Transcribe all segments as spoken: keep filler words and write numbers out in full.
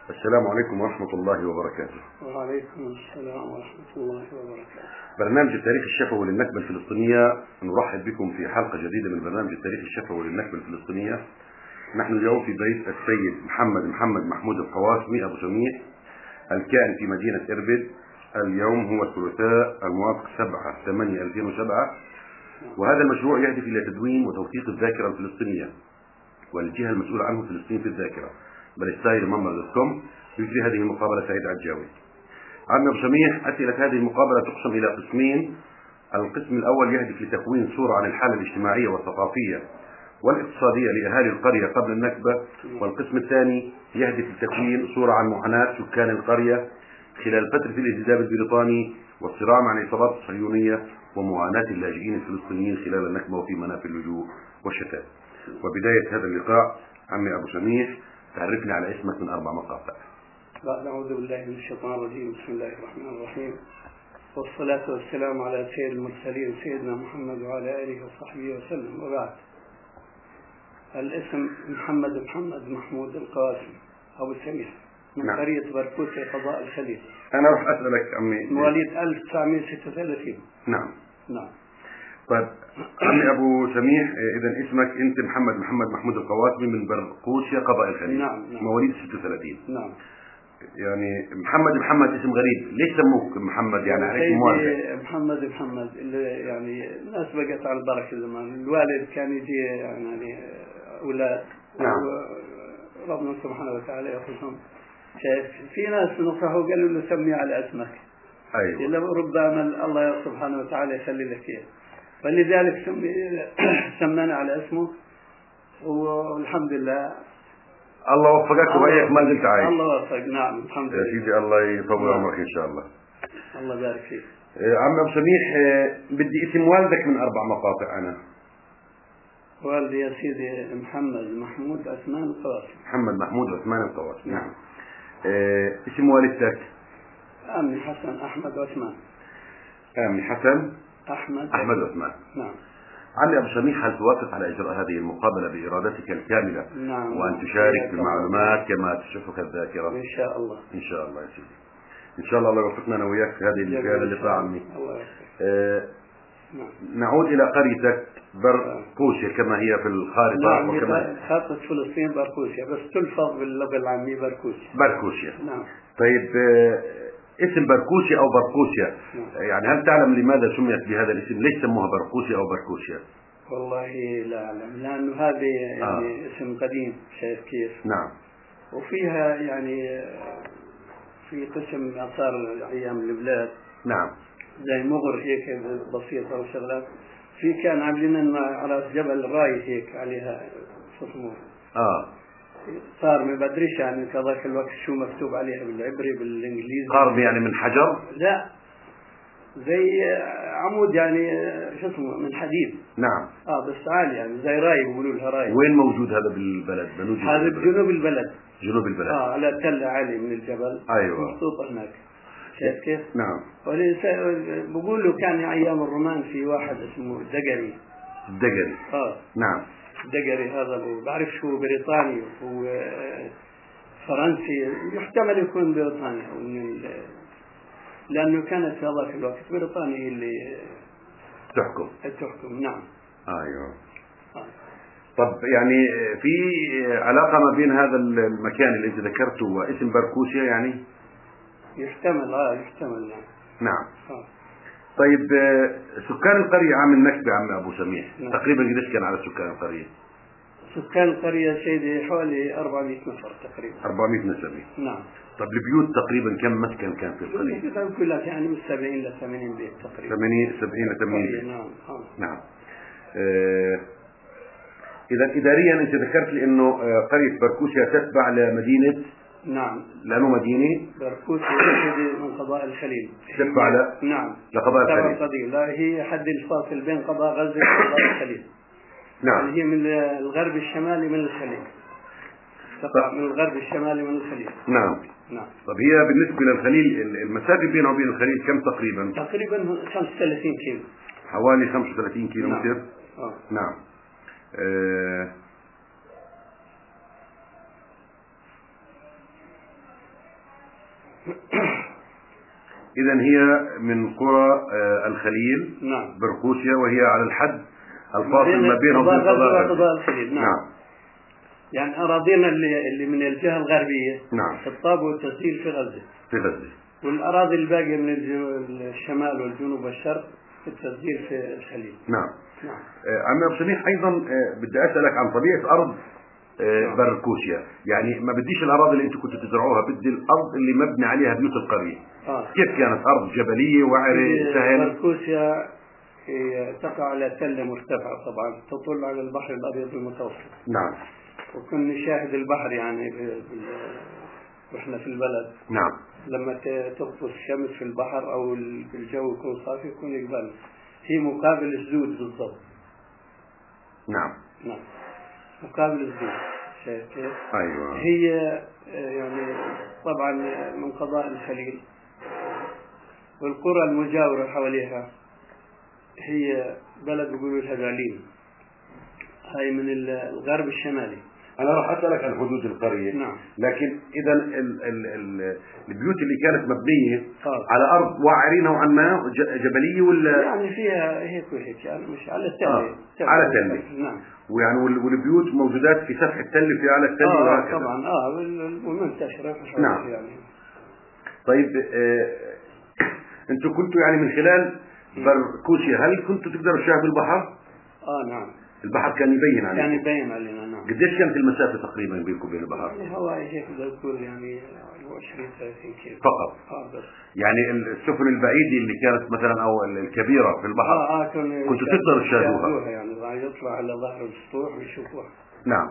السلام عليكم ورحمة الله وبركاته. وعليكم السلام ورحمة الله وبركاته. برنامج التاريخ الشفوي للنكبة الفلسطينية، نرحب بكم في حلقة جديدة من برنامج التاريخ الشفوي للنكبة الفلسطينية. نحن اليوم في بيت السيد محمد محمد محمود القواسمي أبو سميح الكائن في مدينة إربد. اليوم هو الثلاثاء الموافق سبعة ثمانية ألفين وسبعة، وهذا المشروع يهدف إلى تدوين وتوثيق الذاكرة الفلسطينية، والجهة المسؤولة عنه فلسطين في الذاكرة بالستايل ممر دوت كوم. يجري هذه المقابلة سعيد عجاوي. عم أبو سميح، أسئلة هذه المقابلة تقسم إلى قسمين. القسم الأول يهدف لتكوين صورة عن الحالة الاجتماعية والثقافية والاقتصادية لأهالي القرية قبل النكبة، والقسم الثاني يهدف لتكوين صورة عن معاناة سكان القرية خلال فترة الانتداب البريطاني والصراع مع العصابات الصهيونية ومعاناة اللاجئين الفلسطينيين خلال النكبة وفي منافذ اللجوء والشتات. وبداية هذا اللقاء عمي أبو سميح، تعرفني على اسمك من أربع مقاطع. أعوذ بالله من الشيطان الرجيم، بسم الله الرحمن الرحيم، والصلاة والسلام على سيد المرسلين سيدنا محمد وعلى آله وصحبه وسلم. وبعد، الاسم محمد محمد محمود القواسمي أبو سميح من نعم. قرية بركوسي قضاء الخليل. أنا راح أسألك عمي، مواليد ألف وتسعمائة وستة وثلاثين. نعم نعم. طيب عمي أبو سميح، إذا اسمك أنت محمد محمد محمود القواسمي من برقوسيا قضاء الخليل. نعم. نعم. مواليد ستة وثلاثين. نعم. يعني محمد محمد اسم غريب، ليش سموك محمد؟ يعني عليك موافق. محمد محمد اللي يعني الناس بقت على البركة زمان. الوالد كان يجي يعني أولاد، نعم. ربنا سبحانه وتعالى يخصهم. في ناس نصحوا قالوا له سمي على اسمك. أيوة. ربما الله سبحانه وتعالى يخلي لك إياه، فلذلك سمي سمانا على اسمه، والحمد لله الله وفقك وهيك ما زلت عايش. الله وفق. نعم الحمد لله. يا سيدي الله يطول عمرك ان شاء الله. الله يبارك فيك. عم ابو سميح، بدي اسم والدك من اربع مقاطع. انا والدي يا سيدي محمد محمود عثمان القواسمي. محمد محمود عثمان القواسمي. نعم. اه اسم والدتك؟ امي حسن احمد عثمان. امي حسن احمد احمد عثمان. نعم. عمي أبو سميح، هل توافق على إجراء هذه المقابلة بإرادتك الكاملة؟ نعم. وأن تشارك بالمعلومات كما تشوفك الذاكرة؟ إن شاء الله. إن شاء الله يا سيدي. إن شاء الله الله يوفقنا أنا وياك في هذه في هذا اللقاء عمي. الله يوفقك. آه نعم. نعود إلى قريتك برقوسيا كما هي في الخارطة. نعم. وكما خارطة فلسطين برقوسيا، بس تلفظ باللغة العامية برقوسيا. برقوسيا. نعم. طيب، آه اسم برقوسيا أو برقوسيا، نعم. يعني هل تعلم لماذا سميت بهذا الاسم؟ ليش سموها برقوسيا أو برقوسيا؟ والله لا أعلم، لأنه هذه يعني آه. اسم قديم، شايف كيف؟ نعم. وفيها يعني في قسم آثار أيام البلاد. نعم. زي مغر هيك بسيطة وشغلات. في كان عاملين على جبل راي هيك عليها شو اسمه؟ آه. صار ما بدريش يعني كذاك الوقت شو مكتوب عليها بالعبري بالإنجليزي. قارب يعني من حجر؟ لا، زي عمود يعني شو اسمه من حديد. نعم. اه بس عالي يعني زي راي بيقولوا لها راي. وين موجود هذا بالبلد؟ بنوجد هذا بجنوب البلد. جنوب البلد. اه على تلة عالي من الجبل. ايوه. محطوطة هناك. شايف كيف؟ نعم. بقول له كان ايام الرومان في واحد اسمه الدقري. الدقري. اه. نعم. الدقري هذا بعرف شو بريطاني وفرنسي، يحتمل يكون بريطاني او من لأنه كانت في هذاك الوقت بريطانيا هي اللي تحكم. تحكم. نعم. أيوة. آه. طب يعني في علاقة ما بين هذا المكان اللي أنت ذكرته واسم برقوسيا يعني؟ يحتمل. آه يحتمل. نعم. نعم. آه. طيب، سكان القرية عام النكبة عم أبو سميح، نعم. تقريبا قديش كان على سكان القرية؟ سكان القرية سيدي حوالي أربعمائة نفر تقريبا. أربعمائة نسمة. نعم. طب البيوت تقريبا كم مسكن كان في القرية؟ تقريبا كلها يعني من سبعين إلى ثمانين بيت تقريبا. ثمانين سبعين إلى ثمانين بيت. نعم. آه. نعم. آه إذا إداريا أنت ذكرت لي إنه قرية برقوسيا تتبع لمدينة. نعم. لأنه مدينة برقوسيا من قضاء الخليل. تتبع ل. نعم. لقضاء الخليل. لا، هي حد الفاصل بين قضاء غزة وقضاء الخليل. نعم. يعني هي من الغرب الشمالي من الخليل. تقع من الغرب الشمالي من الخليل. نعم. نعم. طب هي بالنسبة للخليل المسافة بينه وبين الخليل كم تقريبا؟ تقريبا خمسة وثلاثين كيلو. حوالي خمسة وثلاثين كيلو نعم. متر. آه. نعم. آه إذا هي من قرى الخليل. نعم. بركوسيا، وهي على الحد الفاصل ما بينه وبين قضاء الخليل. نعم. نعم. يعني أراضينا اللي, اللي من الجهة الغربية. نعم. الطاب والتسجيل في غزة. في غزة. والأراضي الباقية من الشمال والجنوب والشرق في التسجيل في الخليل. نعم. نعم. عم أبو سميح، أيضا بدي أسألك عن طبيعة أرض نعم. بركوسيا، يعني ما بديش الأراضي اللي أنتم كنتوا تزرعوها، بدي الأرض اللي مبني عليها بيوت القرية. آه. كيف كانت؟ أرض جبلية وعرة سهل؟ بركوسيا تقع على تلة مرتفعة طبعا تطل على البحر الأبيض المتوسط. نعم. وكنا نشاهد البحر يعني واحنا في البلد. نعم. لما تغطس الشمس في البحر او الجو يكون صافي يكون يقبل، هي مقابل الزود بالضبط. نعم. نعم. مقابل الزود. شايف كيف؟ ايوه. هي يعني طبعا من قضاء الخليل، والقرى المجاورة حواليها هي بلد بيقولوا لها بعلين، هاي من الغرب الشمالي. أنا راح أسألك عن حدود القرية. نعم. لكن إذا ال ال ال البيوت اللي كانت مبنية آه. على أرض وعرة نوعا ما جبلية ولا؟ يعني فيها هيك وهيك، يعني مش على التلة. آه. على تلة. نعم. ويعني والبيوت موجودات في سفح التلة في على التلة. آه وهكذا. طبعا. اه والمنتشرة. نعم. يعني. طيب آه أنتم كنتوا يعني من خلال بركوسيا هل كنتوا تقدروا تشاهدوا البحر؟ آه نعم. البحر كان يبين علينا. كان يبين علينا. نعم. قديش كانت المسافة تقريبا بينكم وبين البحر؟ يعني هواي هيك بقول يعني عشرين ثلاثين كيلو فقط. اه بس. يعني السفن البعيدة اللي كانت مثلا او الكبيرة في البحر اه اه كنتوا تقدروا تشاهدوها. يعني يطلع على ظهر السطوح ويشوفوها. نعم.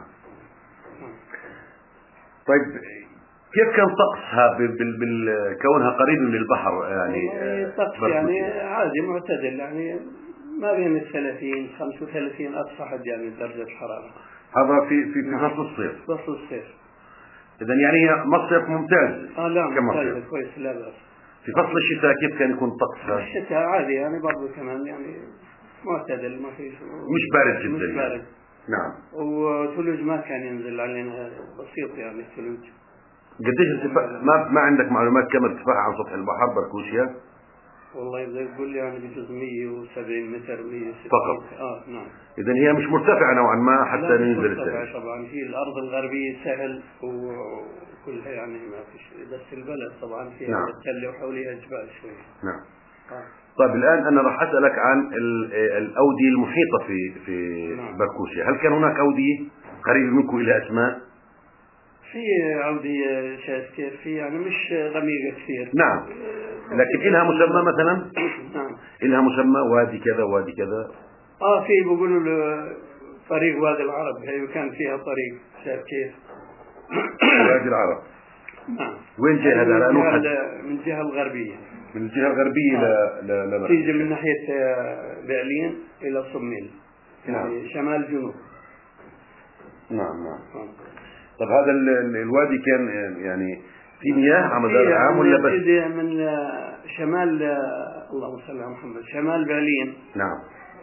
طيب كيف كان طقسها بكونها قريب من البحر؟ يعني طقس يعني عادي معتدل، يعني ما بين الثلاثين خمسة وثلاثين أقصى حد يعني درجة الحرارة. هذا في في في فصل الصيف. فصل الصيف. إذا يعني هي مصيف ممتاز. اه لا ممتاز كويس لا بأس. في فصل الشتاء كيف كان يكون طقسها؟ الشتاء عادي يعني برضه كمان يعني معتدل، ما في مش بارد جدا. مش بارد. نعم. وثلوج ما كان ينزل علينا، بسيط يعني الثلوج. قديش ارتفاع؟ ما ما عندك معلومات كم ارتفاعها عن سطح البحر بركوسيا؟ والله إذا تقول لي يعني بجوز مية وسبعين متر مية وستين فقط. اه نعم. إذا هي مش مرتفعة نوعا ما حتى ننزل الثلج. طبعا هي الأرض الغربية سهل وكلها يعني ما فيش، بس البلد طبعا فيها نعم. التلة وحولها جبال شوي. نعم. آه. طيب الآن أنا راح أسألك عن الأودية المحيطة في في نعم. بركوسيا، هل كان هناك أودية قريبة منكم إلى أسماء؟ في أودية شايف كيف، في يعني مش غميقة كثير. نعم. لكن إلها مسمى مثلا؟ نعم. إلها مسمى وادي كذا وادي كذا؟ آه في بيقولوا له طريق وادي العرب، هي كان فيها طريق شايف كيف. وادي العرب. نعم. وين جاي هذا؟ من الجهة من الجهة الغربية. من الجهة الغربية آه. ل ل تيجي من ناحية بعلين إلى صميل. يعني نعم. شمال جنوب. نعم نعم. آه. طب هذا الوادي كان يعني في مياه على مدار العام ولا بس؟ من شمال اللهم صل على محمد شمال بعلين. نعم.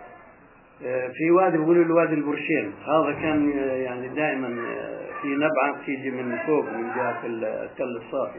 في وادي بيقولوا له وادي البرشين، هذا كان يعني دائما في نبعة تيجي من فوق من جهة التل الصافي.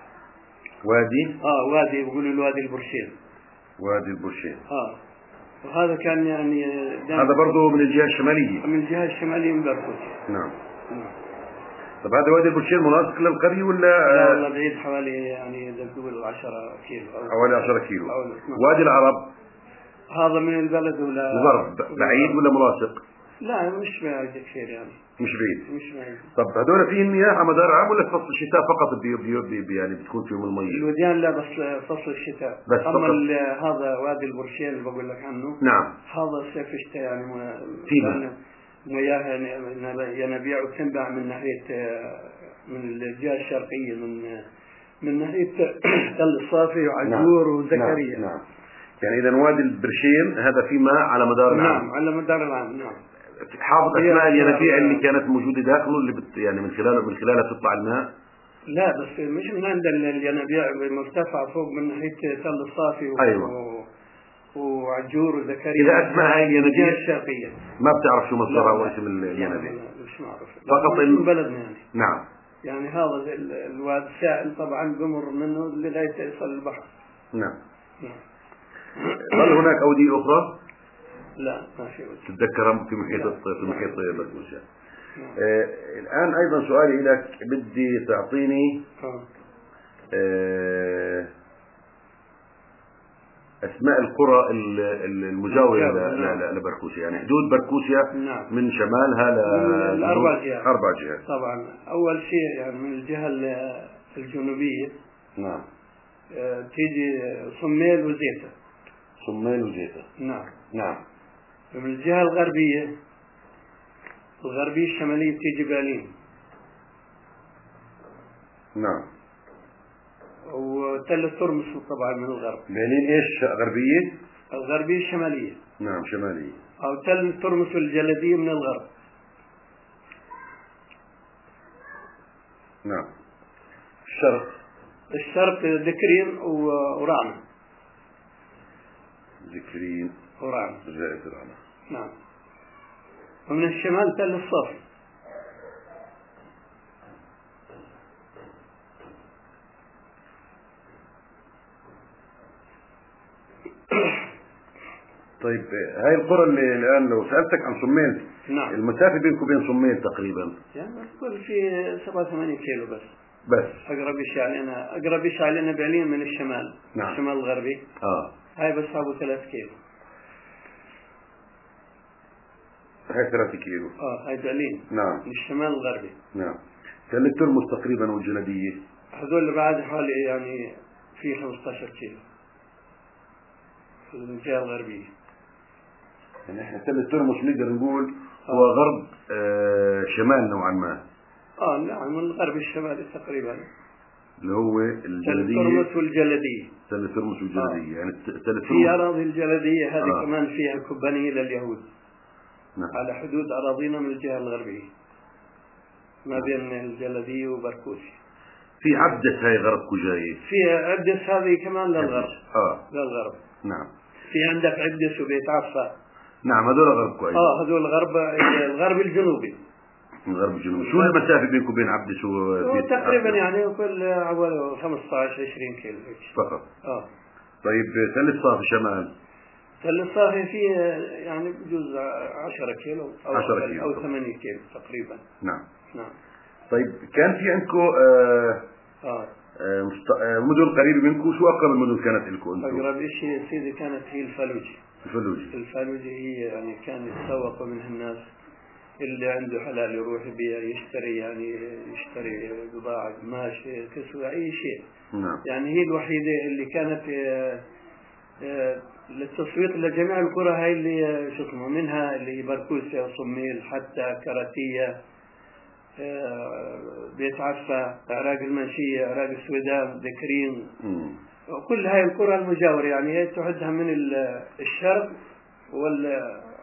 وادي؟ اه وادي بيقولوا له وادي البرشين. وادي البرشين. اه وهذا كان يعني هذا برضه من الجهة الشمالية. من الجهة الشمالية من بركوسيا. نعم. نعم. طب هذا وادي البرشين ملاصق للقرية ولا؟ لا والله بعيد حوالي يعني إذا تقول عشرة كيلو. حوالي عشرة كيلو. وادي العرب هذا من البلد ولا؟ ضرب بعيد ولا ملاصق؟ لا مش بعيد كثير يعني. مش بعيد. مش بعيد. طب هذول فيهم مياه على مدار العام ولا فصل الشتاء فقط بي بي بي يعني بتكون فيهم المية؟ الوديان لا بس فصل الشتاء. بس أما هذا وادي البرشين اللي بقول لك عنه. نعم. هذا صيف الشتاء يعني فيه مياه ينابيع وتنبع من ناحية من الجهة الشرقية من من ناحية تل الصافي وعجور نعم. وزكريا. نعم. نعم. يعني إذا وادي البرشين هذا في ماء على مدار العام. نعم على مدار العام. نعم. حافظ أسماء الينابيع اللي كانت موجودة داخله اللي بت يعني من خلاله من خلالها تطلع الماء؟ لا بس مش من عند الينابيع مرتفعة فوق من ناحية تل الصافي و... أيوة. وعجور وزكريا. إذا أسماء هاي الينابيع الشرقية ما بتعرف شو مصدرها واسم الينابيع؟ مش معروف. فقط من بلدنا يعني. نعم. يعني هذا الواد السائل طبعا بمر منه لغاية يصل البحر. نعم. نعم. هل هناك أودية أخرى؟ لا ما في أودية. تتذكرها في محيط في محيط بركوشيا. نعم. آه الآن أيضا سؤالي لك، بدي تعطيني آه. آه أسماء القرى المجاورة نعم. لبركوشيا، يعني حدود بركوشيا. نعم. من شمالها لأربع جهات. أربع جهات. طبعا أول شيء يعني من الجهة الجنوبية. نعم. آه تيجي صميل وزيتة. صميل وزيتة. نعم. نعم. من الجهة الغربية الغربية الشمالية تيجي بالين. نعم. وتل ترمس طبعا من الغرب. بالين ايش غربية؟ الغربية الشمالية. نعم شمالية. أو تل ترمس الجلدية من الغرب. نعم. الشرق. الشرق ذكرين ورعمة. ذكرين ورعمة. زائد رعمة. نعم. ومن الشمال تل الصافي. طيب هاي القرى اللي الآن لو سألتك عن صميل. نعم. المسافة بينك وبين صميل تقريبا يعني أقول في سبعة ثمانية كيلو بس. بس. أقرب شيء علينا أقرب شيء علينا بعلين من الشمال. نعم. الشمال الغربي. آه. هاي بس أبو ثلاث كيلو. هاي ثلاثة كيلو. آه هاي بعلين. نعم. من الشمال الغربي. نعم. تل ترمس تقريبا والجلدية. هذول اللي بعد حوالي يعني في خمسة عشر كيلو. في الجهة الغربية. يعني احنا تل ترمس نقدر نقول هو غرب آه شمال نوعا ما. اه نعم من الغرب الشمالي تقريبا. اللي هو الجلدية. تل ترمس والجلدية. تل ترمس والجلدية. آه. يعني تل ترمس. في أراضي الجلدية هذه آه. كمان فيها كوبانية لليهود. نعم. على حدود أراضينا من الجهة الغربية. ما بين الجلدية وبركوشي. في عبدس هاي غرب كوجاية. في عبدس هذه كمان للغرب. اه للغرب. نعم. في عندك عبدس وبيت عفا. نعم هذول غرب كويس. اه هذول الغرب الغرب الجنوبي. الغرب الجنوبي. شو المسافة بينك وبين عبدس وبيت عفا؟ تقريبا يعني كل حوالي خمسة عشر عشرين كيلو هيك. فقط. اه. طيب تل الصافي شمال. تل الصافي فيه يعني بجوز عشرة كيلو او عشرة كيلو او ثمانية كيلو تقريبا. نعم. نعم. طيب كان في عندكم آه اه آه مست... آه مدن قريبة منكم، شو أقرب المدن كانت لكم أنتم؟ أقرب شيء سيدي كانت هي الفلوجي. الفلوجي. الفلوجي هي يعني كان يتسوق منها الناس اللي عنده حلال يروح يبيع يشتري يعني يشتري بضاعة ماشي كسوة أي شيء. نعم. يعني هي الوحيدة اللي كانت آه آه للتسويق لجميع القرى هاي اللي شو اسمه منها اللي بركوسيا وصميل حتى كراتية آه بيت عفا عراق المنشية عراق السودان ذكرين. كل هاي القرى المجاورة يعني هي تعدها من الشرق وال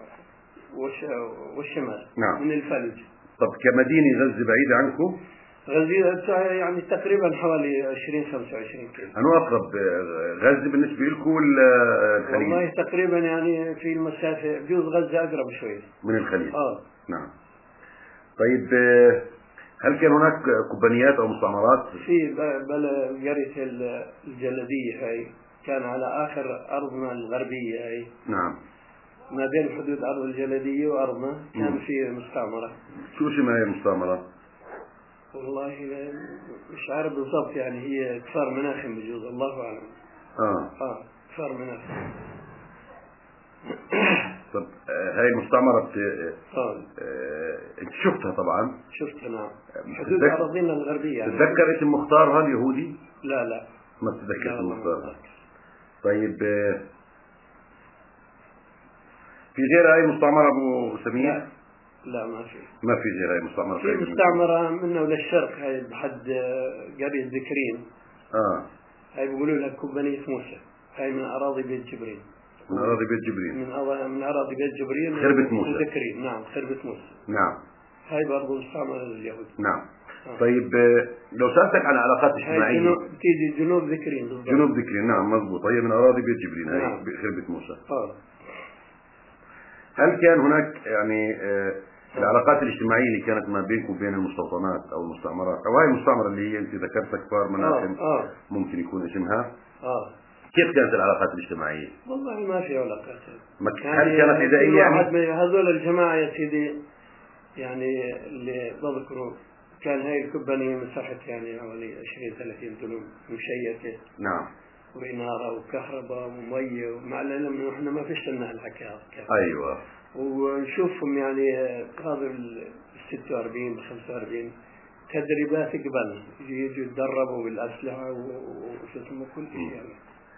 والشمال. نعم. من الفلج. طب كمدينة غزة بعيدة عنكم؟ غزة يعني تقريبا حوالي عشرين خمسة وعشرين كيلو. أنو أقرب غزة بالنسبة لكم ولا الخليل؟ والله تقريبا يعني في المسافة بجوز غزة أقرب شوي من الخليل. آه. نعم. طيب هل كان هناك كوبانيات أو مستعمرات؟ في بل قرية الجلدية هاي كان على آخر أرضنا الغربية هاي. نعم. ما بين حدود أرض الجلدية وأرضنا كان في مستعمرة. شو اسمها هي المستعمرة؟ والله مش عارف بالضبط يعني هي كفار مناخم بجوز الله أعلم. آه. آه كفار مناخم. طب هاي المستعمرة بت... آه. آه... انت شفتها طبعا؟ شفتها نعم. حدود أراضينا الغربية يعني. تتذكر اسم مختار هذا يهودي؟ لا لا. ما تتذكر اسم مختار. طيب في غير هاي المستعمرة أبو سمير؟ لا. لا ما في. ما في غير هاي المستعمرة. في مستعمرة منه للشرق هاي بحد قرية ذكرين. آه. هاي بيقولوا لها كوبانية موسى. هاي من أراضي بيت جبريل. من أراضي بيت جبريل. من أراضي من أراضي بيت جبريل. خربة موسى. ذكرين نعم خربة موسى. نعم. هاي برضو مستعمرة لليهود. نعم. آه. طيب لو سألتك عن علاقات اجتماعية. جنوب تيجي جنوب ذكرين. جنوب ذكرين نعم مضبوط. هي من أراضي بيت جبريل هاي. نعم. خربة موسى. آه. هل كان هناك يعني العلاقات الاجتماعية اللي كانت ما بينك وبين المستوطنات أو المستعمرات أو هاي المستعمرة اللي هي أنت ذكرتها كفار مناخم آه. آه. ممكن يكون اسمها آه. كيف كانت العلاقات الاجتماعية؟ والله ما في علاقات هل يعني كانت كل واحد يعني؟ من هذول الجماعة يا سيدي يعني اللي بذكروا كان هاي الكومبانية مساحة يعني حوالي عشرين ثلاثين دنم مشيكة. نعم. وإنارة وكهرباء ومية ومع العلم إنه إحنا ما فيش لنا الحكي هذا. أيوة. ونشوفهم يعني هذا ال ستة وأربعين ب خمسة وأربعين تدريبات قبل يجوا يتدربوا بالأسلحة وشو اسمه كل شيء يعني.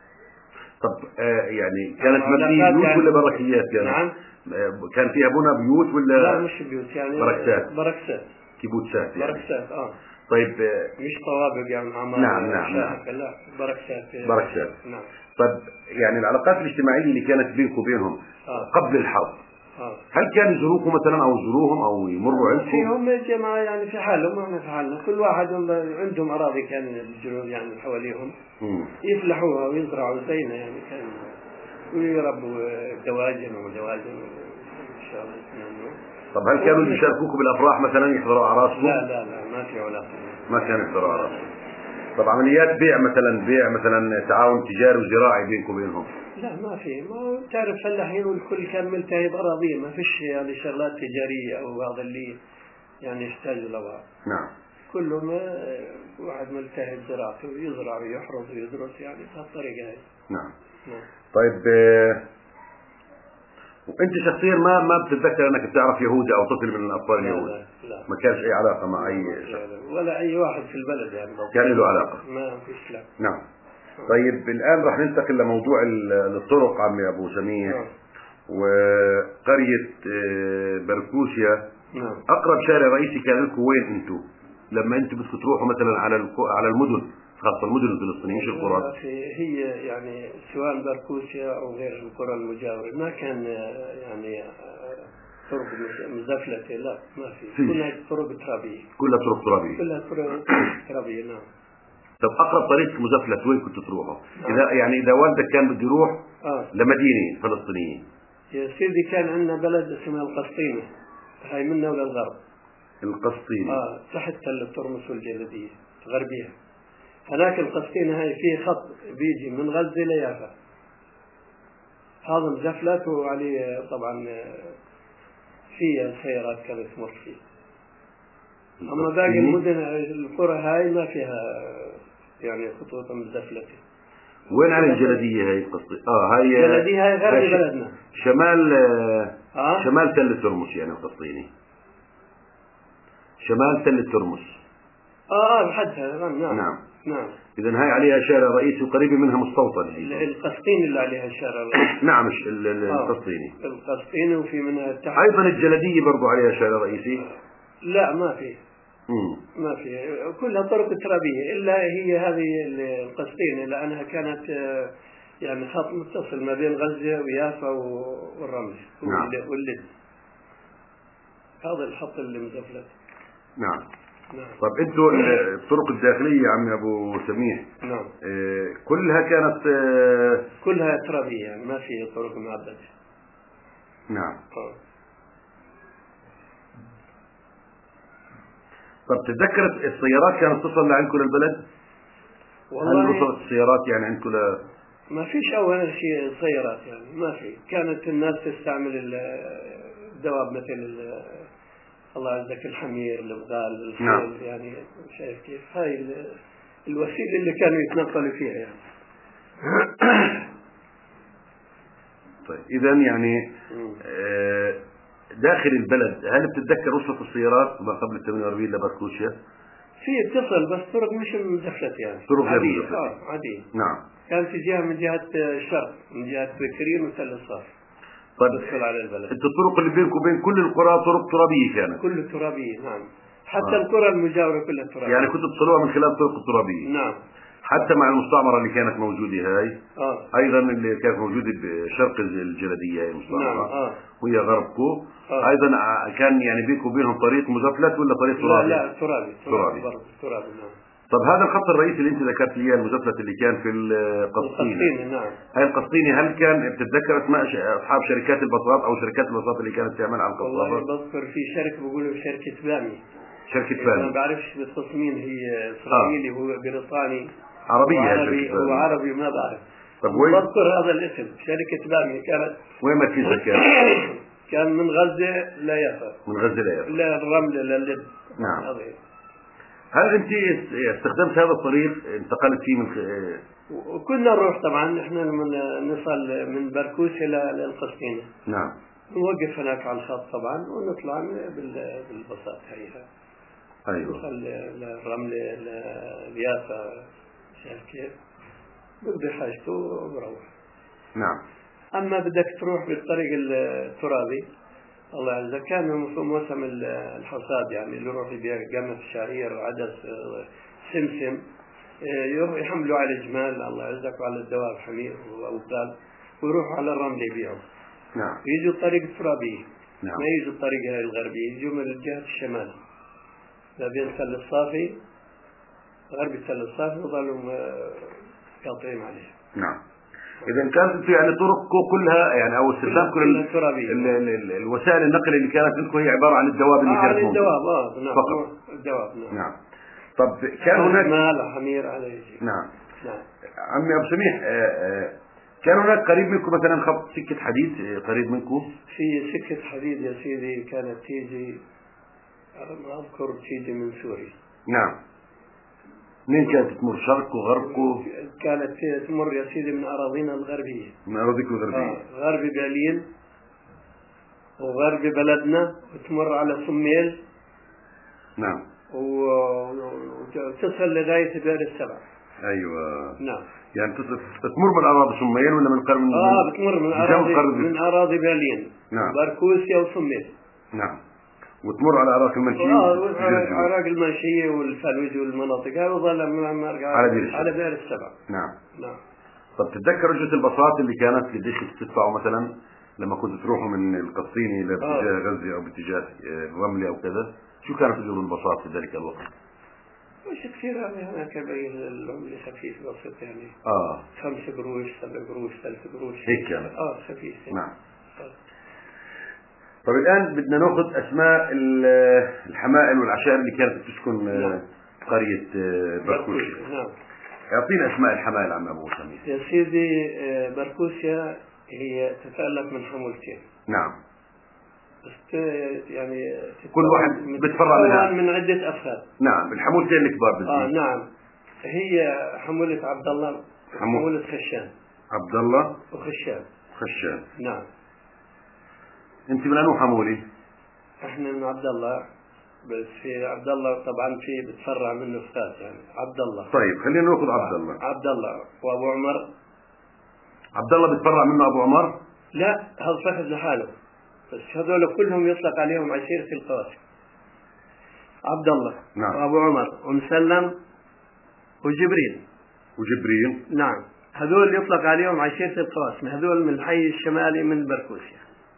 طب آه يعني كانت مبنية بيوت يعني ولا بركيات كانت؟ نعم. كان فيها بنا بيوت ولا؟ لا مش بيوت يعني بركسات. بركسات. كيبوتسات يعني. بركسات اه. طيب آه مش طوابق يعني عمارة. نعم نعم نعم. لا بركسات. بركسات. نعم. طب يعني العلاقات الاجتماعية اللي كانت بينك وبينهم آه. قبل الحرب آه. هل كانوا يزوروكم مثلا او يزوروهم او يمروا عندكم؟ فيهم جماعة يعني في حالهم واحنا في حالنا، كل واحد عندهم اراضي كان بالجنوب يعني حواليهم مم. يفلحوها ويزرعوا زينا يعني كان ويربوا دواجن ودواجن ان شاء الله. طب هل كانوا يشاركوكم بالافراح مثلا يحضروا اعراسكم؟ لا لا لا ما في علاقة. ما كانوا يحضروا اعراسكم. طب عمليات بيع مثلا بيع مثلا تعاون تجاري وزراعي بينكم وبينهم؟ لا ما في، ما تعرف فلاحين والكل كان ملتهي بأراضيه، ما فيش يعني شغلات تجارية أو هذا اللي يعني يحتاج لها. نعم. كله ما واحد ملتهي بزراعته يزرع ويحرث ويدرس يعني بهالطريقة هاي. نعم. نعم. طيب آه وانت شخصيا ما ما بتتذكر انك بتعرف يهودي او طفل من الاطفال اليهود؟ لا لا. ما كانش اي علاقة مع اي شخص؟ ولا أي واحد في البلد يعني. كان له علاقة؟ ما فيش لا. نعم. طيب الآن راح ننتقل لموضوع الطرق عمي أبو سميح. نعم. وقرية بركوشيا. نعم. أقرب شارع رئيسي كان لكم وين أنتم؟ لما أنتم بدكم تروحوا مثلا على على المدن خاصة المدن الفلسطينية مش القرى. هي يعني سواء بركوشيا أو غير القرى المجاورة ما كان يعني طرق مزفلتة، لا ما في. كلها طرق ترابية. كلها طرق ترابية. كلها طرق ترابية. نعم. طب أقرب طريق مزفلت وين كنتوا تروحوا؟ إذا يعني إذا والدك كان بده يروح آه. لمدينة فلسطينية. يا سيدي كان عندنا بلد اسمها القسطينة، هاي منا وللغرب. القسطينة. آه تحت تل الترمس والجلدية غربيها. هناك القسطينة هاي فيه خط بيجي من غزة ليافا، هذا مزفلت وعليه طبعا فيها سيارات كانت تمر فيه. أما باقي المدن القرى هاي ما فيها يعني خطوط مزفلتة. وين على الجلدية هاي القسطينة؟ اه هاي الجلدية هاي غرب بلدنا. شمال آه؟ شمال تل الترمس يعني القسطينة. شمال تل الترمس. اه اه بحدها. نعم نعم. نعم. إذا هاي عليها شارع رئيسي وقريب منها مستوطن. القسطينة اللي عليها الشارع الرئيسي. نعم القسطينة. آه. القسطينة وفي منها تحت. أيضا الجلدية برضو عليها شارع رئيسي. لا ما في. مم. ما في، كلها طرق ترابية إلا هي هذه القسطينة لأنها كانت يعني خط متصل ما بين غزة ويافا والرمل. نعم. واللد. هذا الخط اللي مزفلت. نعم. نعم. طب انتوا الطرق الداخلية يا عمي ابو سميح. نعم. اه كلها كانت اه كلها ترابية يعني ما في طرق معبدة. نعم. اه. طب تتذكر السيارات كانت تصل لعندكم للبلد؟ والله هل وصلت السيارات يعني عندكم ل... ما فيش أول شيء سيارات يعني ما في. كانت الناس تستعمل الدواب مثل الله يعزك الحمير البغال الخيل. نعم. يعني شايف كيف هاي الوسيلة اللي كانوا يتنقلوا فيها يعني. طيب إذا يعني آه داخل البلد هل بتتذكر وصلت السيارات ما قبل ثمانية وأربعين لبركوشيا؟ في اتصل بس طرق مش مزفلت يعني. طرق غير عادية. مزفلت. اه عادية. نعم. كان في جهة من جهة الشرق من جهة بكرين وتل الصاف. طيب تدخل على البلد. انت الطرق اللي بينك وبين كل القرى طرق ترابية كانت؟ كل ترابية نعم. حتى آه. القرى المجاورة كلها ترابية. يعني كنتوا تصلوها من خلال الطرق الترابية؟ نعم. حتى مع المستعمرة اللي كانت موجودة هاي آه. أيضا اللي كانت موجودة بشرق الجلدية هاي المستعمرة. نعم. آه. وهي غربكو. آه. أيضا كان يعني بينكم وبينهم طريق مزفلت ولا طريق ترابي؟ لا لا ترابي. ترابي. ترابي. ترابي. نعم. طب هذا الخط الرئيسي اللي انت ذكرت لي المسلسل اللي كان في القسطيني، نعم. هاي القسطيني هل كان بتتذكر اسماء اصحاب شركات الباصات او شركات الباصات اللي كانت تعمل على القطارات؟ والله بذكر في شركه بيقولوا شركه بامي. شركه بامي. ما بعرفش بالتصميم هي اسرائيلي آه. هو بريطاني عربيه. هو عربي هو عربي ما بعرف. طب وين بذكر هذا الاسم شركه بامي كانت. وين مركزها كان؟ كان من غزه ليافا. من غزه ليافا. لا الرمله للب. نعم. هذه. هل انت استخدمت هذا الطريق انتقلت فيه من خ... وكنا نروح طبعا احنا لما نصل من بركوس الى للقسطينة. نعم. نوقف هناك على الخط طبعا ونطلع بالباصات هيها. ايوه. نوصل للرملة ليافا شايف كيف؟ بقضي حاجته وبروح. نعم. اما بدك تروح بالطريق الترابي الله يعزك كان موسم الحصاد يعني اللي يروح يبيع قمح شعير عدس سمسم يحملوا على الجمال الله يعزك وعلى الدواب حمير واوكال ويروحوا على الرمل يبيعوا. نعم. يجوا الطريق الترابي. نعم. ما يجوا الطريق الغربي يجوا من جهة الشمال ما بين تل الصافي غرب تل الصافي وظلوا قاطعين عليه. نعم. إذا كانت يعني طرقكم كلها يعني أو استخدام كل الوسائل النقل اللي كانت عندكم هي عبارة عن الدواب اللي آه كانت عن الدواب اه نعم فقط. الدواب نعم. نعم. طب كان هناك مال حمير عليه. نعم. نعم. عمي أبو سميح كان هناك قريب منكم مثلا خط سكة حديد قريب منكم؟ في سكة حديد يا سيدي كانت تيجي على ما أذكر تيجي من سوريا. نعم. منين كانت تمر شرق وغرب؟ كانت تمر يا سيدي من أراضينا الغربية. من أراضيكم الغربية. آه غرب برلين وغرب بلدنا وتمر على صميل. نعم. وتصل لغاية بئر السبع. أيوة. نعم. يعني تمر من أراضي صميل ولا من قرب من آه بتمر من أراضي من أراضي برلين. نعم. بركوسيا وصميل. نعم. وتمر على أراضي المنشية. آه أراضي المنشية والفلوج والمناطق هذا وظل على على بئر السبع. نعم. نعم. طب تتذكر رجلة الباصات اللي كانت قديش تدفعوا مثلا لما كنتوا تروحوا من القسطيني لاتجاه غزة أو باتجاه الرملة أو كذا؟ شو كانت أجور الباصات في ذلك الوقت؟ مش كثير يعني هناك بين العملة خفيف بسيط يعني. آه. خمسة قروش سبع قروش ثلاث قروش. هيك كانت. آه خفيف. نعم. طب الآن بدنا نأخذ أسماء الحمائل والعشائر اللي كانت تسكن نعم. قرية بركوسيا. نعم. يعطينا أسماء الحمائل عم أبو سميح. يا سيدي بركوسيا هي تتألف من حمولتين. نعم. يعني كل واحد بتفرع منها من عدة أفراد. نعم الحمولتين الكبار بالذات. آه نعم. هي حمولة عبد الله حمولة خشان. عبد الله وخشان. خشان. نعم. أنت من أنو حمولي؟ إحنا من عبد الله بس في عبد الله طبعا في بتفرع منه أفراد يعني عبد الله. طيب خلينا نأخذ عبد الله. عبد الله وأبو عمر. عبد الله بتفرع منه أبو عمر؟ لا هذا فخذ لحاله. بس هذول كلهم يطلق عليهم عشيرة القواسم. عبد الله. نعم. وأبو عمر ومسلم وجبريل. وجبريل. نعم. هذول يطلق عليهم عشيرة القواسم هذول من الحي الشمالي من بركوسيا.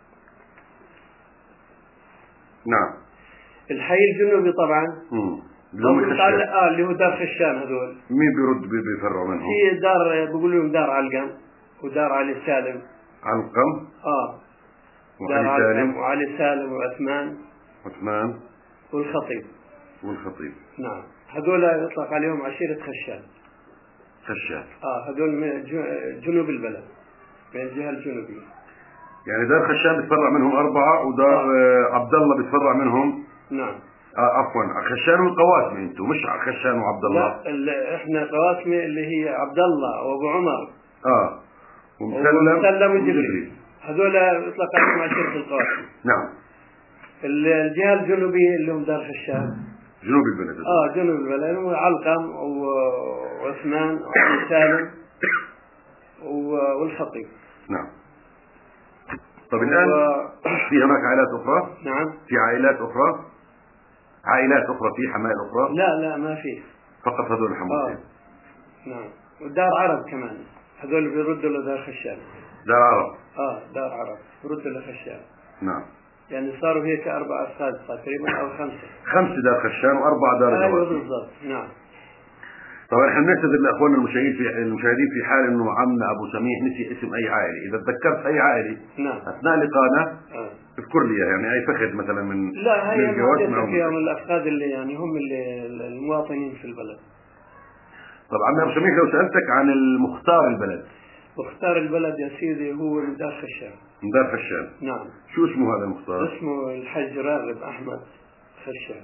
نعم. الحي الجنوبي طبعا. امم. اه اللي هو دار خشان هذول. مين بيرد بيفرعوا منهم؟ في دار بيقولوا لهم دار علقم ودار علي سالم. علقم. اه. دار علقم وعلي سالم وعثمان. عثمان. والخطيب. والخطيب. نعم. هذول يطلق عليهم عشيرة خشان. خشان. اه هذول من جنوب البلد من الجهة الجنوبية. يعني دار خشان بتفرع منهم أربعة ودار آه. عبد الله بتفرع منهم. نعم. آه عفوا خشان والقواسمي انتم مش خشان وعبد الله. لا احنا قواسمي اللي هي عبد الله وابو عمر. اه. ومسلم. ومسلم وجبريل. هذول يطلق عليهم عشيرة القواسم. نعم. الجهة الجنوبية اللي هم دار خشان. جنوب البلد. اه جنوب البلد وعلقم وعثمان وعلي سالم والخطيب. نعم. طب الآن في هناك عائلات أخرى؟ نعم. في عائلات أخرى؟ عائلات أخرى في حمائل أخرى؟ لا لا ما في. فقط هذول الحمولتين. آه. نعم. ودار عرب كمان هذول بيردوا لدار خشان. دار عرب. اه دار عرب بيردوا لخشان. نعم. يعني صاروا هيك أربع أفراد تقريبا أو خمسة. خمسة دار خشان وأربعة دار أيوة بالضبط. نعم. طبعا احنا بنعتذر لاخواننا المشاهدين في المشاهدين في حال انه عمنا ابو سميح نسي اسم اي عائله، اذا تذكرت اي عائله نعم اثناء لقائنا آه. اذكر لي يعني اي فخذ مثلا من لا هي من الجواز معدتك فيهم الافخاذ اللي يعني هم اللي المواطنين في البلد. طب عمي ابو سميح لو سالتك عن المختار البلد. مختار البلد يا سيدي هو من دار خشان. من دار خشان. نعم. شو اسمه هذا المختار؟ اسمه الحج راغب احمد خشان.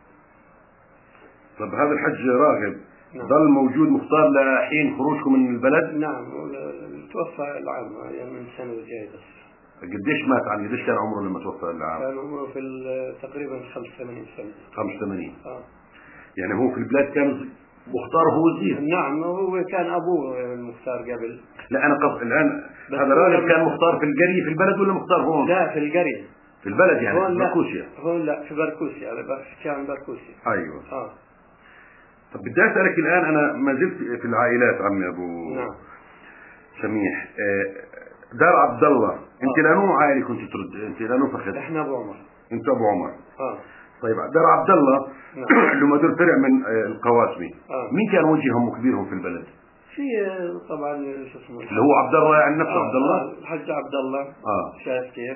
طب هذا الحج راغب نعم. ظل موجود مختار لحين خروجكم من البلد؟ نعم توفى العام يعني من سنة وجاي بس. قديش مات عني؟ قديش كان عمره لما توفى العام؟ كان عمره في تقريبا خمسة وثمانين سنة. خمسة وثمانين. اه يعني هو في البلاد كان مختار هو وزير. نعم هو كان ابوه المختار قبل. لا انا قصد الان هذا راغب كان مختار في القرية في البلد ولا مختار هون؟ لا في القرية. في البلد يعني في بركوسيا. هون لا في بركوسيا على كان بركوسيا. ايوه. اه طب بدي اسالك الان انا ما زلت في العائلات عمي ابو نعم سميح دار عبد الله انت آه. لانه عائلة كنت ترد انت لانه فخذ احنا ابو عمر. انت ابو عمر. اه طيب دار عبد الله نعم. اللي مدير فرع من القواسمي آه. مين كان وجههم وكبيرهم في البلد؟ في طبعا شو اسمه اللي هو عبد الله يعني نفسه آه. عبد الله؟ آه. الحج عبد الله. اه شايف كيف؟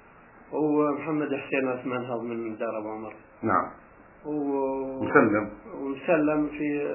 ومحمد حسين عثمان هذا من دار ابو عمر. نعم. و... مسلم. ومسلم في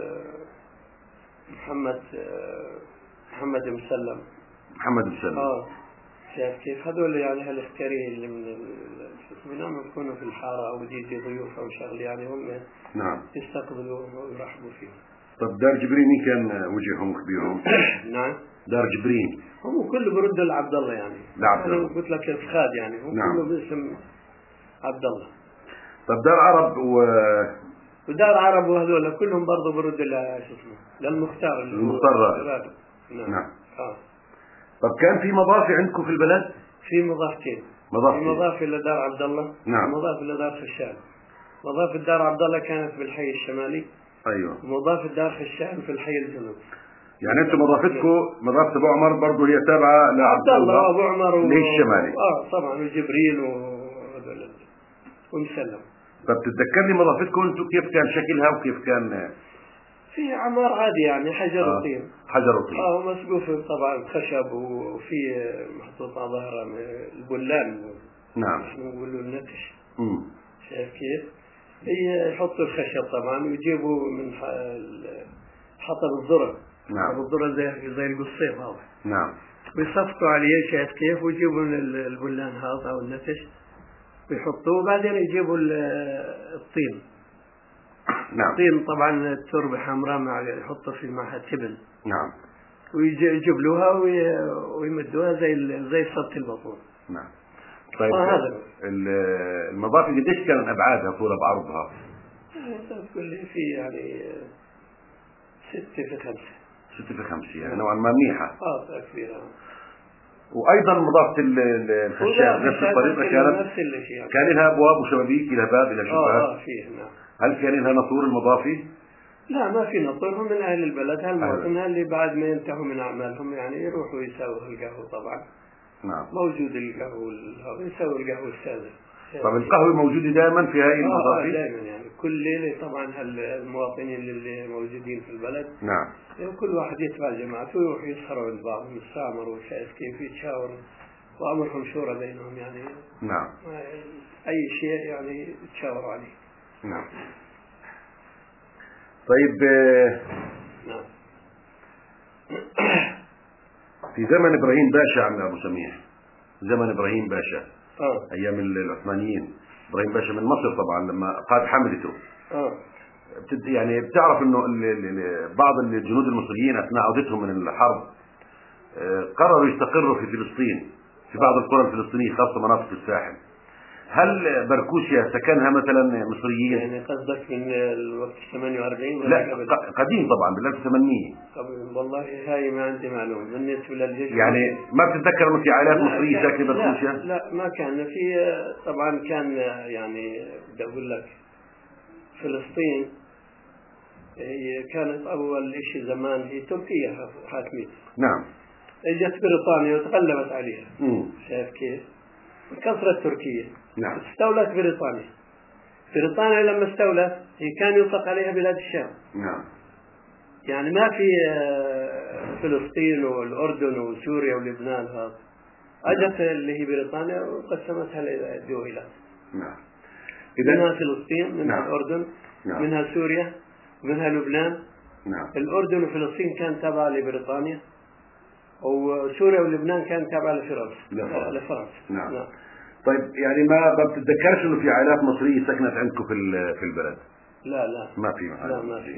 محمد محمد مسلم. محمد مسلم. اه شايف كيف؟ هذول يعني هالاختيارين اللي من شو اسمه لما يكونوا في الحاره او يجي ضيوف او شغله يعني هم نعم يستقبلوا ويرحبوا فيهم. طب دار جبرين مين كان وجههم وكبيرهم؟ نعم دار جبرين هم كله بردوا لعبد الله يعني. لعبد الله. انا قلت لك الفخاد يعني هم نعم. كله باسم عبد الله. طب دار عرب و ودار عرب وهذول كلهم برضه بردوا ل شو اسمه للمختار اللي المختار راغب. راغب. نعم. نعم. اه طب كان في مضافي عندكم في البلد؟ في مضافتين. مضافتين. في مضافة لدار عبد الله. نعم. مضافة لدار خشان. مضافة دار عبد الله كانت بالحي الشمالي. ايوه. ومضافة دار خشان في الحي الجنوبي. يعني انتم مضافتكم مضافة ابو عمر برضه هي تابعة لعبد الله وابو عمر اللي هي الشمالي. اه طبعا وجبريل وهذول ومسلم. طب تتذكرني مضافتكم انتم كيف كان شكلها وكيف كان؟ في عمار عادي يعني حجر آه. وطين. حجر وطين. اه ومسقوف طبعا خشب وفي محطوط على ظهره البلان. نعم. نحن نقول له النتش. امم شايف كيف؟ هي يحطوا الخشب طبعا ويجيبوا من حطب الذرة. نعم. حطب الذرة زي زي القصيم هذا. نعم. ويصفطوا عليه شايف كيف ويجيبوا البلان هذا او النتش ويحطوه وبعدين يجيبوا الطين. نعم. الطين طبعا التربة حمراء مع يحطوا في معها تبن. نعم. ويجبلوها ويمدوها زي زي صبت البطون. نعم. طيب آه هذا المضافة قديش كان ابعادها طولها بعرضها؟ تقول لي في يعني ستة في خمسة. ستة في خمسة يعني نوعا ما منيحة. اه كبيرة. وايضا مضافة الخشاب نفس الطريقة كانت نفس الشيء. كان لها ابواب وشبابيك لها باب لها شباك. اه اه فيه نعم. هل كان لها ناطور المضافي؟ لا ما في ناطور. هم من اهل البلد هالمواطن اللي بعد ما ينتهوا من اعمالهم يعني يروحوا يساووا القهوة طبعا. نعم. موجود القهوة هذا يساوي القهوة السادة. طب القهوة موجودة دائما في هاي المضافي؟ آه دائما يعني كل ليلة طبعا هالمواطنين اللي موجودين في البلد. نعم. كل واحد يتبع جماعته ويروح يسهروا عند بعضهم يتسامروا وشايف كيف يتشاوروا وأمرهم شورى بينهم يعني. نعم. أي شيء يعني يتشاوروا عليه. نعم. طيب نعم. في زمن إبراهيم باشا عم أبو سميح زمن إبراهيم باشا آه. أيام العثمانيين إبراهيم باشا من مصر طبعا لما قاد حملته آه. يعني بتعرف إنه بعض الجنود المصريين أثناء عودتهم من الحرب قرروا يستقروا في فلسطين في بعض القرى الفلسطينية خاصة مناطق الساحل. هل بركوسيا سكنها مثلا مصريين؟ يعني قصدك من الوقت ثمانية وأربعين ولا لا قبل؟ قديم طبعا بال ألف وثمانمية. والله هاي ما عندي معلومة بالنسبة للجيش. يعني ما بتتذكر انه في عائلات مصرية ساكنة بركوسيا؟ لا, لا ما كان في. طبعا كان يعني بدي اقول لك فلسطين هي كانت اول شيء زمان هي تركيا حاكمين. نعم. اجت بريطانيا وتغلبت عليها. امم شايف كيف؟ كسرت تركيا. نعم. استولت بريطانيا. بريطانيا لما استولت هي كان يطلق عليها بلاد الشام. نعم. يعني ما في فلسطين والأردن وسوريا ولبنان هذا. أجت اللي هي بريطانيا وقسمتها لدولة. نعم. منها فلسطين، منها نعم. الأردن، نعم. منها سوريا، منها لبنان. نعم. الأردن وفلسطين كان تابعة لبريطانيا، وسوريا ولبنان كان تابعة لفرنسا. لفرنسا. نعم. نعم. طيب يعني ما ما بتتذكرش انه في عائلات مصرية سكنت عندكم في في البلد؟ لا لا ما في. لا ما في.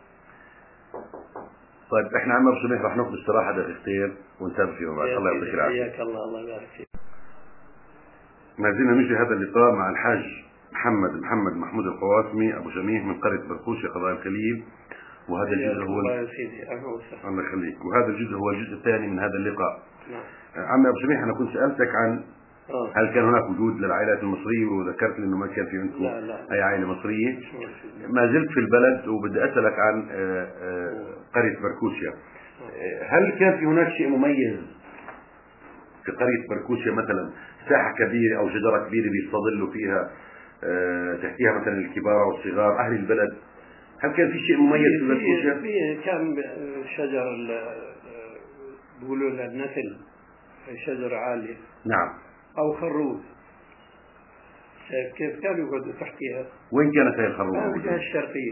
طيب احنا عم ابو سميح رح ناخذ استراحة دقيقتين ونتابع فيما بعد. الله يعطيك العافية. حياك الله. الله يبارك فيك. ما زلنا نجري هذا اللقاء مع الحاج محمد محمد محمود القواسمي ابو جميح من قرية بركوشة قضاء الخليل، وهذا الجزء هو الله يسعدك. الله يخليك. وهذا الجزء هو الجزء الثاني من هذا اللقاء. نعم. عمي ابو جميح انا كنت سالتك عن آه. هل كان هناك وجود للعائلات المصرية، وذكرت لي انه ما كان في عندكم لا لا. اي عائلة مصرية. ما زلت في البلد وبدي اسالك عن قرية بركوشيا. هل كان في هناك شيء مميز في قرية بركوشيا، مثلا ساحة كبيرة او شجرة كبيرة بيستظلوا فيها تحتيها مثلا الكبار والصغار اهل البلد؟ هل كان في شيء مميز في بركوشيا؟ في كان شجر بيقولوا له النسل، شجرة عالية. نعم. أو خروب. كيف كانوا يقعدوا تحتها؟ وين كانت هي الخروب؟ في الجهة الشرقية.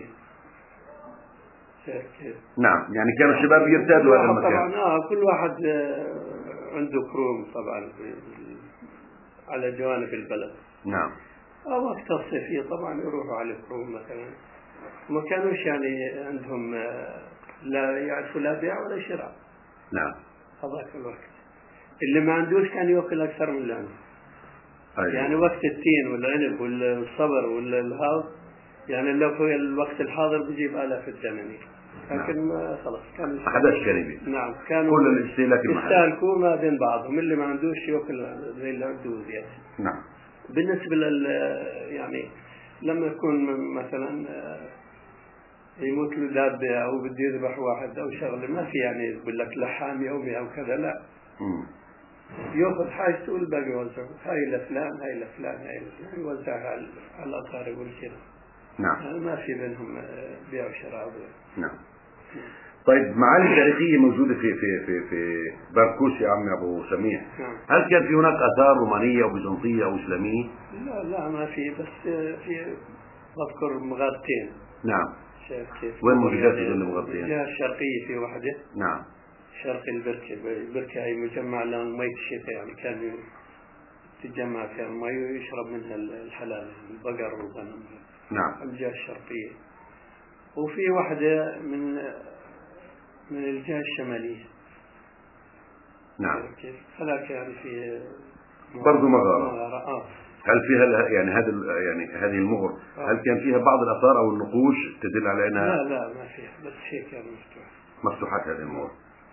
نعم، يعني كانوا الشباب يرتادوا هذا المكان. طبعا آه كل واحد عنده كروم طبعا على جوانب البلد. نعم. أو وقت الصيفية طبعا يروحوا على الكروم مثلا. ما كانوش يعني عندهم لا يعرفوا لا بيع ولا شراء. نعم. هذاك الوقت اللي ما عندوش كان يأكل أكثر من اللانه. أيوة. يعني وقت التين والعنب والصبر والهاو، يعني لو في الوقت الحاضر بيجيب آلاف الثمانية، لكن ما خلاص كان حداش كريمي. نعم كانوا كل الاستهلاك يستهلكوا ما بين بعضهم، اللي ما عندوش يأكل زي اللي عنده زيادة. نعم. بالنسبة لل يعني لما يكون مثلا يموت له دابة أو بده يذبح واحد أو شغلة، ما في يعني يقول لك لحام يومي أو كذا، لا. مم. يأخذ حاجته والباقي يوزعه، هاي لفلان هاي لفلان هاي لفلان، يوزعها على الأقارب والكذا. نعم. ما في بينهم بيع وشراء. نعم. طيب معالم تاريخية موجودة في في في في بركوش يا عمي أبو سميح. نعم. هل كان في هناك آثار رومانية أو بيزنطية أو إسلامية؟ لا لا ما في، بس في أذكر مغارتين. نعم. شايف كيف؟ وين موجودات هذول المغارتين؟ الجهة الشرقية في واحدة. نعم. شرق البركة، البركة هي مجمع لهم مية الشتاء، يعني كان تتجمع فيها المي ويشرب منها الحلال البقر والغنم. نعم. الجهة الشرقية. وفي واحدة من من الجهة الشمالية. نعم. كيف؟ هذاك يعني في برضو مغارة. مغارة. آه. هل فيها يعني هذا يعني هذه المغر آه. هل كان فيها بعض الآثار أو النقوش تدل على أنها؟ لا لا ما فيها، بس هيك كان مفتوح. مفتوحات هذه المغر.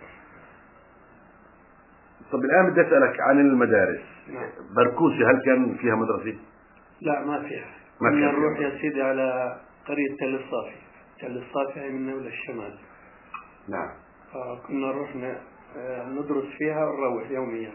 طب الآن بدي أسألك عن المدارس. نعم. بركوشة هل كان فيها مدرسة؟ لا ما فيها. ما كنا فيها. نروح يا سيدي على قرية تل الصافي. تل الصافي هي من أولى الشمال. نعم. آه كنا نروح ندرس فيها ونروح يوميا.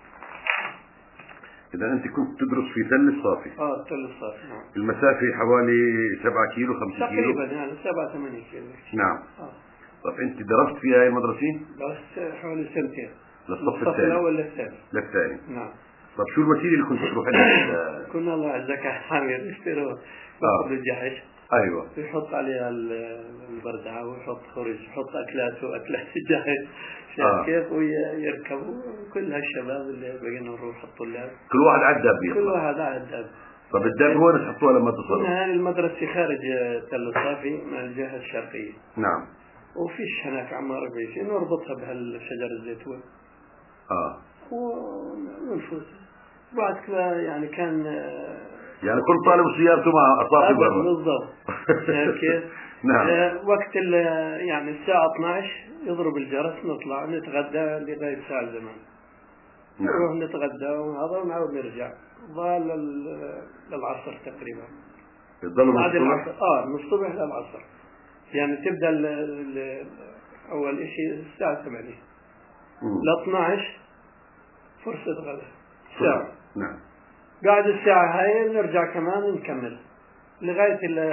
إذا أنت كنت تدرس في تل الصافي. آه تل الصافي. نعم. المسافة حوالي سبعة كيلو خمسة كيلو. تقريبا يعني سبعة ثمانية كيلو. نعم. آه. طب أنت درست فيها هاي المدرسة؟ درست حوالي سنتين. للصف الصف الأول للثاني. للثاني. نعم. طب شو الوسيلة اللي كنت تروح لها؟ كنا الله يعزك حامل يشتروا ياخذ الجحش. ايوه. ويحط عليها البردعة ويحط خرج ويحط اكلات واكلات الجحش. شايف آه. كيف؟ ويركبوا كل هالشباب اللي بقينا نروح الطلاب. كل واحد عدى بيطلع. كل واحد عدى. طب الداب وين تحطوها لما تصلوا؟ كنا هذه المدرسة خارج تل الصافي من الجهة الشرقية. نعم. وفيش هناك عمارة بيتي نربطها بهالشجر الزيتون. اه. ونفوت. بعد كذا يعني كان يعني كل طالب وسيارته مع أصافي برا. بالضبط. كيف؟ نعم. وقت يعني الساعة اثنعش يضرب الجرس نطلع نتغدى لغاية ساعة زمان. نعم. نروح نتغدى وهذا ونعود نرجع. ضال للعصر تقريبا. يضلوا بعد من العصر. اه من الصبح للعصر. يعني تبدأ ال ال أول إشي الساعة ثمانية. ل اثنعش فرصة غدا. ساعة. نعم. بعد الساعة هاي نرجع كمان نكمل لغاية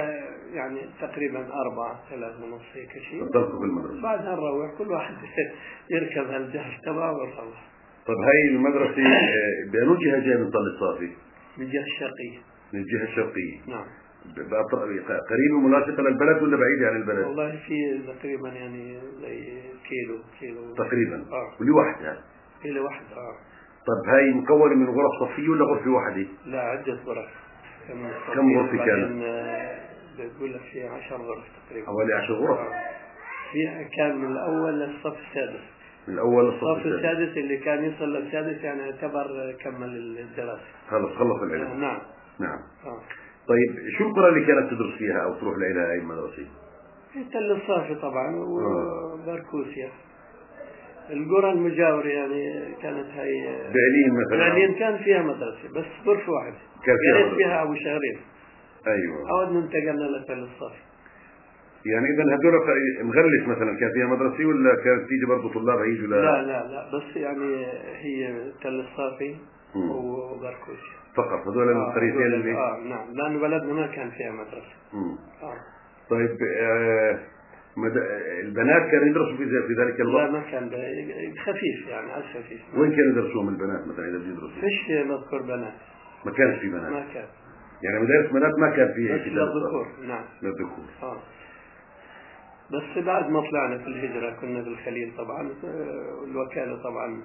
يعني تقريبا أربعة ثلاث ونص هيك شيء. فضلتوا في المدرسة. بعدها نروح كل واحد يركب هالجهاز تبعه ويروح. طب هاي المدرسة بأنو جهة جاية من طل الصافي؟ من الجهة الشرقية. من الجهة الشرقية. نعم. قريبة وملاصقة للبلد ولا بعيدة عن البلد؟ والله في تقريبا يعني زي كيلو كيلو تقريبا. اه. ولي واحد يعني؟ كيلو واحد اه. طب هاي مكونة من غرف صفية ولا غرفة واحدة؟ لا عدة غرف. كم غرفة كانت؟ بقول لك في عشر غرف تقريبا. حوالي عشر غرف. آه. في كان من الأول للصف السادس. من الأول للصف الصف السادس. السادس اللي كان يصل للسادس يعني اعتبر كمل الدراسة. خلص خلص العلم. آه نعم. نعم. آه. طيب شو القرى اللي كانت تدرس فيها أو تروح لها هاي المدرسة؟ تل الصافي طبعا وبركوسيا. القرى المجاورة يعني كانت هاي. بعلين مثلا. بعلين كان فيها مدرسة بس غرفة واحدة. كان فيها مدرسة. فيها أبو شغرين. أيوة. عودنا انتقلنا لتل الصافي. يعني إذا هذول مغلس مثلا كان فيها مدرسة ولا كان تيجي برضه طلاب يجوا لا؟ لا لا لا بس يعني هي تل الصافي وبركوسيا. فقط هذول آه القريتين اللي. اه نعم لأن بلدنا ما كان فيها مدرسة. امم. آه. طيب آه مد... البنات كانوا يدرسوا في في ذلك الوقت؟ لا ما كان خفيف يعني على خفيف. وين كانوا يدرسوهم البنات مثلا إذا بيدرسوا؟ فيش مذكور بنات. ما كانش في بنات. ما كان. يعني مدارس بنات ما كان فيها. بس للذكور نعم. للذكور. اه. بس بعد ما طلعنا في الهجرة كنا بالخليل طبعا الوكالة طبعا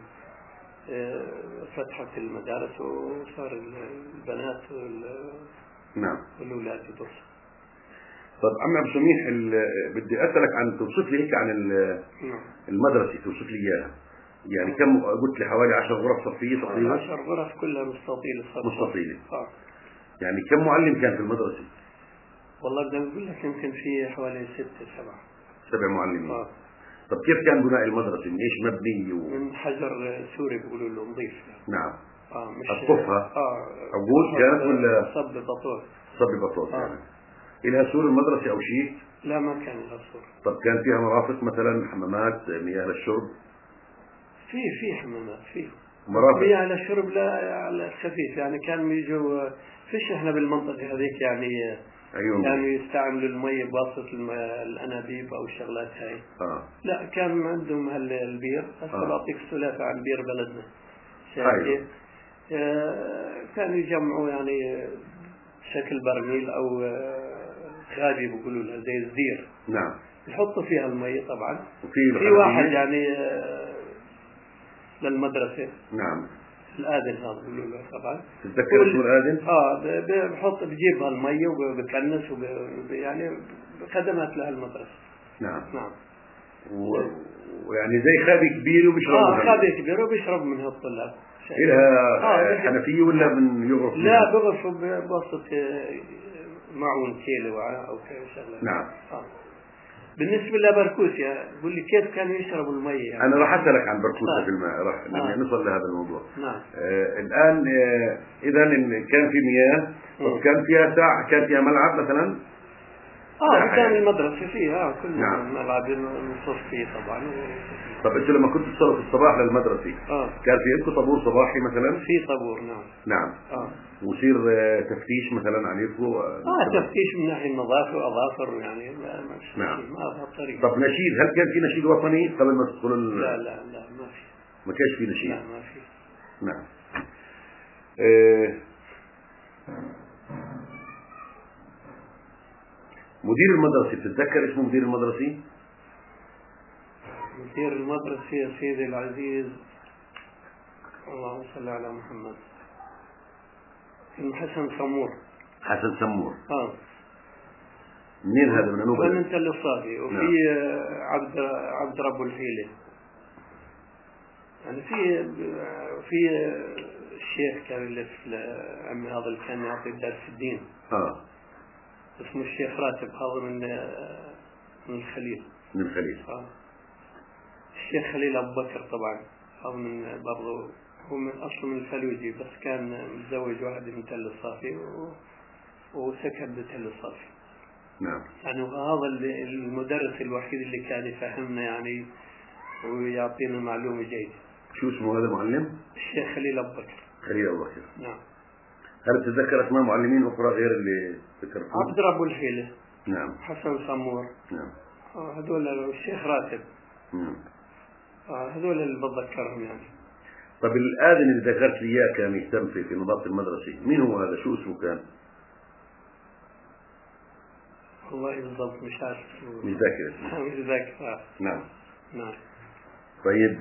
فتحت المدارس وصار البنات نعم والأولاد يدرسوا. طب عم ابو سميح بدي اسالك عن توصف لي هيك عن المدرسه توصف لي اياها يعني نعم. كم قلت لي حوالي عشر غرف صفيه تقريبا. عشر غرف كلها مستطيله. مستطيله اه. يعني كم معلم كان في المدرسه؟ والله بدي اقول لك يمكن في حوالي ستة سبعة. سبع معلمين. اه. طب كيف كان بناء المدرسه؟ من ايش مبنيه؟ و... من حجر سوري بيقولوا له نظيف يعني. نعم. اه مش اسقفها اه عقود كانت ولا صب بطول؟ صب بطول آه. يعني. إلها سور المدرسة أو شيء؟ لا ما كان لها سور. طب كان فيها مرافق مثلا حمامات مياه للشرب؟ في في حمامات في مرافق مياه للشرب لا على خفيف يعني كان يجوا فيش احنا بالمنطقة هذيك يعني أيوة. كانوا يستعملوا المي بواسطة الأنابيب أو الشغلات هاي. آه. لا كان عندهم هالبير هسه آه. بعطيك سلافة عن بير بلدنا. أيوة. آه كانوا يجمعوا يعني شكل برميل أو غابي بيقولوا لها زي الزير. نعم. يحطوا فيها المي طبعا. وفي في واحد يعني للمدرسة. نعم. الآذن هذا بيقولوا له طبعا. تتذكر اسمه الآذن؟ اه بحط بجيب هالمي وبكنس وب يعني خدمات لها المدرسة. نعم. نعم. و... ويعني زي خابي كبير وبيشرب اه خابي كبير وبيشرب منها الطلاب. إلها آه حنفية ولا من يغرف؟ لا بغرفوا بواسطة معون كيلو أو شغلة. نعم. آه. بالنسبة لبركوسيا بقول لي كيف كانوا يشربوا المي يعني. أنا راح أسألك عن بركوسيا آه. في الماء راح آه. نصل لهذا الموضوع. نعم. آه الآن آه إذا كان في مياه طب كان فيها ساعة كان فيها ملعب مثلا؟ اه كان المدرسة فيها كل نعم. ملعب نصف فيه طبعا. طب انتوا لما كنتوا تصلوا في الصباح للمدرسة آه. كان في عندكم طابور صباحي مثلا؟ في طابور نعم. نعم. اه ويصير تفتيش مثلا عليكم؟ اه تفتيش من ناحية النظافة وأظافر يعني لا مش نعم. ما بهالطريقة. طب نشيد هل كان في نشيد وطني قبل ما تدخلوا؟ لا لا لا ما في. ما كانش في نشيد؟ لا ما في. نعم. آه مدير المدرسة بتتذكر اسمه مدير المدرسة؟ مدير المدرسة يا سيدي العزيز اللهم صل على محمد حسن سمور. حسن سمور. اه منين هذا؟ من نوبة؟ من تل الصافي. وفي نعم. عبد عبد رب الحيلة يعني في في الشيخ كان اللي في عمي هذا اللي كان يعطي درس الدين. اه اسمه الشيخ راتب هذا من من الخليل. من الخليل. اه الشيخ خليل أبو بكر طبعا هذا من برضه هو من أصله من الفلوجي بس كان متزوج واحد من تل الصافي وسكن بتل الصافي. نعم. يعني هذا المدرس الوحيد اللي كان يفهمنا يعني ويعطينا معلومة جيدة. شو اسمه هذا المعلم؟ الشيخ خليل أبو بكر. خليل أبو بكر. نعم. هل تتذكر أسماء معلمين أخرى غير اللي ذكرتهم؟ عبد رب الحيلة. نعم. حسن صمور. نعم. آه هذول الشيخ راتب. نعم. آه هذول اللي بتذكرهم يعني. طب الآذن اللي ذكرت لي إياه كان يهتم في في نظافة المدرسة، مين هو هذا؟ شو اسمه كان؟ والله بالضبط مش عارف. مش ذاكر اسمه. مش ذاكر. نعم. نعم. طيب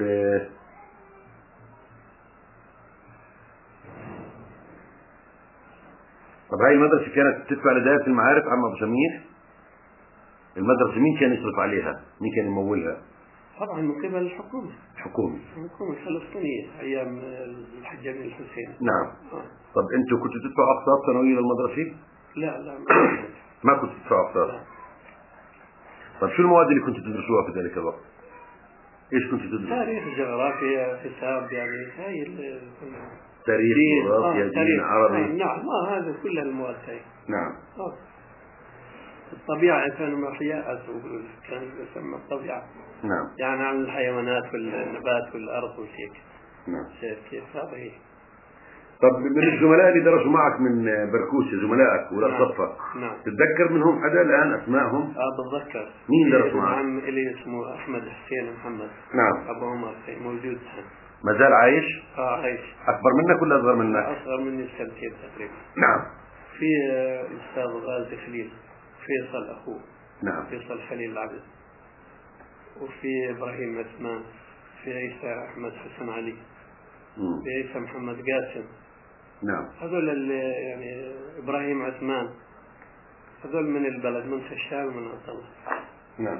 طب هاي المدرسة كانت تدفع لدائرة المعارف عم أبو سميح؟ المدرسة مين كان يصرف عليها؟ مين كان يمولها؟ طبعا من قبل الحكومة. الحكومة. الحكومة الفلسطينية أيام الحج أمين الحسين. نعم. آه. طب أنتوا كنتوا تدفعوا أقساط سنوية للمدرسة؟ لا لا ما, ما كنتوا تدفعوا أقساط. طب شو المواد اللي كنتوا تدرسوها في ذلك الوقت؟ ايش كنتوا تدرسوا؟ تاريخ، جغرافيا، حساب، يعني هاي تاريخ، جغرافيا، دين، عربي. آه نعم. آه هذا كل المواد هاي. نعم. آه. الطبيعة كانوا أحياء كان يسمى الطبيعة. نعم. يعني عن الحيوانات والنبات والأرض والهيك. نعم. شايف كيف؟ هذا هي. طب من الزملاء اللي درسوا معك من بركوسة، زملائك ولا نعم. صفك، نعم. تتذكر منهم حدا الآن أسماءهم؟ اه بتذكر. مين درس معك؟ عم إلي اسمه أحمد حسين محمد. نعم. أبو عمر موجود. ما زال عايش؟ اه عايش. أكبر منك ولا أصغر منك؟ أصغر مني بسنتين تقريبا. نعم. في أستاذ غازي خليل، فيصل أخوه. نعم. فيصل خليل العبد. وفي إبراهيم عثمان، في عيسى أحمد حسن علي، مم. في عيسى محمد قاسم. نعم. هذول اللي يعني إبراهيم عثمان، هذول من البلد، من خشال ومن عطلة. نعم.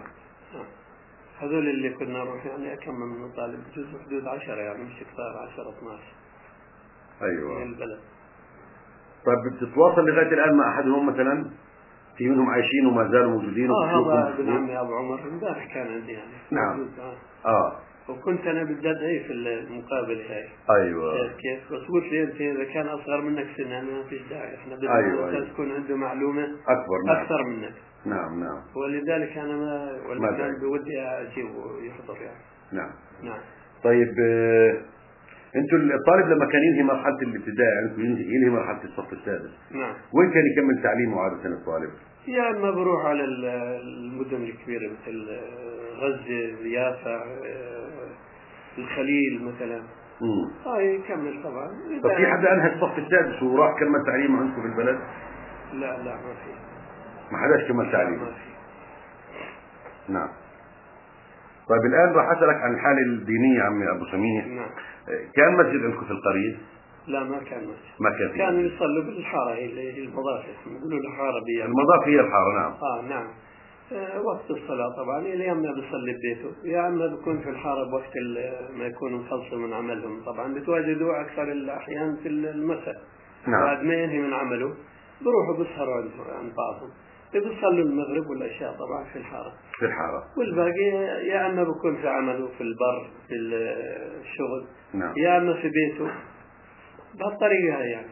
هذول اللي كنا نروح يعني كم من طالب، جزء حدود عشرة يعني مش كثار، عشرة اثناشر. أيوة. من البلد. طيب بتتواصل لغاية الآن مع أحدهم مثلا؟ في منهم عايشين وما زالوا موجودين؟ اه هذا ابن عمي أبو عمر امبارح كان عندي يعني. نعم. موجود. آه. آه. وكنت أنا بالذات أي في المقابلة هاي. أيوة. كيف؟ بس قلت لي أنت إذا كان أصغر منك سنا ما فيش داعي، إحنا بدنا أيوة. أيوة. تكون عنده معلومة أكبر. نعم. أكثر منك. نعم نعم. ولذلك أنا ما ولا كان داعي. بودي أجيبه يحضر يعني. نعم. نعم. طيب آه انتوا الطالب لما كان ينهي مرحلة الابتدائي يعني ينهي, ينهي مرحلة الصف السادس، نعم، وين كان يكمل تعليمه عادة الطالب؟ يا اما بروح على المدن الكبيرة مثل غزة، يافا، الخليل مثلا. امم اه يكمل طبعا. طب في حدا انهى الصف السادس وراح كمل تعليمه عندكم في البلد؟ لا لا ما في. ما حداش كمل تعليمه؟ ما في. نعم. طيب الآن راح أسألك عن الحالة الدينية عمي أبو سميح. نعم. كان مسجد عندكم في القرية؟ لا ما كان مسجد. ما كان. كانوا يصلوا بالحارة، هي المضافة، يقولوا الحارة بيا. المضافة هي الحارة. نعم. اه نعم. آه وقت الصلاة طبعا، يا اما بيصلي ببيته يا اما بيكون في الحارة بوقت ما يكونوا مخلصوا من عملهم. طبعا بتواجدوا أكثر الأحيان في المساء. نعم. بعد ما ينهي من عمله بروحوا بيسهروا عند بعضهم، بيصلوا المغرب والعشاء طبعا في الحارة. في الحارة. والباقي يا اما بيكون في عمله في البر في الشغل. نعم. يا اما في بيته، بهالطريقة يعني.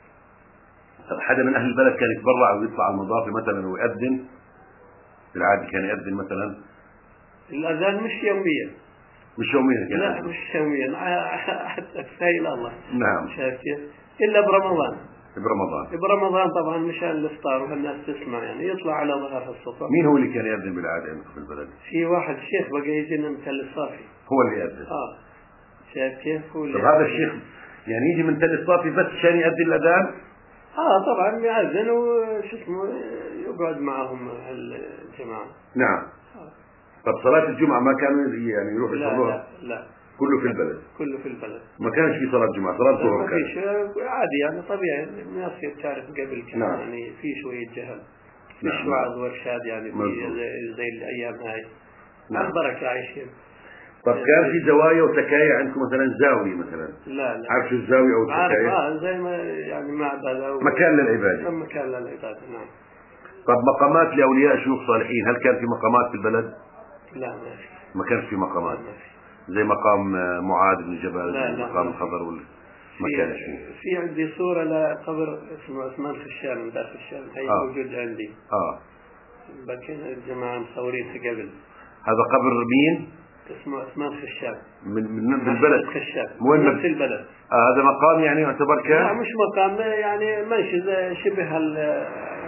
طب حدا من أهل البلد كان يتبرع ويطلع على المضافة مثلا ويأذن؟ بالعادة كان يأذن مثلا؟ الأذان مش يوميا. مش يوميا كان؟ لا مش يوميا، حتى تسهيل الله. نعم. شايف كيف؟ إلا برمضان. برمضان. برمضان طبعا مشان الإفطار والناس تسمع يعني، يطلع على ظهر السطح. مين هو اللي كان يأذن بالعادة عندكم في البلد؟ في واحد شيخ بقى يجينا من تل الصافي. هو اللي يأذن؟ اه شايف كيف؟ هو اللي طب هذا الشيخ يعني يجي من تل الصافي بس عشان يأذن الأذان؟ اه طبعا يأذن وش اسمه يقعد معهم الجماعة. نعم. آه. طب صلاة الجمعة ما كانوا يعني يروحوا يصلوها؟ لا لا كله في البلد. كله في البلد. ما كانش في صلاة جمعة، صلاة ظهر ما فيش، عادي يعني طبيعي. الناس تعرف قبل كان نعم. يعني في شوية جهل، في نعم. وعظ وارشاد يعني، في زي, زي الايام هاي. نعم. البركة عايشين. طب كان في زوايا وسكايا عندكم مثلا؟ زاوية مثلا؟ لا لا. عارف شو الزاوية او السكايا؟ عارف. اه زي ما يعني معبد او مكان للعبادة. مكان للعبادة. نعم. طب مقامات لأولياء شيوخ صالحين، هل كان في مقامات في البلد؟ لا ما في. ما كانش في مقامات. لا ما في. زي مقام معاذ بن جبل، لا زي لا مقام الخضر ولا ما كانش فيه. في عندي صورة لقبر اسمه عثمان خشال من داخل الشام، هي آه. موجود عندي. اه لكن الجماعة مصورينها قبل. هذا قبر مين؟ اسمه عثمان خشال من من بالبلد. خشال. وين نفس البلد. آه هذا مقام يعني يعتبر كان؟ لا مش مقام يعني، ماشي شبه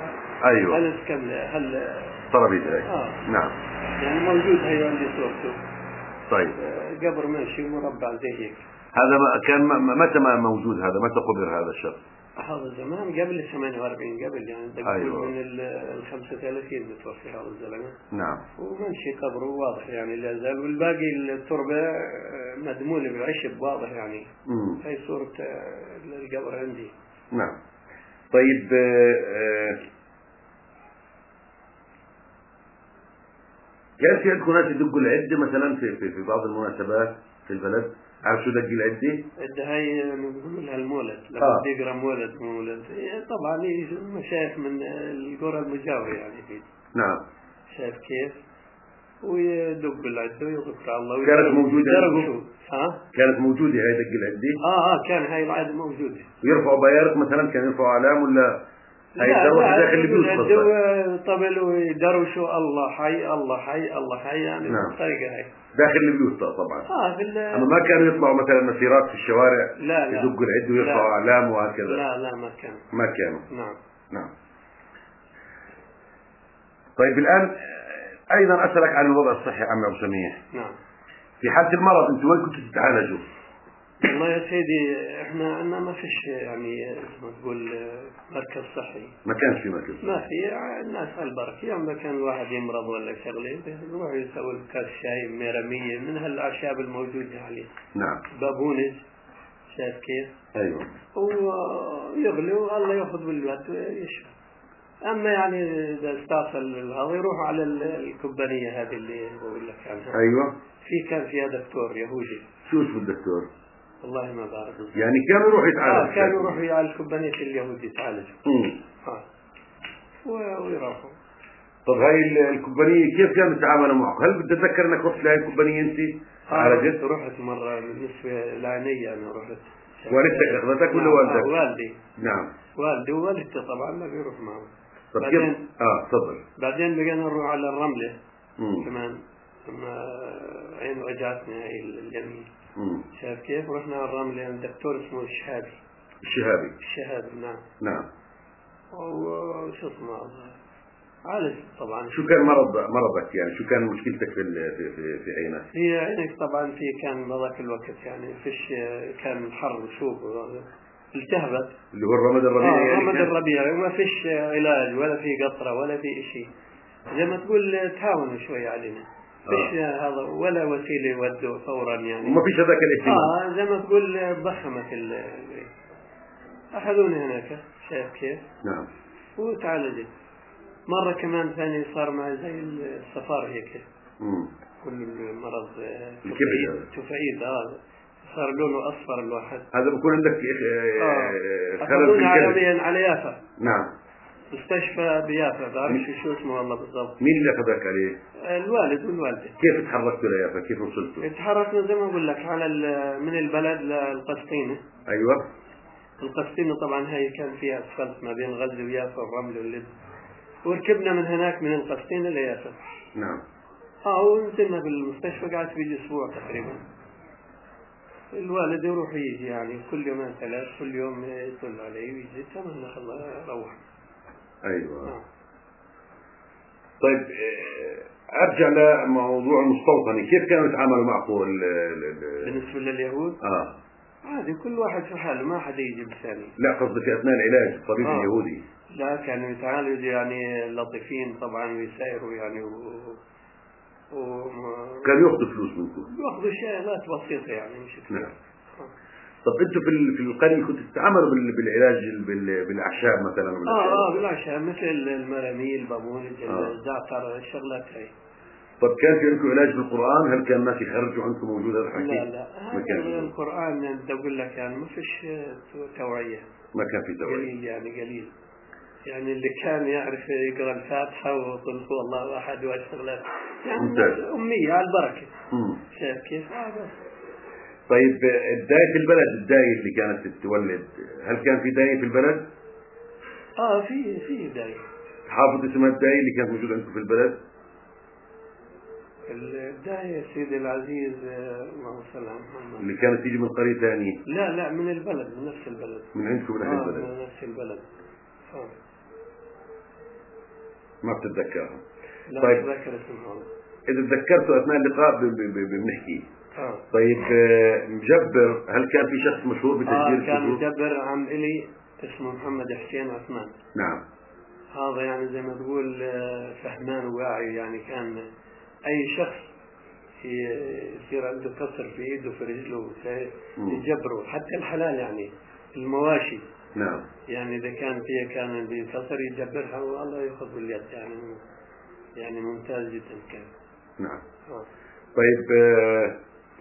ايوه هل كم هل ترابيزه هاي. اه نعم يعني موجود، هي عندي صورته. طيب آه قبر ماشي مربع زي هيك. هذا ما كان م- متى ما موجود هذا؟ متى قبر هذا الشخص؟ هذا زمان قبل ال ثمانية وأربعين، قبل يعني بدك تقول أيوة. من ال خمسة وثلاثين متوفي هذا الزلمه. نعم. ومنشي قبره واضح يعني لا زال، والباقي التربه مدمونه بالعشب واضح يعني. مم. هي صوره القبر عندي. نعم. طيب آه كان في عندكم ناس يدقوا العده مثلا في في, في بعض المناسبات في البلد؟ عارف شو دق العده؟ العده هي بنقول لها المولد، لما آه. بيقرا مولد مولد طبعا يجوا مشايخ من القرى المجاوره يعني فيه. نعم. شايف كيف؟ ويدق العده ويذكر الله. كانت موجوده شو؟ ها؟ كانت موجوده هاي دق العده؟ اه اه كان هاي العاده موجوده. ويرفعوا بيارق مثلا، كان يرفعوا اعلام ولا هاي لا الدروشه لا داخل البيوت قصدك؟ طبل ويدروشوا الله حي الله حي الله حي يعني. نعم. بالطريقه هاي داخل البيوت طبعا. اه في اما ما كانوا يطلعوا مثلا مسيرات في الشوارع لا لا يدقوا العد ويرفعوا اعلام وهكذا؟ لا لا ما كانوا ما كانوا. نعم. نعم. طيب الان ايضا اسالك عن الوضع الصحي عم ابو سميح. نعم. في حالة المرض انتم وين كنتوا تتعالجوا؟ والله يا سيدي احنا عندنا ما فيش يعني ما تقول مركز صحي. ما كانش في مركز؟ ما في. الناس على البركة يوم ما كان الواحد يمرض ولا شغله يروح يسوي كاس شاي ميرمية من هالاعشاب الموجودة عليه. نعم. بابونج شايف كيف؟ ايوه. ويغلي والله ياخذ بالوقت ويشرب. اما يعني اذا استاصل هذا يروح على الكوبانيه هذه اللي بقول لك عنها. ايوه. في كان فيها دكتور يهودي. شو اسمه الدكتور؟ والله ما بعرف. يعني كانوا يروحوا يتعالجوا؟ اه كانوا يروحوا على الكوبانيه اليهودي يتعالجوا. امم اه ويروحوا. طب هاي الكوبانيه كيف كانوا يتعاملوا معك؟ هل بتتذكر انك رحت لهي الكوبانيه انت؟ عالجت؟ آه رحت مره بالنسبه لعيني انا رحت. والدتك اخذتك ولا والدك؟ آه والدي. نعم. والدي ووالدتي طبعا ما بيروح معه. طب بعدين كيف؟ اه تفضل. بعدين بقينا نروح على الرمله. مم. كمان لما عين وجعتني هاي اليمين. مم. شايف كيف؟ رحنا على الرمله عند دكتور اسمه الشهابي. الشهابي. الشهابي نعم. نعم. وشو اسمه عالج طبعا. شو كان مرض مرضك يعني؟ شو كان مشكلتك في في في, في عينك؟ في عينك طبعا في كان بذاك الوقت يعني فيش كان حر وشوك التهبت اللي هو الرمد الربيعي. آه يعني رمد الربيعي وما فيش علاج ولا في قطره ولا في شيء. زي ما تقول تهاونوا شوي علينا. فيش آه. هذا ولا وسيله يودوا فورا يعني. وما فيش هذاك الاهتمام. اه زي ما تقول ضخمت ال اخذوني هناك. شايف كيف؟ نعم. وتعالجت. مرة كمان ثاني صار معي زي الصفار هيك. امم كل المرض الكبد. تفعيد اه صار لونه اصفر الواحد. هذا بكون عندك اه خلل في عالميا على يافا. نعم. مستشفى بيافا بعرف شو اسمه والله بالضبط. مين اللي اخذك عليه؟ الوالد والوالدة. كيف تحركتوا ليافا؟ كيف وصلتوا؟ تحركنا زي ما اقول لك على من البلد للقسطينة. ايوه. القسطينة طبعا هي كان فيها اسفلت ما بين غزة ويافا والرمل واللد. وركبنا من هناك من القسطينة ليافا. نعم. اه ونزلنا بالمستشفى قعدت في اسبوع تقريبا. الوالد يروح يجي يعني كل يومين ثلاث كل يوم يطل علي ويجي تمام خلاص روح. ايوه. آه. طيب ارجع لموضوع المستوطني، كيف كانوا يتعاملوا معكم بالنسبة لليهود؟ اه عادي كل واحد في حاله ما حدا يجي بالثاني. لا قصدي في اثناء العلاج الطبيب آه. اليهودي. لا كانوا يتعالجوا يعني لطيفين طبعا ويسايروا يعني و... و... كانوا ياخذوا فلوس منكم؟ ياخذوا شغلات بسيطة يعني مش كثير. نعم. طب انتوا في في القرية كنتوا تتعاملوا بالعلاج بالاعشاب مثلا؟ اه اه بالاعشاب مثل المراميل البابونج آه. الزعتر الشغلات هاي. طب كان في عندكم علاج بالقرآن؟ هل كان الناس يخرجوا عندكم موجود هذا الحكي؟ لا لا ما كان القرآن يعني بدي اقول لك يعني ما فيش توعية. ما كان في توعية. قليل يعني قليل. يعني اللي كان يعرف يقرأ الفاتحة وقل هو الله أحد والشغلات يعني أمية على البركة. شايف كيف؟ آه بس. طيب داية البلد، الداية اللي كانت تتولد، هل كان في داية في البلد؟ آه في في داية. حافظ اسمها الداية اللي كانت موجودة عندكم في البلد؟ الداية سيدي العزيز اللهم صل على محمد. اللي كانت تيجي من قرية ثانية؟ لا لا من البلد من نفس البلد. من عندكم من أهل آه البلد؟ من نفس البلد. آه. ما بتتذكرها؟ لا طيب أتذكر اسمه. إذا تذكرته أثناء اللقاء بنحكي. آه. طيب مجبر، هل كان في شخص مشهور بتسجيل آه السجود؟ كان مجبر عم إلي اسمه محمد حسين عثمان. نعم. هذا يعني زي ما تقول فهمان وواعي، يعني كان أي شخص يصير عنده كسر في ايده في رجله يجبره، حتى الحلال يعني المواشي. نعم. يعني اذا كان فيها كان بكسر يجبرها والله ياخذ باليد، يعني يعني ممتاز جدا كان. نعم. آه. طيب آه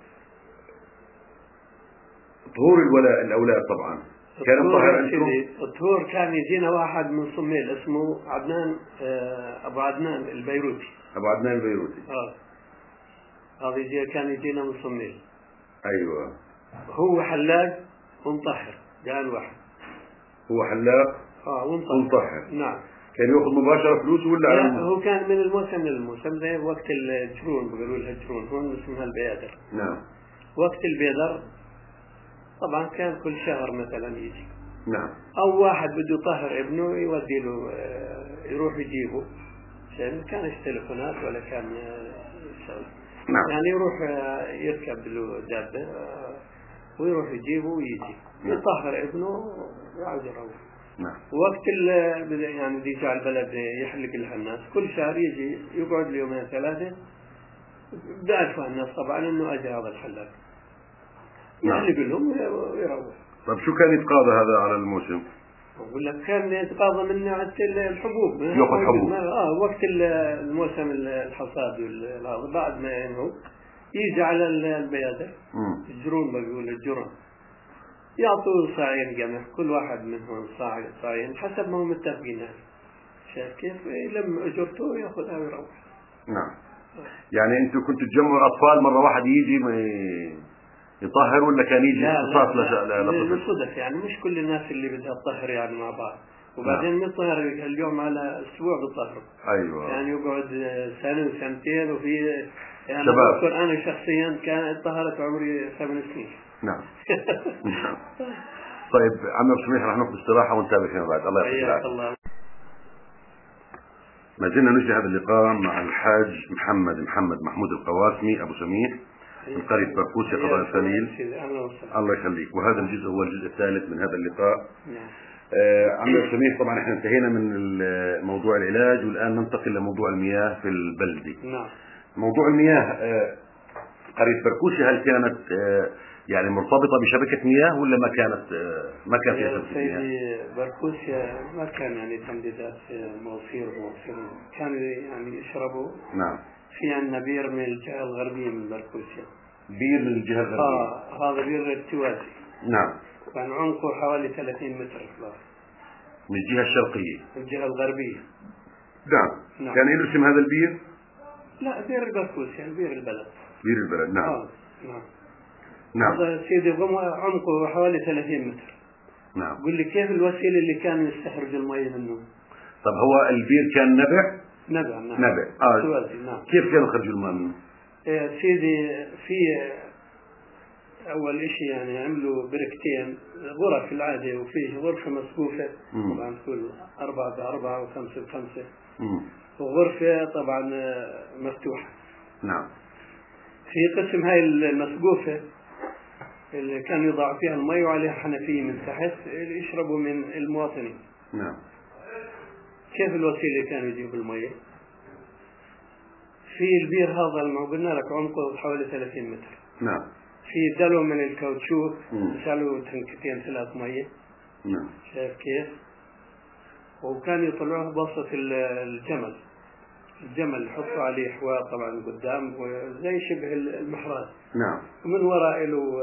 طهور الولاء الاولاد طبعا كان مطهر عندكم؟ الطهور كان يجينا واحد من صميل اسمه عدنان، آه ابو عدنان البيروتي. ابو عدنان البيروتي. اه هذا يجي كان يجينا من صميل. ايوه. هو حلاق ومطهر، قال واحد. هو حلاق اه ومطهر. ومطهر. نعم. كان ياخذ مباشره فلوس ولا؟ لا هو كان من الموسم للموسم، زي وقت الجرون بيقولوا لها الجرون، هون اسمها البيادر. نعم. وقت البيادر طبعا كان كل شهر مثلا يجي. نعم. او واحد بده يطهر ابنه يودي له يروح يجيبه، عشان كانش تليفونات ولا كان يسوي. نعم. يعني يروح يركب له دابه ويروح يجيبه ويجي. نعم. يطهر ابنه ويعود يروح. نعم. وقت يعني يجي على البلد يحلق لها الناس كل شهر يجي يقعد له يومين ثلاثه، بيعرفوا الناس طبعا انه اجى هذا الحلاق. نعم. يحلق لهم ويروح. طيب شو كان يتقاضى هذا على الموسم؟ أقول لك كان يتقاضى من نوع الحبوب. ياخذ حبوب. اه وقت الموسم الحصاد هذا بعد ما ينهو يجي على البيادر الجرون بقول الجرون يعطوا صاعين قمح، كل واحد منهم صاع صاعين حسب ما هم متفقين. شايف كيف؟ لما اجرته ياخذها ويروح. نعم. يعني انتم كنتوا تجمعوا الاطفال مره واحد يجي يطهر ولا كان يجي اختصاص للصدف؟ يعني مش كل الناس اللي بدها تطهر يعني مع بعض، وبعدين نعم. نطهر اليوم على اسبوع بطهروا. ايوه. يعني يقعد سنه وسنتين، وفي يعني شباب. اذكر انا شخصيا كانت طهرت عمري ثمان سنين. نعم. نعم. طيب عم ابو سميح رح ناخذ استراحه ونتابع فيما بعد. الله يعطيك العافيه. ما زلنا نجري هذا اللقاء مع الحاج محمد محمد محمود القواسمي ابو سميح من قرية بركوسي قضاء الخليل. الله يخليك. وهذا الجزء هو الجزء الثالث من هذا اللقاء. نعم. آه عم سميح طبعا احنا انتهينا من موضوع العلاج والان ننتقل لموضوع المياه في البلدة. نعم. موضوع المياه آه قرية بركوسي هل كانت آه يعني مرتبطة بشبكة مياه ولا ما كانت آه ما كان فيها شبكة مياه؟ سيدي بركوسي ما كان يعني تمديدات موصير وموصير، كانوا يعني يشربوا. نعم. في عندنا بير من الجهة الغربية من بركوسيا. بير من الجهة الغربية. اه هذا بير التوازي. نعم. كان عمقه حوالي ثلاثين متر خلاص. من الجهة الشرقية. من الجهة الغربية. نعم. نعم. كان له اسم هذا البير؟ لا بير البركوسيا يعني بير البلد. بير البلد. نعم. آه. نعم. نعم. هذا سيدي عمقه حوالي ثلاثين متر. نعم. قل لي كيف الوسيلة اللي كانوا يستخرجوا المية منه؟ طب هو البير كان نبع؟ نبع. نعم. نبع. اه توازي. نعم. كيف كانوا يخرجوا الماء منه؟ إيه سيدي في اول شيء يعني عملوا بركتين غرف العاده، وفيه غرفه مسقوفه طبعا كل أربعة بأربعة وخمسة بخمسة، وغرفه طبعا مفتوحه. نعم. في قسم هاي المسقوفه اللي كان يضع فيها المي وعليها حنفيه من تحت اللي يشربوا من المواطنين. نعم. كيف الوسيله كانوا يجيبوا المي؟ في البير هذا اللي قلنا لك عمقه حوالي ثلاثين متر. نعم. في دلو من الكاوتشوك شالوا تنكتين ثلاث مية. نعم. شايف كيف؟ وكانوا يطلعوه بوسط الجمل. الجمل يحطوا عليه حواء طبعا قدام وزي شبه المحراث. نعم. ومن وراء له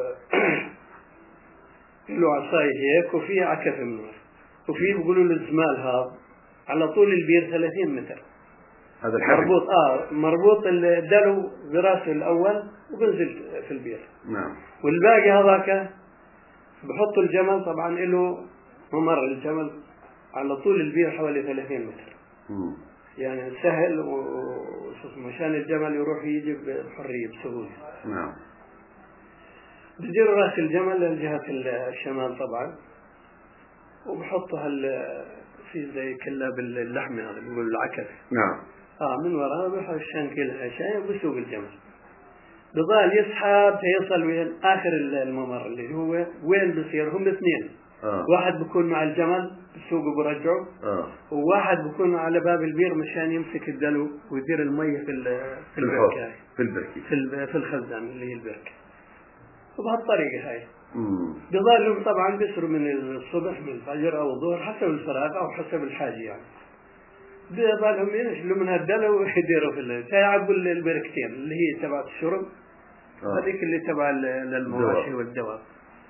له عصاية هيك وفي عكف من ورا، وفي بيقولوا له الزمال هذا على طول البير ثلاثين متر. هذا الحبل مربوط اه مربوط الدلو براسه الاول وبنزل في البير. نعم. والباقي هذاك بحطوا الجمل طبعا له ممر الجمل على طول البير حوالي ثلاثين متر. مم. يعني سهل ومشان الجمل يروح يجي بحريه بسهوله. نعم. بديروا راس الجمل لجهه الشمال طبعا، وبحطوا في زي كلاب اللحم هذا بيقولوا العكس. نعم. اه من وراء بيروح الشنكلها شيء وبيسوق الجمل. بضال يسحب فيصل وين آخر الممر اللي هو وين بصير هم الاثنين. آه. واحد بيكون مع الجمل بسوقه برجعه. آه. وواحد بيكون على باب البير مشان يمسك الدلو ويدير المية في في البركة. في البركة. في في الخزان اللي هي البركة. وبهالطريقة هاي. امم. بضالهم طبعا بيسروا من الصبح من الفجر أو الظهر حسب الفراغ أو حسب الحاجة يعني. بضالهم ينشلوا من الدلو ويديروا في الليل. فيعبوا البركتين اللي هي تبع الشرب. هذيك اللي تبع للمواشي والدواب.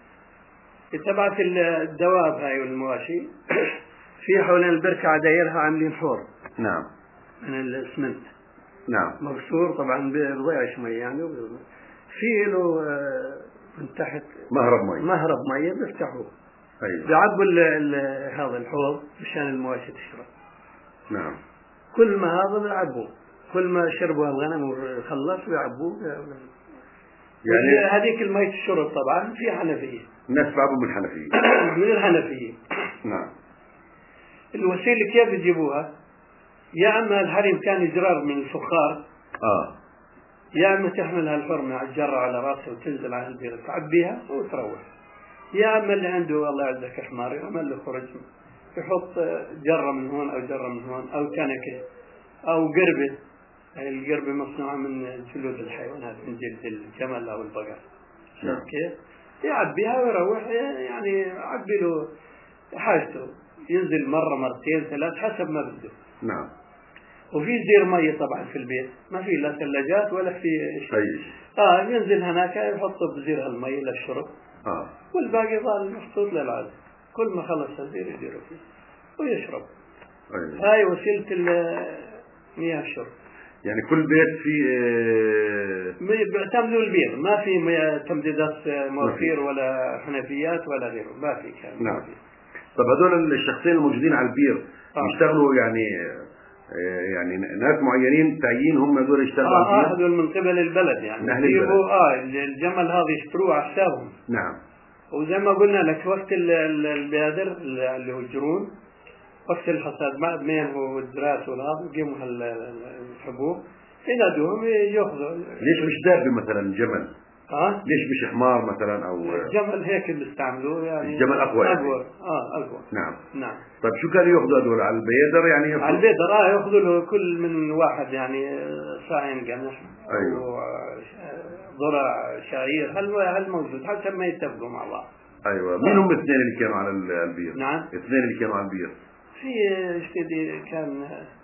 تبعت الدواب هاي والمواشي في حوالين البركة دايرها عاملين حور. نعم. من الاسمنت. نعم. مكسور طبعا بضيع شوي يعني. في له من تحت مهرب مية. مهرب مية بيفتحوه. أيوة. بيعبوا هذا الحوض مشان المواشي تشرب. نعم. كل ما هذا بيعبوه. كل ما شربوا الغنم وخلص بيعبوه. يعني هذيك المية الشرب طبعا في حنفية. الناس بعبوا من الحنفية. من الحنفية. نعم. الوسيلة كيف يجيبوها؟ يا اما الحريم كان يجرار من الفخار. اه. يا اما تحملها الحرمة على الجرة على راسها وتنزل على البير تعبيها وتروح. يا اما اللي عنده الله يعزك حمار يعمل له خرج يحط جرة من هون او جرة من هون او تنكة او قربة. القربة مصنوعة من جلود الحيوانات من جلد الجمل او البقر. نعم. كيف؟ يعبيها ويروح يعني يعبي له حاجته. ينزل مرة مرتين ثلاث حسب ما بده. نعم. وفي زير مية طبعا في البيت ما في لا ثلاجات ولا في شيء. اه ينزل هناك يحطه بزير المية للشرب. اه. والباقي ظل محطوط للعادة. كل ما خلص الزير يديره فيه ويشرب. أيوة. هاي وسيلة مياه الشرب. يعني كل بيت فيه بيعتمدوا البير ما في تمديدات مواسير ولا حنفيات ولا غيره ما في كان. نعم. طب هذول الشخصين الموجودين على البير آه. يشتغلوا يعني يعني ناس معينين تعيين هم هذول يشتغلوا آه على البير. اه هذول من قبل البلد يعني يجيبوا اه الجمل هذا يشتروه على حسابهم. نعم. وزي ما قلنا لك وقت البيادر اللي هو الجرون وقت الحصاد ما بين والدراس والهذا يقيموا الحبوب ينادوهم ياخذوا. ليش مش دابة مثلا جمل؟ ها؟ ليش مش حمار مثلا او الجمل هيك بيستعملوه يعني الجمل اقوى يعني. اقوى اه اقوى. نعم. نعم. طيب شو كانوا ياخذوا هذول على البيدر يعني ياخذوا على البيدر اه ياخذوا له كل من واحد يعني صاعين قمح. ايوه. ذرة شعير هل هل موجود حسب ما يتفقوا مع بعض. ايوه. مين هم الاثنين اللي كانوا على البير؟ نعم. الاثنين اللي كانوا على البير. في اشتدي كان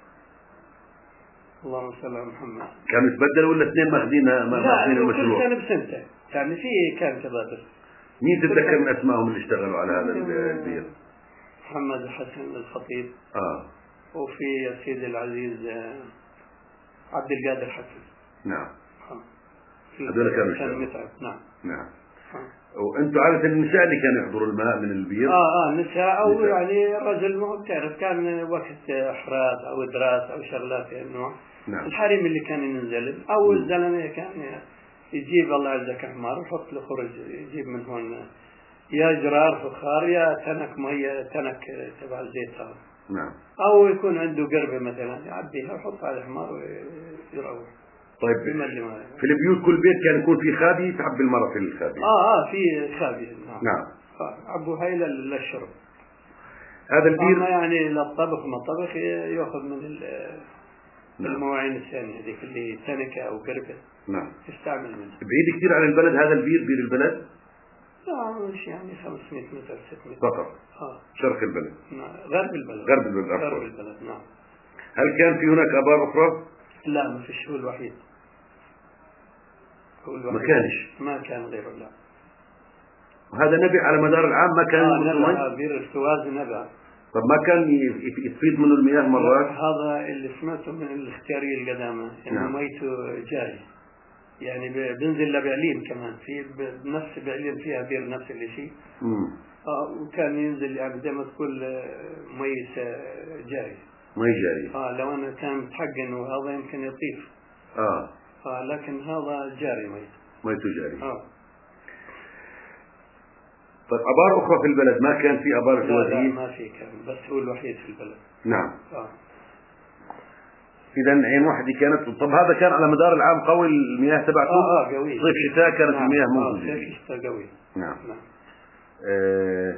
اللهم صل على محمد. كانوا يتبدلوا ولا اثنين ماخذين ماخذين المشروع؟ كل سنة بسنته يعني في كان تبادل. مين تتذكر من اسمائهم اللي اشتغلوا على هذا البير؟ محمد الحسن الخطيب. اه. وفي سيدي العزيز عبد القادر حسن. نعم. هذول كانوا يشتغلوا. نعم. نعم. وانتم عادة النساء اللي كانوا يحضروا الماء من البير؟ اه اه نساء او نساء. يعني الرجل ما هو بتعرف كان وقت احراث او ادراس او شغلات النوع. نعم. الحريم اللي كان ينزل او م. الزلمه كان يجيب الله يعزك حمار ويحط له خرج يجيب من هون يا جرار فخار يا تنك ميه تنك تبع الزيت هذا. نعم. او يكون عنده قربه مثلا يعبيها ويحطها على الحمار ويروح. طيب في البيوت كل بيت كان يكون في خابي تعبي المرأة في الخابي. اه اه في خابي. نعم. نعم. عبوا هاي للشرب. هذا البير أما يعني للطبخ ما طبخ يأخذ من المواعين الثانية ذيك اللي تنكة أو قربة. نعم. يستعمل منها. بعيد كثير عن البلد هذا البير بير البلد؟ لا مش يعني خمسمائة متر ستمائة فقط. آه. شرق البلد. نعم. غرب البلد. غرب البلد. غرب البلد نعم. هل كان في هناك آبار أخرى؟ لا ما فيش هو الوحيد. هو الوحيد. ما كانش. ما كان غيره لا. وهذا نبع على مدار العام ما كان. آه نبع بير السواز نبع. طب ما كان يفيد منه المياه مرات؟ هذا اللي سمعته من الاختيارية القدامى إنه نعم. ميته جاري يعني بنزل لبعليم كمان في بنفس بعليم فيها بير نفس الشيء. آه وكان ينزل يعني زي ما تقول مية جاري. مي جاري. اه لو أنا كان متحقن وهذا يمكن يطيف. اه. آه لكن هذا جاري ميت. ميته جاري. اه. طيب ابار اخرى في البلد ما كان في ابار لا, لا ما في كان، بس هو الوحيد في البلد. نعم. آه. اذا عين واحدة كانت. طب هذا كان على مدار العام قوي المياه تبعته؟ اه اه قوي. صيف شتاء كانت نعم. المياه اه موجودة. صيف شتاء قوي. نعم. نعم. آه.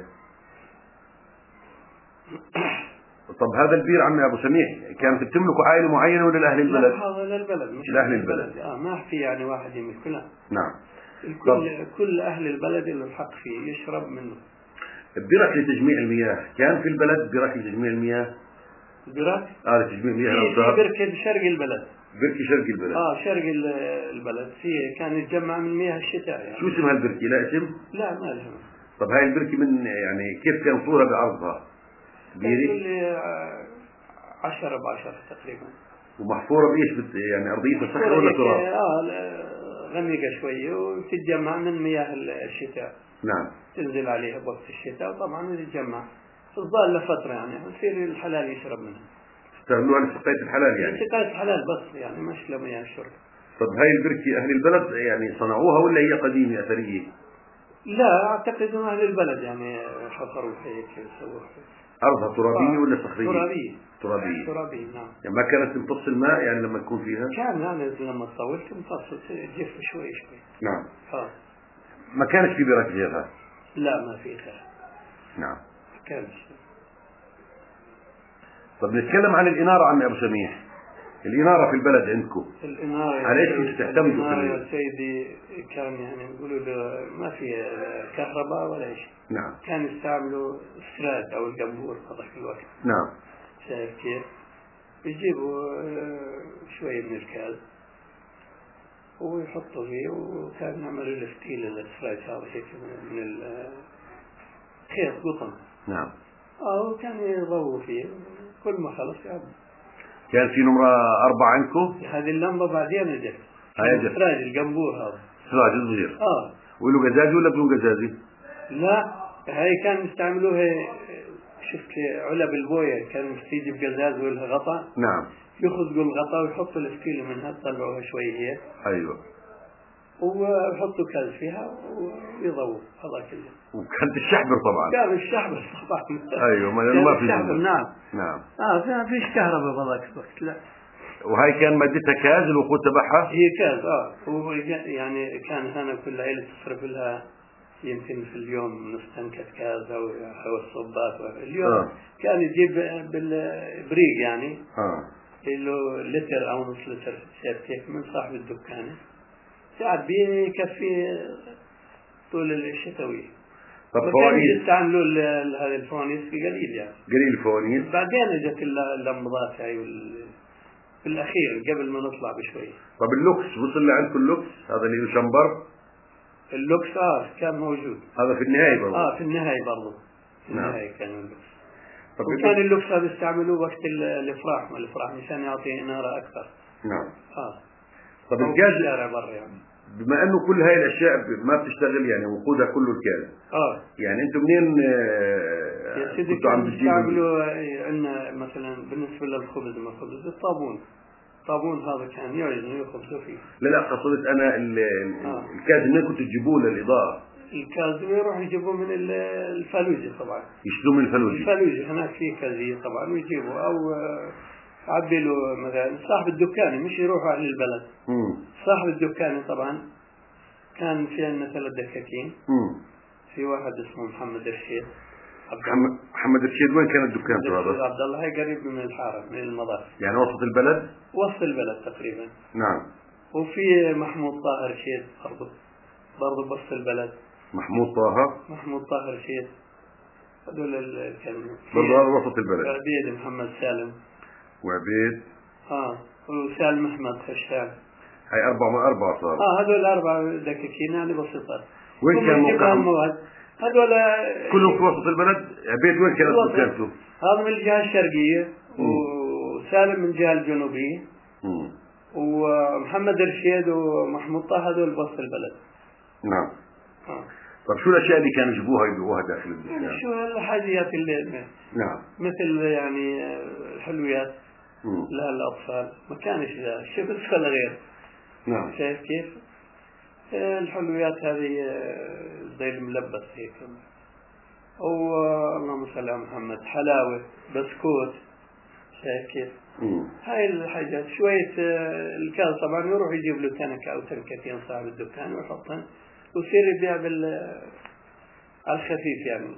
طب هذا البير عمي ابو سميح كانت بتملكوا عائله معينه ولا لاهل البلد؟ لا هذا للبلد مش لاهل البلد. اه ما في يعني واحد يملكه. نعم. الكل كل اهل البلد له الحق فيه يشرب منه. البرك لتجميع المياه كان في البلد برك لتجميع المياه؟ البرك؟ اه لتجميع المياه في في بركه بشرق البلد. بركه شرق البلد. اه شرق البلد في كان يتجمع من مياه الشتاء يعني. شو اسم هالبركه؟ لا اسم؟ لا ما لها. طب هاي البركه من يعني كيف كان طولها بعرضها؟ كبيره؟ عشرة بعشرة تقريبا. ومحفوره بايش بت... يعني ارضيتها صخر ولا تراب؟ اه غميقه شويه وتتجمع من مياه الشتاء. نعم. تنزل عليها بوقت الشتاء وطبعا تتجمع تظل لفتره يعني يصير الحلال يشرب منها. استعملوها لسقايه الحلال يعني؟ لسقايه الحلال بس يعني مش لمياه الشرب. طب هاي البركه اهل البلد يعني صنعوها ولا هي قديمه اثريه؟ لا اعتقد انه اهل البلد يعني حفروا هيك سووا. ارضها ترابيه ولا صخريه؟ ترابيه. ترابيه. ترابيه نعم. يعني ما كانت تمتص الماء يعني لما تكون فيها؟ كان يعني لما تطول تمتص تجف شوي شوي. نعم. اه ما كانش في برك غيرها؟ لا ما في غيرها. نعم. ما كانش. طب نتكلم عن الإنارة عمي أبو سميح. الإنارة في البلد عندكم الإنارة على إيش كنتوا تعتمدوا؟ الإنارة يا سيدي كان يعني يقولوا له ما في كهرباء ولا شيء. نعم. كان يستعملوا السراد أو القنبور في ذاك الوقت. نعم. شايف كيف؟ يجيبوا شوية من الكاز ويحطوا فيه، وكان يعملوا الفتيل السراج هذا هيك من الخيط قطن. نعم. اه وكان يضووا فيه كل ما خلص يعب. كان في نمرة أربعة عندكم؟ هذه اللمبة بعدين اجت. هاي اجت. السراج القنبور هذا. سراج صغير. اه. وله قزازي ولا بدون قزازي؟ لا هاي كانوا يستعملوها، شفت علب البويه كانوا تيجي بقزاز ولها غطاء. نعم. يخذوا الغطاء ويحطوا الفتيل منها يطلعوها شوي هي. ايوه. ويحطوا كاز فيها ويضووا هذا كله. وكانت الشحبر طبعا. كان الشحبر طبعا. ايوه ما ما في الشحبر. نعم. نعم. اه ما فيش كهرباء بهذاك الوقت لا. وهي كان مادتها كاز الوقود تبعها؟ هي كاز اه هو يعني كان هنا كل عيلة تصرف لها يمكن في اليوم نص تنكة كاز او او الصبات اليوم. آه. كان يجيب بالبريق يعني اه له لتر او نص لتر شايف كيف من صاحب الدكان ساعات بيكفي طول الشتوي. طب فوانيس يستعملوا هذا الفوانيس قليل يعني قليل الفوانيس. بعدين اجت اللمبات هاي في الاخير قبل ما نطلع بشوي. طب اللوكس وصل لعندكم اللوكس هذا اللي له شمبر؟ اللوكس اه كان موجود. هذا في النهاية برضه؟ اه في النهاية برضه في نعم. النهاية كان اللوكس. وكان اللوكس هذا يستعملوه وقت الافراح ما الافراح مشان يعطي انارة اكثر. نعم. اه طب الكاز الشارع برا يعني بما انه كل هاي الاشياء ما بتشتغل يعني وقودها كله الكاز. اه يعني انتم منين آه كنتوا عم تستعملوا عندنا مثلا بالنسبة للخبز ما خبز الطابون. الطابون هذا كان يعجن يخبزوا فيه. لا لا قصدت انا آه. الكاز منين كنتوا تجيبوه للاضاءة؟ الكاز يروح يجيبوه من الفلوجة طبعا. يشتروه من الفلوجة؟ الفلوجة هناك في كازية طبعا ويجيبوا او عبي له مثلا صاحب الدكان مش يروحوا على البلد. مم. صاحب الدكان طبعا كان في عندنا ثلاث دكاكين. مم. في واحد اسمه محمد رشيد. محمد محمد رشيد وين كان الدكان هذا؟ عبد الله هي قريب من الحارة من المضاف. يعني وسط البلد؟ وسط البلد تقريبا. نعم. وفي محمود طاهر رشيد برضه برضه بوسط البلد. محمود طاهر؟ محمود طاهر رشيد هذول الكلمة. برضه وسط البلد. وعبيد محمد سالم. وعبيد. اه وسالم احمد خشام. هاي أربعة أربعة صار. اه هذول أربعة دكاكين يعني بسيطات. وين كان موقعهم؟ هذول كلهم في وسط البلد. عبيد وين كانت دكانته؟ هذا من الجهة الشرقية وسالم من الجهة الجنوبية. مم. ومحمد رشيد ومحمود طه هذول بوسط البلد. نعم. آه. طب شو الأشياء اللي كانوا يجيبوها يبيعوها داخل الدكان؟ شو الحاجيات اللي نعم. مثل يعني الحلويات لا الأطفال ما كانش ذا شبس ولا غير. نعم. شايف كيف؟ الحلويات هذه زي الملبس هيك واللهم صل على محمد حلاوة بسكوت، شايف كيف؟ هاي الحاجات شوية. الكاس طبعا يروح يجيب له تنكة أو تنكتين صاحب الدكان ويحطن ويصير يبيع بال على الخفيف يعني،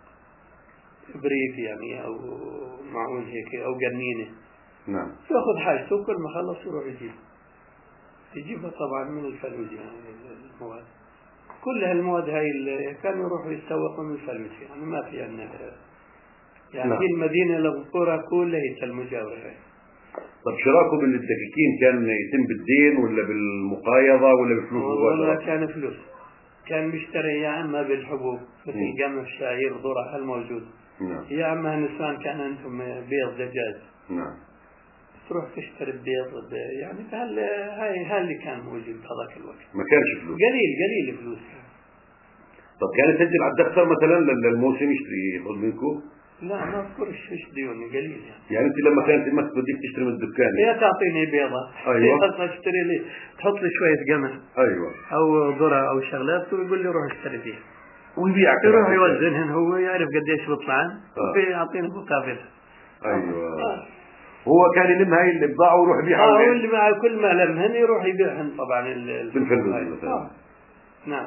بريك يعني أو معون هيك أو جنينة. نعم. يأخذ حاجته كل ما خلص يروح يجيب يجيبها طبعا من الفلوج يعني المواد. كل هالمواد هاي اللي كانوا يروحوا يتسوقوا من الفلوج يعني ما في عندنا يعني. نعم. في المدينة القرى كلها هي المجاورة هاي. طب شراكم من الدكاكين كان يتم بالدين ولا بالمقايضة ولا بفلوس مباشرة؟ والله كان فلوس، كان مشتري يا اما بالحبوب مثل قمح شعير ذرة الموجود. نعم. يا اما نسوان كان عندهم بيض دجاج. نعم. تروح تشتري بيض يعني. هل هاي هاي اللي كان موجود بهذاك الوقت. ما كانش فلوس. قليل قليل فلوس كان. طب كان يسجل على الدفتر مثلا للموسم يشتري ياخذ منكم؟ لا ما اذكرش ايش ديوني قليل يعني. يعني انت لما كانت امك بدك تشتري من الدكان هي تعطيني بيضة. ايوه. اشتري لي تحط لي شوية قمح ايوه او ذرة او شغلات ويقول لي روح اشتري فيها. ويبيعك. يروح يوزنهن هو يعرف قديش بيطلعن ويعطيني مقابل. ايوه. آه. هو كان يلم هاي البضاعة ويروح يبيعها. اه هو اللي مع كل ما لمهن يروح يبيعهن طبعا بالفلوس مثلا. آه. نعم.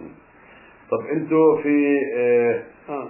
طب انتوا في آه آه.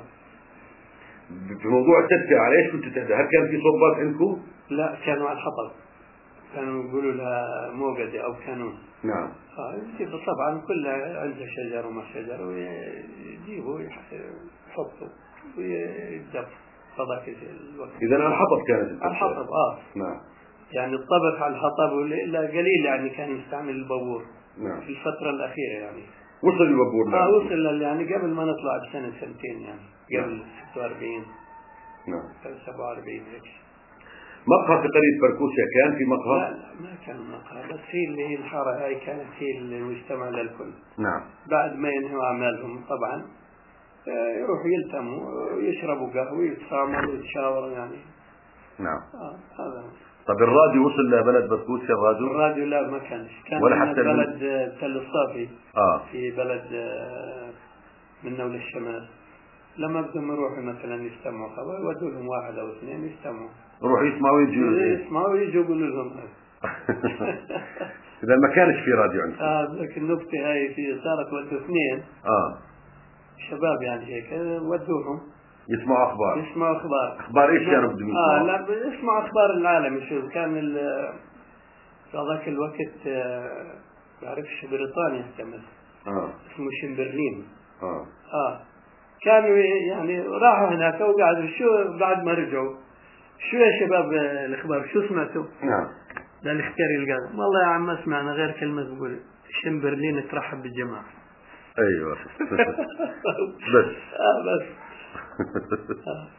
في موضوع التدفئة على ايش كنتوا تدفئ؟ هل كان في صبات عندكم؟ لا كانوا على الحطب، كانوا يقولوا لها موقدة او كانون. نعم. اه طبعا كل عنده شجر وما شجر ويجيبوا يحطوا ويدفوا فضاك الوقت. اذا على الحطب كانت على الحطب. اه نعم. يعني الطبخ على الحطب ولا قليل يعني كان يستعمل البابور. نعم. في الفترة الأخيرة يعني. وصل البابور. اه وصل يعني قبل ما نطلع بسنة سنتين يعني قبل. نعم. ستة وأربعين. نعم. سبعة وأربعين هيك. مقهى في قرية بركوسيا كان في مقهى؟ لا لا ما كان مقهى، بس هي اللي هي الحارة هاي كانت هي المجتمع للكل. نعم. بعد ما ينهوا أعمالهم طبعا يروحوا يلتموا ويشربوا قهوة ويتسامروا ويتشاوروا يعني. نعم. آه هذا. طب الراديو وصل لبلد بركوسيا الراديو؟ الراديو لا ما كانش، كان ولا حتى بلد تل الصافي. آه. في بلد من نول الشمال. لما بدهم يروحوا مثلا يستمعوا خبر يودوا لهم واحد او اثنين يستمعوا. يروحوا يسمعوا يجوا يسمعوا ويجوا يقولوا لهم. إذا ما كانش في راديو عندكم. اه لكن النكتة هاي في صارت ودوا اثنين. اه. شباب يعني هيك ودوهم. يسمعوا اخبار. يسمعوا اخبار. اخبار ايش كانوا بدهم يسمعوا؟ اه لا يسمعوا اخبار العالم. شو كان في هذاك الوقت آه بعرفش بريطانيا احتمل. اه. اسمه شمبرلين. اه. اه كانوا يعني راحوا هناك وقعدوا شو بعد ما رجعوا شو يا شباب الاخبار شو سمعتوا؟ نعم. ده الاختيار اللي قال والله يا عم ما سمعنا غير كلمة تقول شمبرلين ترحب بالجماعة. ايوه. بس. اه بس. آه.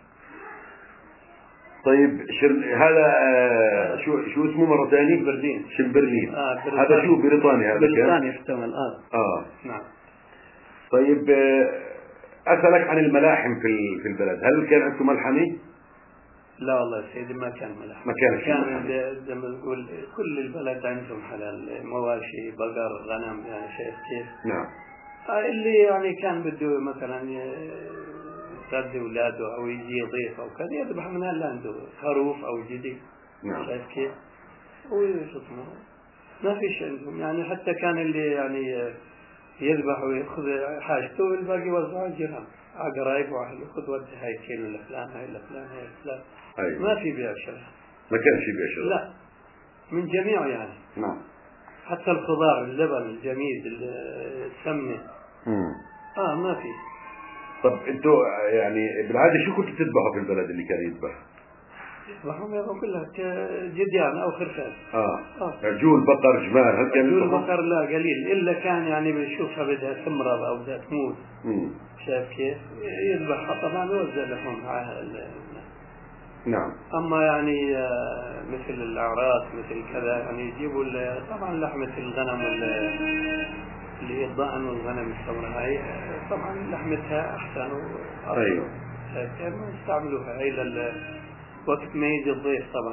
طيب شر... هذا آه شو شو اسمه مرة ثانية؟ شمبرلين. شمبرلين. آه هذا شو بريطانيا هذا؟ بريطانيا احتمل. اه. اه. نعم. طيب آه أسألك عن الملاحم في في البلد، هل كان عندكم ملحمة؟ لا والله سيدي ما كان ملاحم. ما كان كان زي ما تقول كل البلد عندهم حلال مواشي بقر غنم يعني شايف كيف؟ نعم. اللي يعني كان بده مثلا يرد اولاده او يجي ضيف او كذا يذبح من اللي عنده خروف او جدي. نعم. شايف كيف؟ وشو ما فيش عندهم يعني. حتى كان اللي يعني يذبح ويأخذ حاجته والباقي يوزعه الجيران عقرايب واحد يأخذ ودي هاي كيلو لفلان هاي لفلان هاي لفلان. أيوة. ما في بيع شراء. ما كان في بيع شراء. لا من جميعه يعني. نعم. حتى الخضار اللبن الجميد السمنة. امم. اه ما في. طب انتوا يعني بالعادة شو كنتوا تذبحوا في البلد اللي كان يذبح؟ يذبحوا يذبحوا كلها جديان او خرفان. اه. اه. عجول بقر جمال هل كان عجول بقر لا قليل الا كان يعني بنشوفها بدها تمرض او بدها تموت. امم. شايف كيف؟ يذبحها طبعا يوزع لهم معها. نعم. اما يعني مثل الاعراس مثل كذا يعني يجيبوا طبعا لحمة الغنم اللي هي الضأن والغنم الثورة هاي طبعا لحمتها احسن. ايوه. شايف ما يستعملوها هاي لل وقت ما يجي الضيف. طبعا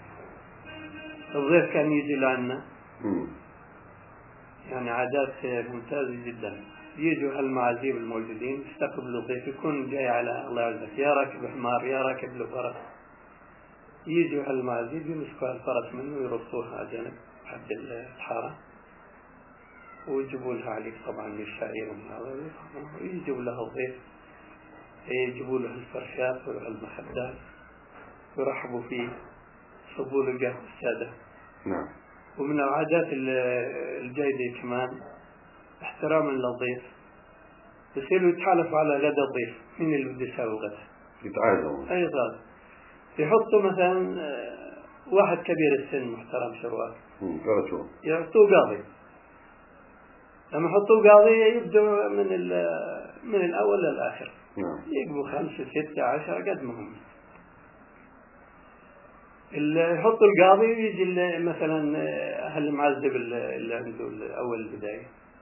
الضيف كان يجي لعنا. امم. يعني عادات ممتازة جدا. يجوا هالمعازيب الموجودين يستقبلوا الضيف، يكون جاي على الله يعزك يا راكب حمار يا راكب له فرس، يجوا هالمعازيب يمسكوا هالفرس منه ويربطوها على جنب حد الحارة ويجيبوا لها عليك طبعا من الشعير ومن هذا، ويجيبوا لها الضيف يجيبوا له الفرشات والمخدات ويرحبوا فيه، يصبوا له قهوة السادة. نعم. ومن العادات الجيدة كمان احتراما للضيف، يصيروا يتحالفوا على غدا الضيف، مين اللي بده يساوي غدا؟ يتعايزوا. أي غدا. يحطوا مثلا واحد كبير السن محترم شروال. امم يحطوه قاضي. لما يحطوه قاضي يبدأ من من الأول للآخر. نعم. يجيبوا خمسة ستة عشرة قد ما هم. اللي يحطوا القاضي يجي مثلا أهل المعذب اللي عنده أول البداية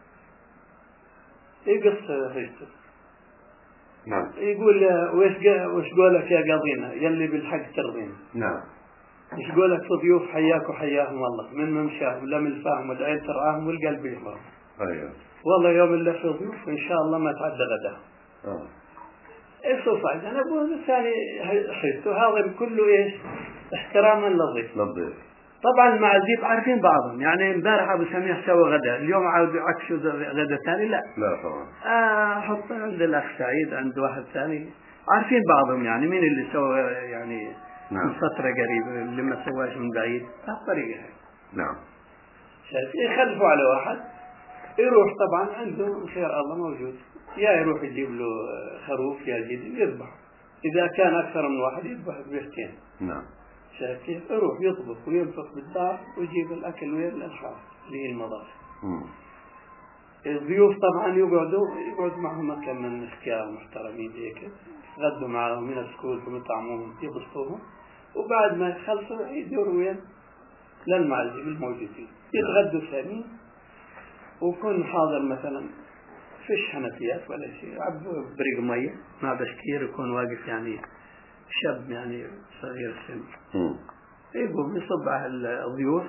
يقص رجته. نعم. يقول وش وش قولك يا قاضينا يلي بالحق ترضينا. نعم. وش قولك في ضيوف حياك وحياهم الله من ممشاهم لا من فاهم والعين ترعاهم والقلب يحمرهم. أيوة. والله يوم اللي في ضيوف إن شاء الله ما تعدى غدا. آه. إيش صفعت أنا أقول الثاني حسته هذا كله إيش احتراما للضيف. للضيف. طبعا المعازيب عارفين بعضهم، يعني امبارح ابو سميح سوى غدا اليوم عاود يعكسوا غدا ثاني لا لا طبعا. آه حط عند الاخ سعيد عند واحد ثاني عارفين بعضهم، يعني مين اللي سوى يعني نعم. من فتره قريبه اللي ما سواش من بعيد بهالطريقه هاي. نعم. شايف يخلفوا على واحد يروح طبعا عنده خير الله موجود، يا يروح يجيب له خروف يا يجيب يذبح، اذا كان اكثر من واحد يذبح بيختين. نعم. شايف كيف؟ يروح يطبخ وينفخ بالدار ويجيب الأكل وين للحارة اللي هي المضاف. الضيوف طبعا يقعدوا يقعد معهم كم من اختيار محترمين هيك، يتغدوا معهم من يسكتوا ويطعموهم يبسطوهم، وبعد ما يخلصوا يدوروا وين للمعازيم الموجودين يتغدوا ثاني، ويكون حاضر مثلا فيش حنفيات ولا شيء، عبوا بريق مية مع بشكير يكون واقف يعني شاب يعني صغير السن يقوم يصب على الضيوف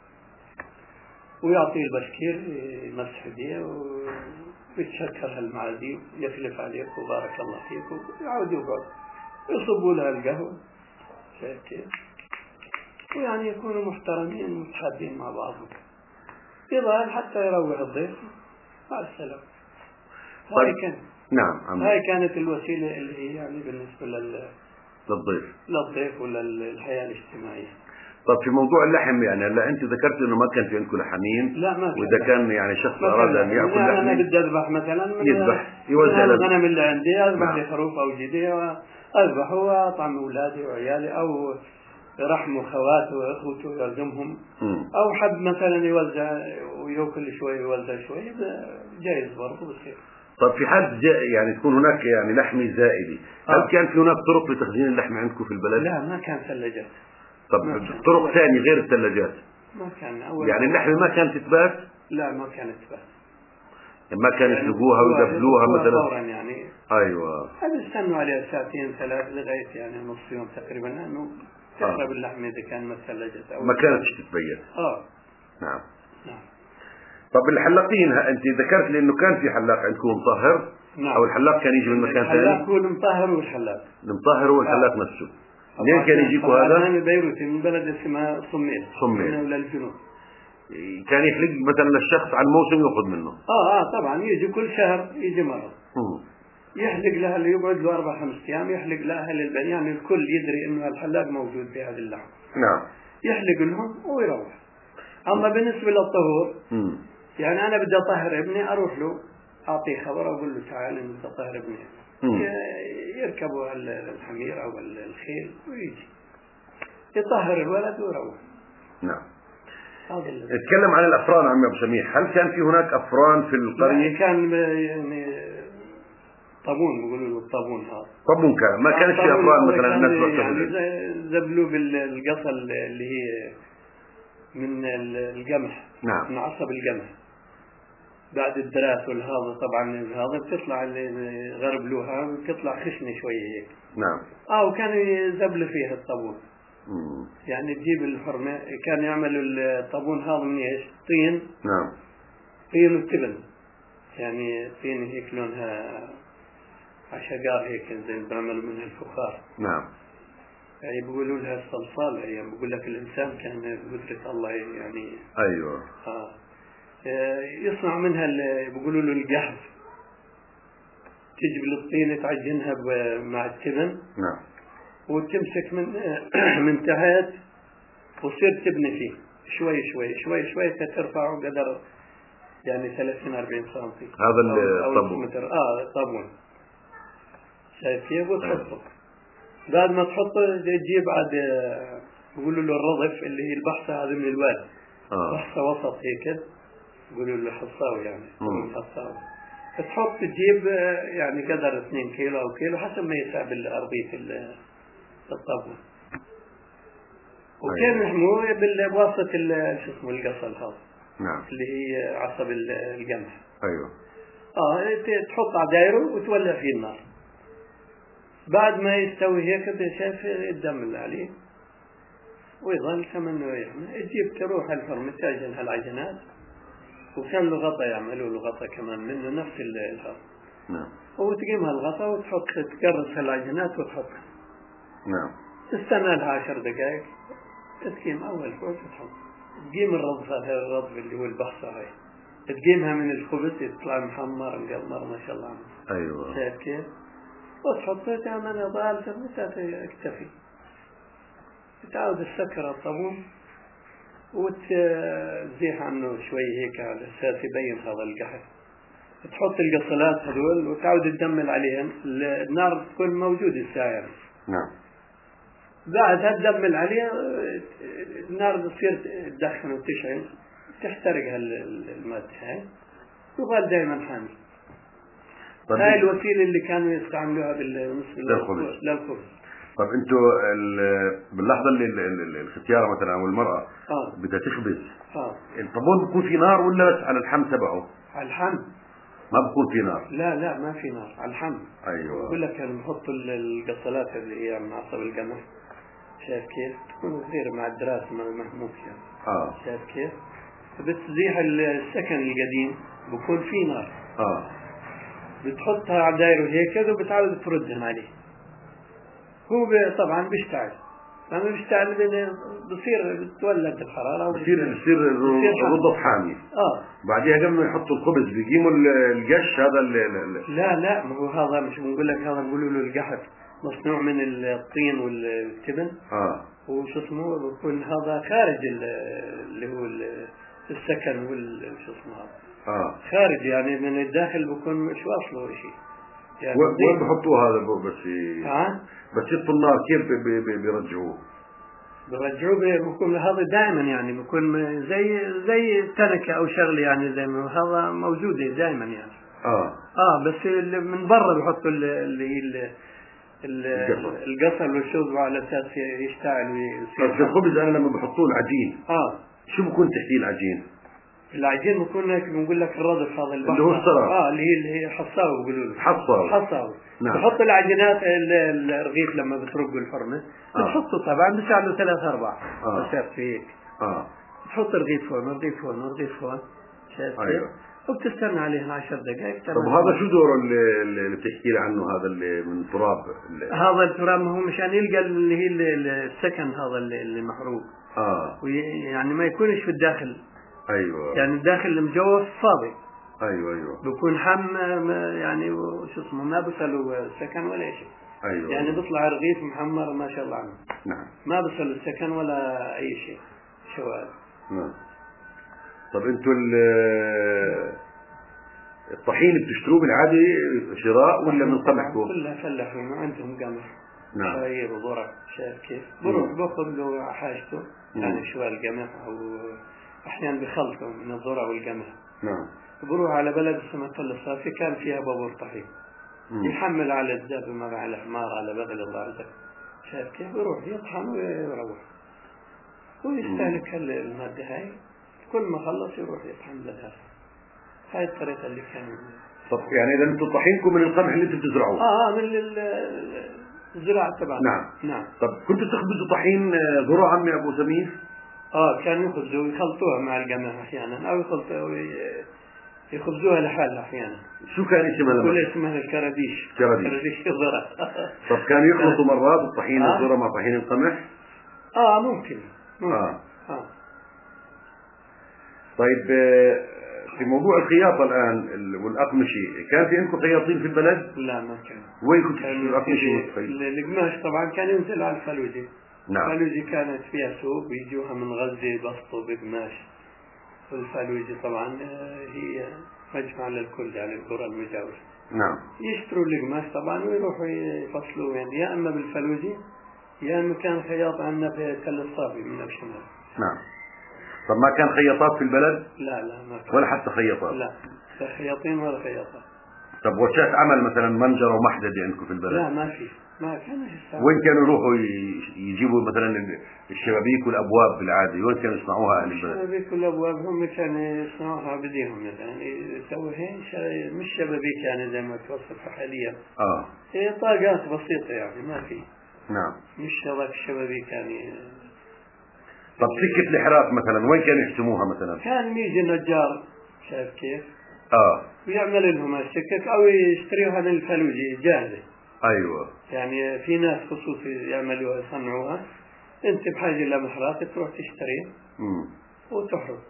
ويعطيه البشكير يمسح بيه ويتشكر هالمعازيم يخلف عليك وبارك الله فيك ويعود يقعد يصبوا لها القهوة شايف كيف؟ ويعني يكونوا محترمين متحابين مع بعضهم يظهر حتى يروح الضيف مع السلام. هاي كانت نعم. هاي كانت الوسيلة اللي هي يعني بالنسبة لل للضيف للضيف ولا الحياة الاجتماعية. طب في موضوع اللحم يعني هلا انت ذكرت انه ما كان في عندكم لحمين. لا ما كان. واذا كان يعني شخص اراد ان ياكل يعني لحم انا بدي اذبح مثلا من يذبح يوزع الغنم اللي عندي اذبح نعم. لي خروف او جدي اذبحه واطعم اولادي وعيالي او رحم خواتي واخوتي ويلزمهم او حد مثلا يوزع وياكل شوي يوزع شوي جايز برضه بصير. طب في حد يعني تكون هناك يعني لحم زائدي هل آه. كان في هناك طرق لتخزين اللحم عندكم في البلد؟ لا ما كان ثلاجات. طب طرق ثانية غير الثلاجات؟ ما كان أول يعني اللحمة ما كانت تتبات؟ لا ما كانت تتبات. ما كانوا يعني يسلقوها ويدبلوها مثلا؟ فورا يعني. أيوة. هذا استنوا عليها ساعتين ثلاث لغاية يعني نص يوم تقريبا لأنه تشرب آه. اللحمة إذا كان ما ثلجت أو ما كانتش تتبيت. آه. نعم. نعم. طب الحلاقين أنت ذكرت لي إنه كان في حلاق عندكم مطهر؟ نعم. أو الحلاق كان يجي من مكان ثاني؟ الحلاق هو المطهر والحلاق. المطهر والحلاق آه. نفسه. منين كان يجيكوا هذا؟ من بيروت من بلد اسمها صميل. صميل. من الجنوب. كان يحلق مثلا الشخص على الموسم يأخذ منه. آه آه طبعا يجي كل شهر يجي مرة. يحلق لها اللي يقعد له أربع خمس أيام يحلق لها أهل البني يعني الكل يدري إنه الحلاق موجود في هذه اللحم. نعم. يحلق لهم ويروح. أما بالنسبة للطهور مم. يعني أنا بدي أطهر ابني أروح له أعطيه خبر أقول له تعال إني بدي أطهر ابني. يركبوا الحمير أو الخيل ويجي يطهر الولد ويروح. نعم. اتكلم عن الأفران عمي أبو سميح، هل كان في هناك أفران في القرية؟ كان يعني طابون بيقولوا له الطابون هذا. طابون كان ما كانش في أفران مثلا الناس يعني زبلوا بالقصة اللي هي من القمح. نعم. من عصب القمح. بعد الدراسة والهذا طبعا هذا بتطلع اللي غربلوها بتطلع خشنة شوية هيك. نعم. اه وكانوا يزبلوا فيها الطابون. مم. يعني تجيب الحرمة كان يعملوا الطابون هذا من ايش؟ طين. نعم. طين وتبن. يعني طين هيك لونها عشقار هيك زي اللي بيعملوا منها الفخار. نعم. يعني بيقولوا لها الصلصال، يعني بقول لك الإنسان كان بقدرة الله يعني. أيوة. آه. يصنع منها بيقولوا له القحف، تجيب الطين تعجنها مع التبن. نعم. وتمسك من من تحت وتصير تبني فيه شوي شوي شوي شوي ترفعه قدر يعني ثلاثين أربعين سنتي. هذا الطابون. اه طابون. شايف كيف؟ وتحطه. بعد ما تحطه تجيب عاد يقولوا له الرضف اللي هي البحصة هذه من الواد. آه. بحصة وسط هيك يقولوا له حصاوي يعني. حصاوي. تحط تجيب يعني قدر اثنين كيلو أو كيلو حسب ما يسع بالأرضية الطابون. وكان يحموه بواسطة شو اسمه القصل هذا. نعم. اللي هي عصب القمح. أيوة. آه تحط على دايره وتولع فيه النار. بعد ما يستوي هيك شايف الدم اللي عليه ويظل كمان يحمى. تجيب تروح الفرن تعجن هالعجنات، وكان له غطا يعملوا له غطا كمان منه نفس الهذا. نعم. وتقيمها الغطا وتحط تقرص هالعجنات وتحطها. نعم. تستنى لها عشر دقائق تقيم أول فوق تحط. تقيم الرضفة هاي الرضف اللي هو البحصة هاي تقيمها من الخبز يطلع محمر مقمر ما شاء الله. أيوة. شايف كيف؟ وتحطها تعمل ضالة متى اكتفي. تعود السكر الطابون وتزيح عنه شوي هيك على أساس يبين هذا القحف. تحط القصلات هذول وتعود تدمل عليهم. النار تكون موجودة الساعة. نعم. بعدها تدمل عليها النار بتصير تدخن وتشعل تحترق هالمادة هاي وظل دائما حامي. هاي الوسيلة اللي كانوا يستعملوها بالنسبة للخبز. طب انتوا باللحظة اللي الختيارة مثلا او المرأة آه. بدها تخبز آه. الطابون بيكون في نار ولا بس على الحم تبعه؟ على الحم. ما بيكون في نار؟ لا لا ما في نار على الحم. ايوه. بقول لك نحط القصلات اللي هي من عصب القمح. شايف كيف؟ تكون صغيرة مع الدراس مع المهموك يعني. اه. شايف كيف؟ بتزيح السكن القديم بكون في نار. اه. بتحطها على دايره هيك وبتعود تردهم عليه. هو طبعا بيشتعل. لما بيشتعل بصير بتولد الحرارة. بصير بصير الرضف حامي. اه. بعديها قبل ما يحطوا الخبز بيقيموا القش هذا اللي لا لا ما هو هذا مش بنقول لك هذا بنقول له القحف مصنوع من الطين والتبن. اه. وش اسمه بيكون هذا خارج اللي هو السكن والشو اسمه هذا. اه. خارج يعني من الداخل بيكون مش واصله شيء. يعني وين بحطوه هذا بس ها؟ بس يطفوا النار كيف بيرجعوه؟ بيرجعوه بيكون هذا دائما يعني بيكون زي زي تنكة أو شغلة يعني زي ما هذا موجودة دائما يعني. اه. اه بس من برا بيحطوا اللي هي القصل والشوز على أساس يشتعل ويصير. بس الخبز أنا لما بحطوه العجين اه شو بكون تحتيه العجين؟ العجين بكون هيك بنقول لك الرضف هذا اللي هو الصراف. اه اللي هي اللي هي حصاوي بيقولوا له. حصاوي. حصاوي. نعم. بحط العجينات الرغيف لما بترقوا الفرن آه. بتحطه طبعا بيسع له ثلاث أربع. آه. بصير هيك. اه. تحط رغيف هون رغيف هون رغيف هون. شايف كيف؟ أيوة. وبتستنى عليه عشر دقائق. طب هذا شو دوره اللي, اللي بتحكي لي عنه هذا اللي من تراب؟ اللي هذا التراب هو مشان يلقى اللي هي السكن هذا اللي, اللي محروق. اه. ويعني ما يكونش في الداخل. ايوه. يعني الداخل المجوف فاضي. ايوه ايوه. بكون حم يعني شو اسمه ما بصلوا سكن ولا شيء. ايوه. يعني بيطلع رغيف محمر ما شاء الله عنه. نعم. ما بصل السكن ولا اي شيء. شوال. نعم. طب انتوا الطحين بتشتروه بالعادي شراء ولا من قمحكم؟ كلها فلاحين وعندهم قمح. نعم. شعير وذرة. شايف كيف؟ بروح باخذ له حاجته يعني شوال قمح او احيانا بخلطه من الذرة والقمح. نعم. بروح على بلد اسمها تل الصافي كان فيها بابور طحين. يحمل على الدب ما على حمار على بغل الله عز وجل. شايف كيف؟ بروح يطحن ويروح ويستهلك المادة هاي. كل ما خلص يروح يطحن لها. هاي الطريقة اللي كان. طب يعني إذا أنتم طحينكم من القمح اللي أنتم بتزرعوه؟ آه من الزراعة تبعنا. نعم. نعم. طب كنتوا تخبزوا طحين ذرة عمي أبو سمير؟ آه كانوا يخبزوا ويخلطوها مع القمح أحيانا أو يخلطوا يخبزوها لحالها أحيانا. شو كان اسمها لما؟ كل اسمها الكراديش. كراديش. كراديش الذرة. طب كانوا يخلطوا مرات الطحين آه؟ الذرة مع طحين القمح؟ آه ممكن. ممكن. آه. آه. طيب في موضوع الخياطة الآن والأقمشة، كان في عندكم خياطين في البلد؟ لا ما كان. وين كنت تشتروا الأقمشة؟ القماش طبعا كان ينزل على الفلوجة. نعم. الفلوجة كانت فيها سوق ويجوها من غزة بسطوا بقماش. والفلوجة طبعا هي مجمع للكل يعني القرى المجاورة. نعم. يشتروا القماش طبعا ويروحوا يفصلوا يعني يا اما بالفلوجة يا اما كان خياط عندنا في تل الصافي من الشمال. نعم. طب ما كان خياطات في البلد؟ لا لا ما كان. ولا حتى خياطات؟ لا لا خياطين ولا خياطات. طب ورشات عمل مثلا منجرة ومحددة عندكم في البلد؟ لا ما في ما كان. وين كانوا يروحوا يجيبوا مثلا الشبابيك والابواب بالعاده؟ وين كانوا يصنعوها اهل البلد؟ الشبابيك والابواب هم كانوا يصنعوها بديهم يعني يسووا هين مش شبابيك يعني زي ما توصف حاليا. اه هي طاقات بسيطه يعني ما في. نعم. مش هذاك الشبابيك يعني. طب سكة الحراق مثلا وين كانوا يحسموها مثلا؟ كان يجي نجار شايف كيف؟ اه ويعمل لهم السكك او يشتريوها من الفلوجي جاهزه. ايوه. يعني في ناس خصوصي يعملوها يصنعوها، انت بحاجه لمحراق تروح تشتريه امم وتحرق.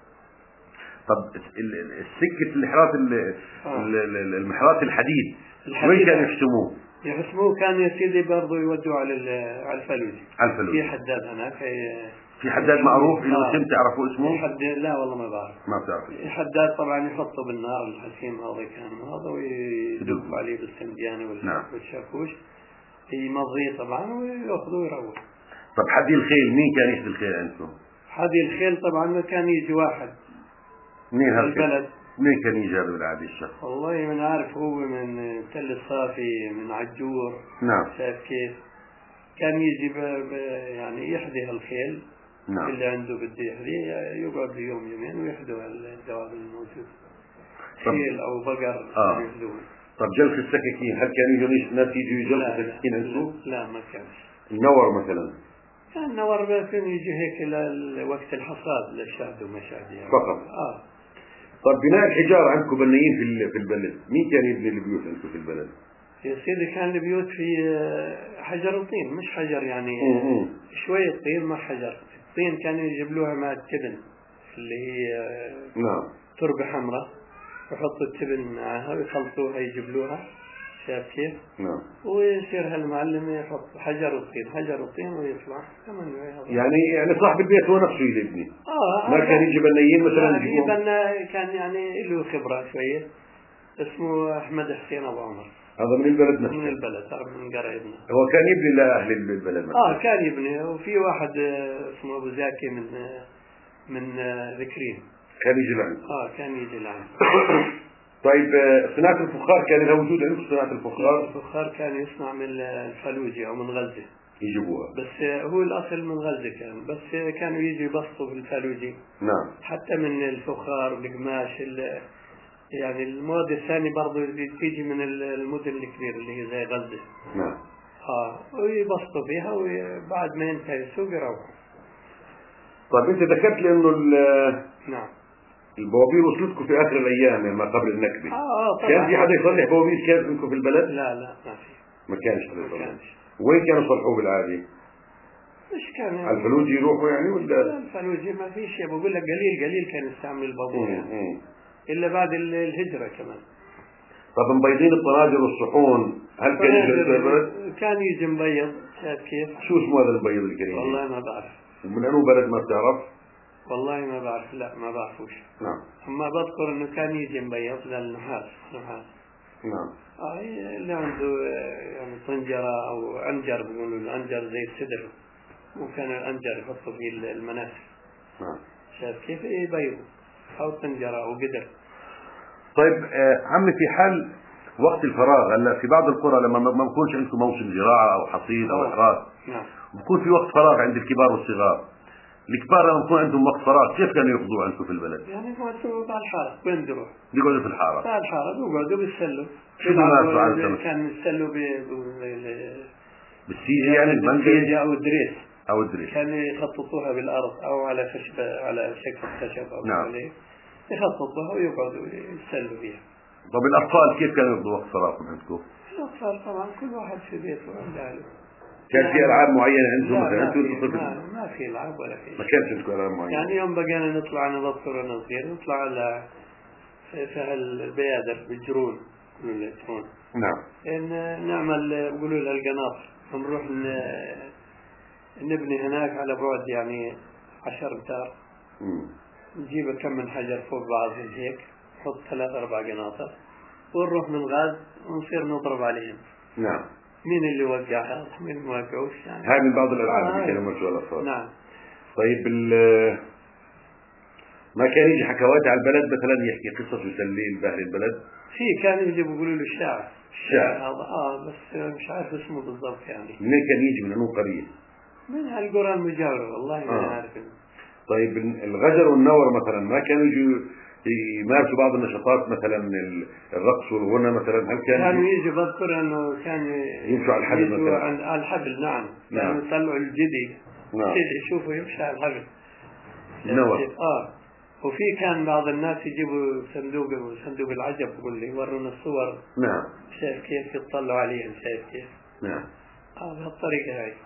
طب السكة الحراق آه. المحراق الحديد, الحديد وين كانوا يحسموه؟ يحسموه كان يا سيدي برضه يودوا على على الفلوجي. على الفلوجي. في حداد هناك. في حداد معروف انه آه. اسم تعرفوا اسمه؟ حد لا والله ما بعرف. ما بتعرف. حداد طبعا يحطوا بالنار الحسيم هذا كان هذا ويدق عليه بالسنديان نعم. والشاكوش يمضيه طبعا وياخذوه ويروح. طب حدي الخيل مين كان يحدي الخيل عندكم؟ حدي الخيل طبعا كان يجي واحد. مين هالخيل؟ البلد. مين كان يجي هذا بالعادة الشخص؟ والله من عارف هو من تل الصافي من عجور. نعم. شايف كيف؟ كان يجي يعني يحدي هالخيل. نعم. اللي عنده بده يحدي يقعد يوم يومين ويحدوا الدواب الموجود. خيل أو بقر. آه. يحدوه. طب جلس السكاكين هل كانوا يجوا ناس يجوا يجلسوا السكاكين عندكم؟ لا ما كانش. النور مثلا؟ كان النور كان يجي هيك لوقت الحصاد للشهد ومشاهد يعني. فقط. آه. طب بناء الحجارة عندكم بنايين في في البلد، مين كان يبني البيوت عندكم في البلد؟ يا سيدي كان البيوت في حجر وطين مش حجر يعني. م- م. شوية طين ما حجر. الطين كانوا يجيبلوها مع التبن اللي هي نعم. تربة حمراء يحطوا التبن معها ويخلطوها يجيبلوها. شايف كيف؟ نعم. ويصير هالمعلم يحط حجر وطين حجر وطين ويطلع كمان. يعني يعني صاحب البيت هو نفسه يبني. اه ما كان يجي بنايين مثلا يجيبوهم. بنا كان يعني له خبرة شوية اسمه أحمد حسين أبو عمر. هذا من البلد نفسه. من البلد من قرايبنا. هو كان يبني لأهل البلد مثلا. اه كان يبني. وفي واحد اسمه أبو زاكي من من ذكرين كان يجي لعنده. اه كان يجي لعنده. طيب صناعة الفخار كان لها وجود عندكم؟ صناعة الفخار الفخار كان يصنع من الفلوجي أو من غزة يجيبوها. بس هو الأصل من غزة كان بس كانوا يجي يبسطوا بالفلوجي. نعم. حتى من الفخار والقماش يعني المواد الثانية برضو اللي تيجي من المدن الكبيرة اللي هي زي غزة. نعم. اه ويبسطوا فيها وبعد ما ينتهي السوق يروحوا. طيب انت ذكرت لي انه نعم البوابير وصلتكم في اخر الايام يعني ما قبل النكبه. اه طبعا. كان في حدا يصلح بوابير كان عندكم في البلد؟ لا لا ما في. ما كانش حدا يصلح. ما كانش. وين كانوا يصلحوه بالعاده؟ مش كان على الفلوجي يروحوا يعني ولا؟ لا الفلوجي ما في شيء بقول لك قليل قليل كان يستعمل البابور يعني. الا بعد الهجرة كمان. طب مبيضين الطناجر والصحون هل كان يجي البلد؟ كان يجي مبيض. شايف كيف؟ شو اسمه هذا المبيض الكريم؟ والله ما بعرف. ومن أنه بلد ما بتعرف؟ والله ما بعرف. لا ما بعرفوش. نعم. أما بذكر إنه كان يجي مبيض للنحاس. نحاس. نعم. آه اللي عنده يعني طنجرة أو عنجر بيقولوا العنجر زي السدر وكان العنجر يحطوا فيه المناسف. نعم. شايف كيف؟ يبيضوا أو طنجرة أو قدر. طيب آه عمي في حال وقت الفراغ هلا في بعض القرى لما ما بكونش عندكم موسم زراعة أو حصيد أو إحراث. نعم. بكون في وقت فراغ عند الكبار والصغار. الكبار لما بكون عندهم وقت فراغ كيف كانوا يقضوا عندكم في البلد؟ يعني يقعدوا على الحارة. وين بيروح؟ بيقعدوا في الحارة. على الحارة بيقعدوا بيتسلوا. شو بيمارسوا على السمك؟ كانوا يتسلوا ب بالسيجة يعني بالسيجة أو الدريس. أو الدريس. كانوا يخططوها بالأرض أو على خشبة على شكل خشب أو نعم. عليه يخططوها ويقعدوا يتسلوا فيها. طب الأطفال كيف كانوا يقضوا وقت صلاتهم عندكم؟ الأطفال طبعا كل واحد في بيته وعنده أهله. كان في ألعاب معينة عندهم مثلا؟ لا أنتم ما, ما, ما في ألعاب ولا في ما شيء. كانش عندكم ألعاب معينة؟ يعني يوم بقينا نطلع أنا بذكر أنا صغير نطلع على في البيادر بالجرون يقولوا له جرون. نعم. إن نعمل يقولوا له القناطر نروح نبني هناك على بعد يعني عشر أمتار. نجيب كم من حجر فوق بعض هيك نحط ثلاث أربع قناطر ونروح من غاز ونصير نضرب عليهم. نعم. مين اللي وقع هذا مين ما وقعوش يعني. هاي من بعض الألعاب آه اللي كانوا يمارسوها الأطفال. نعم. طيب ما كان يجي حكوات على البلد مثلا يحكي قصص يسلي بأهل البلد؟ في كان يجي بيقولوا له الشاعر. الشاعر هذا اه بس مش عارف اسمه بالضبط يعني. منين كان يجي من أنو قرية؟ من هالقرى المجاورة والله ما آه. عارف. طيب الغجر والنور مثلا ما كانوا يجوا يمارسوا بعض النشاطات مثلا الرقص والغنى مثلا؟ هل كان كانوا يجوا بذكر انه كان يمشوا على الحبل مثلا؟ على الحبل نعم. نعم. كانوا يطلعوا الجدي. نعم. يشوفوا يمشي على الحبل. نور. اه وفي كان بعض الناس يجيبوا صندوق صندوق العجب يقول لي يورونا الصور. نعم. شايف كيف يطلعوا عليهم شايف كيف. نعم. اه بهالطريقة هاي.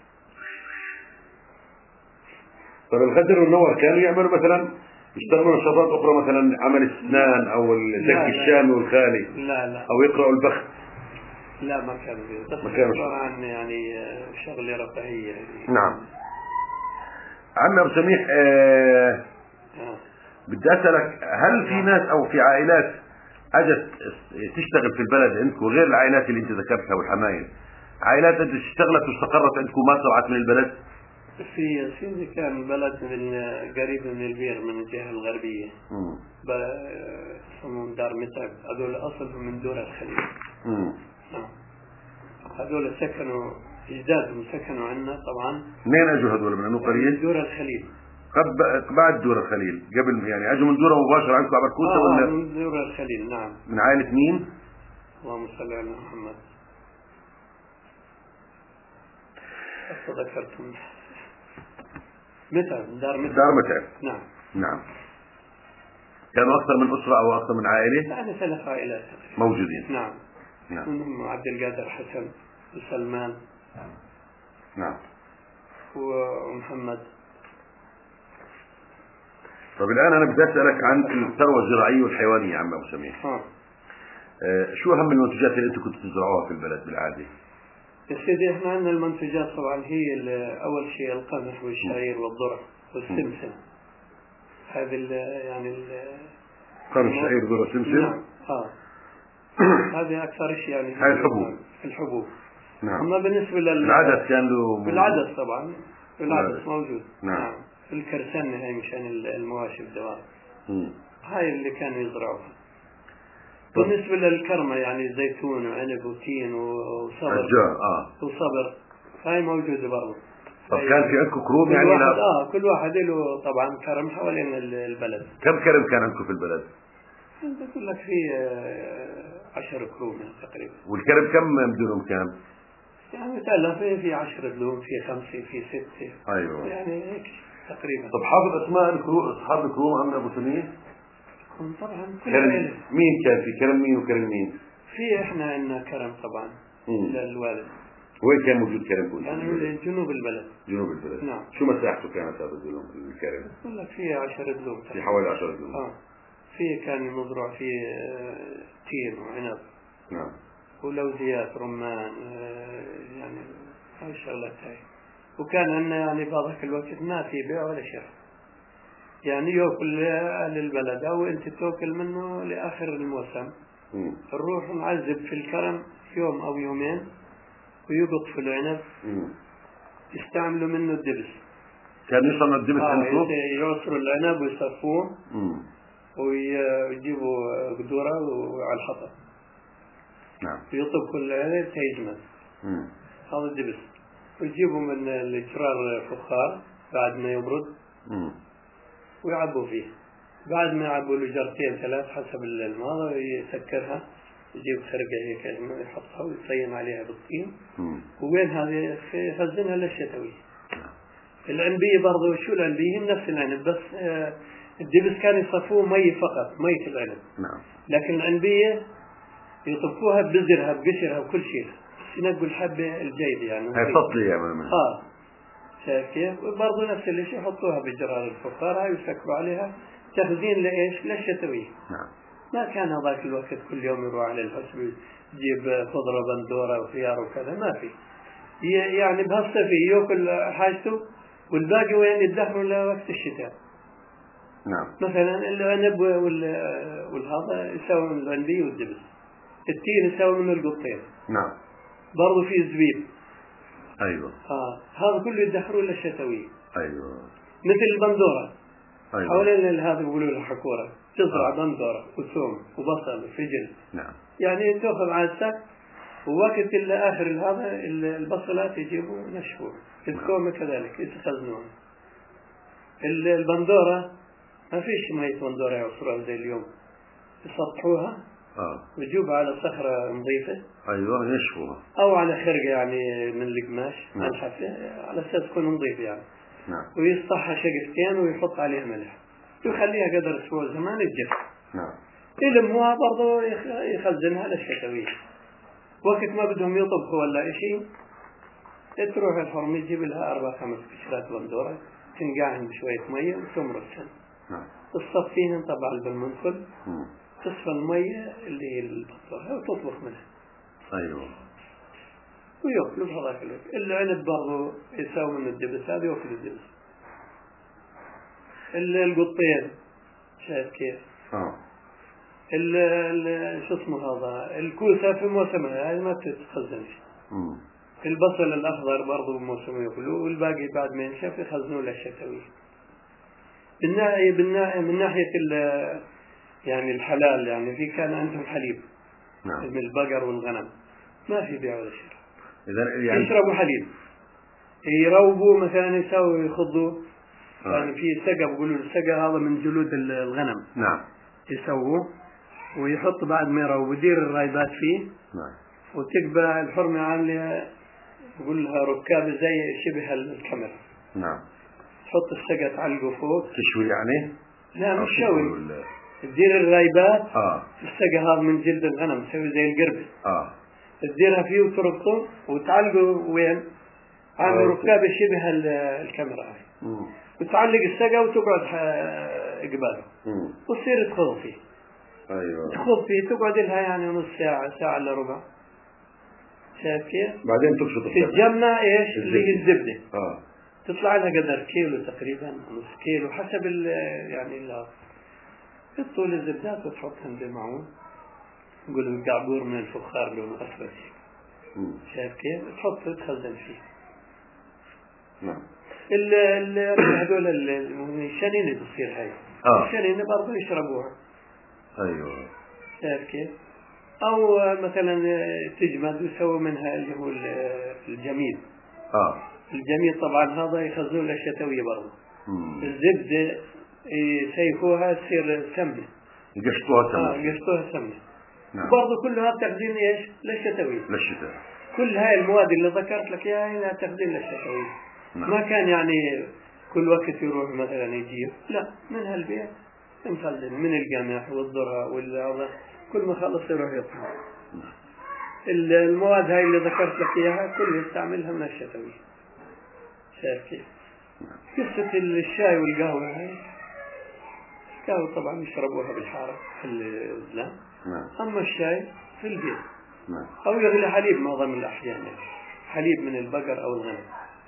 طب الغدر والنور كانوا يعملوا مثلا يشتغلوا نشاطات أخرى مثلا عمل الأسنان أو الزك الشامي والخالي؟ لا لا. أو يقرأوا البخت؟ لا ما كانوا بيه. بس ما كانوا عن يعني شغلة رفاهية يعني. نعم. عم أبو سميح آه آه. بدي أسألك هل في ناس أو في عائلات أجت تشتغل في البلد عندكم غير العائلات اللي أنت ذكرتها والحمايل؟ عائلات أنت اشتغلت واستقرت عندكم ما طلعت من البلد؟ في سيدي كان بلد من قريب من البير من الجهة الغربية. اسمهم دار متعب هذول أصلهم من دور الخليل. نعم. هذول سكنوا اجدادهم سكنوا عنا طبعا. منين اجوا هذول من انو قرية؟ من دور الخليل. بعد دور الخليل قبل يعني اجوا من دوره مباشرة عندكم على بركوسة آه ولا؟ من دور الخليل نعم. من عائلة مين؟ اللهم صل على محمد. تذكرتم متعب دار متعب. دار متعب. نعم. نعم. كانوا أكثر من أسرة أو أكثر من عائلة؟ يعني ثلاث عائلات موجودين. نعم. نعم. منهم عبد القادر حسن وسلمان. نعم. ومحمد. طب الآن أنا بدي أسألك عن الثروة الزراعية والحيوانية يا عم أبو سميح. آه. آه شو أهم المنتجات اللي أنتم كنتوا تزرعوها في البلد بالعادة؟ يا سيدي إحنا عندنا المنتجات طبعا هي أول شيء القمح والشعير والذرة والسمسم. هذه ال يعني ال قمح شعير ذرة سمسم. نعم. آه. هذه أكثر شيء يعني. هاي الحبوب. الحبوب. نعم. أما بالنسبة لل العدس كان له. بالعدس طبعا. بالعدس موجود. نعم. نعم. الكرسنة هاي مشان المواشي الدواب. هاي اللي كانوا يزرعوها. بالنسبة للكرمة يعني زيتون وعنب وتين وصبر. آه. وصبر هاي موجودة برضه. طب كان في عندكم كروم يعني؟ كل واحد اه كل واحد له طبعا كرم حوالين البلد. كم كرم كان عندكم في البلد؟ بقول لك في عشر كروم تقريبا. والكرم كم بدونهم كان؟ يعني مثلا في في عشر دلوم في خمسة في ستة. ايوه. يعني هيك تقريبا. طب حافظ اسماء الكروم اصحاب الكروم عم ابو سميح؟ طبعا كل كرم مين كان في كرم مين وكرم مين؟ في احنا عندنا كرم طبعا للوالد. وين كان موجود كرم؟ كان جنوب البلد. جنوب البلد. نعم. شو مساحته كانت هذا الكرم؟ بقول لك فيه عشر دلوم. في حوالي عشر دلوم. اه. فيه كان مزروع فيه تين وعنب. نعم. ولوزيات رمان يعني هاي الشغلات هاي. وكان عندنا يعني بهذاك الوقت ما في بيع ولا شراء. يعني يأكل أهل البلد أو أنت تأكل منه لآخر الموسم. مم. نروح نعذب في الكرم يوم أو يومين ويقطفوا العنب. مم. يستعملوا منه الدبس. كان يصنع الدبس عندكم؟ آه يعصروا العنب ويصفوه. ويجيبوا قدورة وعلى الحطب. نعم. يطبخوا العنب تيجمد. هذا الدبس. ويجيبوا من الجرار فخار بعد ما يبرد. مم. ويعبوا فيه. بعد ما يعبوا له جرتين ثلاث حسب الماء يسكرها. يجيب خرقة هيك يحطها ويصين عليها بالطين. وين هذه يخزنها للشتوي. العنبية برضو شو العنبية نفس العنب بس الدبس كان يصفوه مي فقط، مية العنب. نعم. لكن العنبية يطبخوها ببذرها بقشرها وكل شيء، بس ينقوا الحبة الجيدة يعني. هاي فصلي يا ماما. اه شايف كيف؟ وبرضه نفس الشيء يحطوها بجرار الفخار هاي ويسكروا عليها تخزين لإيش؟ للشتوية. نعم. ما كان هذاك الوقت كل يوم يروح على الحسب يجيب خضرة بندورة وخيار وكذا، ما في. يعني بهالصيف ياكل حاجته والباقي وين يدخروا لوقت الشتاء. نعم. مثلا العنب والهذا يسوي من العنبي والدبس، التين يسوي من القطين. نعم. برضو في زبيب. ايوه. اه هذا كله يدخروا للشتوية. ايوه. مثل البندورة. أيوة. حوالين هذا يقولوا له حكورة، تزرع آه. بندورة وثوم وبصل وفجل. نعم. يعني تأخذ عادتك ووقت إلى آخر هذا البصلات يجيبوا نشفوه، الثوم كذلك يتخزنون. البندورة ما فيش مية بندورة يعصروها زي اليوم، يسطحوها آه. ويجيبوا على صخرة نظيفة. أيوة ينشفوها. أو على خرقة يعني من القماش. نعم. على أساس تكون نظيفة يعني. نعم. ويسطحها شقفتين ويحط عليها ملح ويخليها قدر أسبوع زمان يتجف. نعم. يلموها برضو يخزنها للشتوية. وقت ما بدهم يطبخوا ولا إشي تروح الحرم يجيب لها أربع خمس قشرات بندورة تنقعهن بشوية مية وتمرسهن. نعم. تصفيهن طبعا بالمنخل، مم. تصفى المية اللي هي البندورة وتطبخ منها. أيوة. ويأكلوا بهذاك الوقت. العنب برضو يساوي من الدبس هذا يأكل الدبس. القطين شايف كيف؟ آه. ال شو اسمه هذا الكوسة في موسمها هاي ما تتخزنش. مم. البصل الأخضر برضو بموسمه يأكلوه، والباقي بعد ما ينشف يخزنوه للشتوية. بالناحية بالناحية من ناحية يعني الحلال يعني في كان عندهم حليب. نعم. من البقر والغنم ما في بيع ولا شراء. إذا يعني يشربوا حليب، يروبوا مثلا يساووا يخضوا. آه. يعني في سقا بيقولوا السقا هذا من جلود الغنم. نعم. يسووه ويحط بعد ما يروب ويدير الرايبات فيه. نعم. وتقبع الحرمة عاملة يقول لها ركابة زي شبه الكاميرا. نعم. تحط السقا تعلقه فوق. تشوي يعني؟ لا مش تشوي شوي. ولا... تدير الرايبات. آه. السقا هذا من جلد الغنم تسوي زي القربة. آه. تديرها فيه وتربطه وتعلقه وين؟ عامل آه. ركابة شبه الكاميرا هاي. مم. وتعلق السقا وتقعد قباله. مم. وتصير تخوض فيه. أيوة. تخوض فيه تقعد لها يعني نص ساعة ساعة إلا ربع. شايف كيف؟ بعدين تقشط السقا. تتجمع إيش اللي هي الزبدة. آه. تطلع لها قدر كيلو تقريبا نص كيلو حسب ال يعني ال الطول الزبدات وتحطهم بالمعون. نقول القعبور من الفخار لونه أسود. شايف كيف؟ تحط تخزن فيه. نعم. ال ال هذول الشنين اللي بتصير هاي. آه. الشنين برضه يشربوها. أيوة. شايف كيف؟ أو مثلا تجمد ويسوي منها اللي هو الجميل. آه. الجميل طبعا هذا يخزنون للشتوية برضه. مم. الزبدة يسيخوها تصير سمنة. يقشطوها سمنة. آه يقشطوها سمنة. نعم. برضه كلها تخزين إيش؟ للشتوية. للشتاء. كل هاي المواد اللي ذكرت لك إياها هي تخزين للشتوية. نعم. ما كان يعني كل وقت يروح مثلا يجيب، لا من هالبيت مخزن من القمح والذرة والهذا كل ما خلص يروح يطلع. المواد هاي اللي ذكرت لك إياها كل يستعملها من الشتوية. شايف كيف؟ قصة الشاي والقهوة هاي القهوة طبعا يشربوها بالحارة في الزلام. نعم. أما الشاي في البيت. نعم. أو يغلي حليب معظم الأحيان يعني. حليب من البقر أو الغنم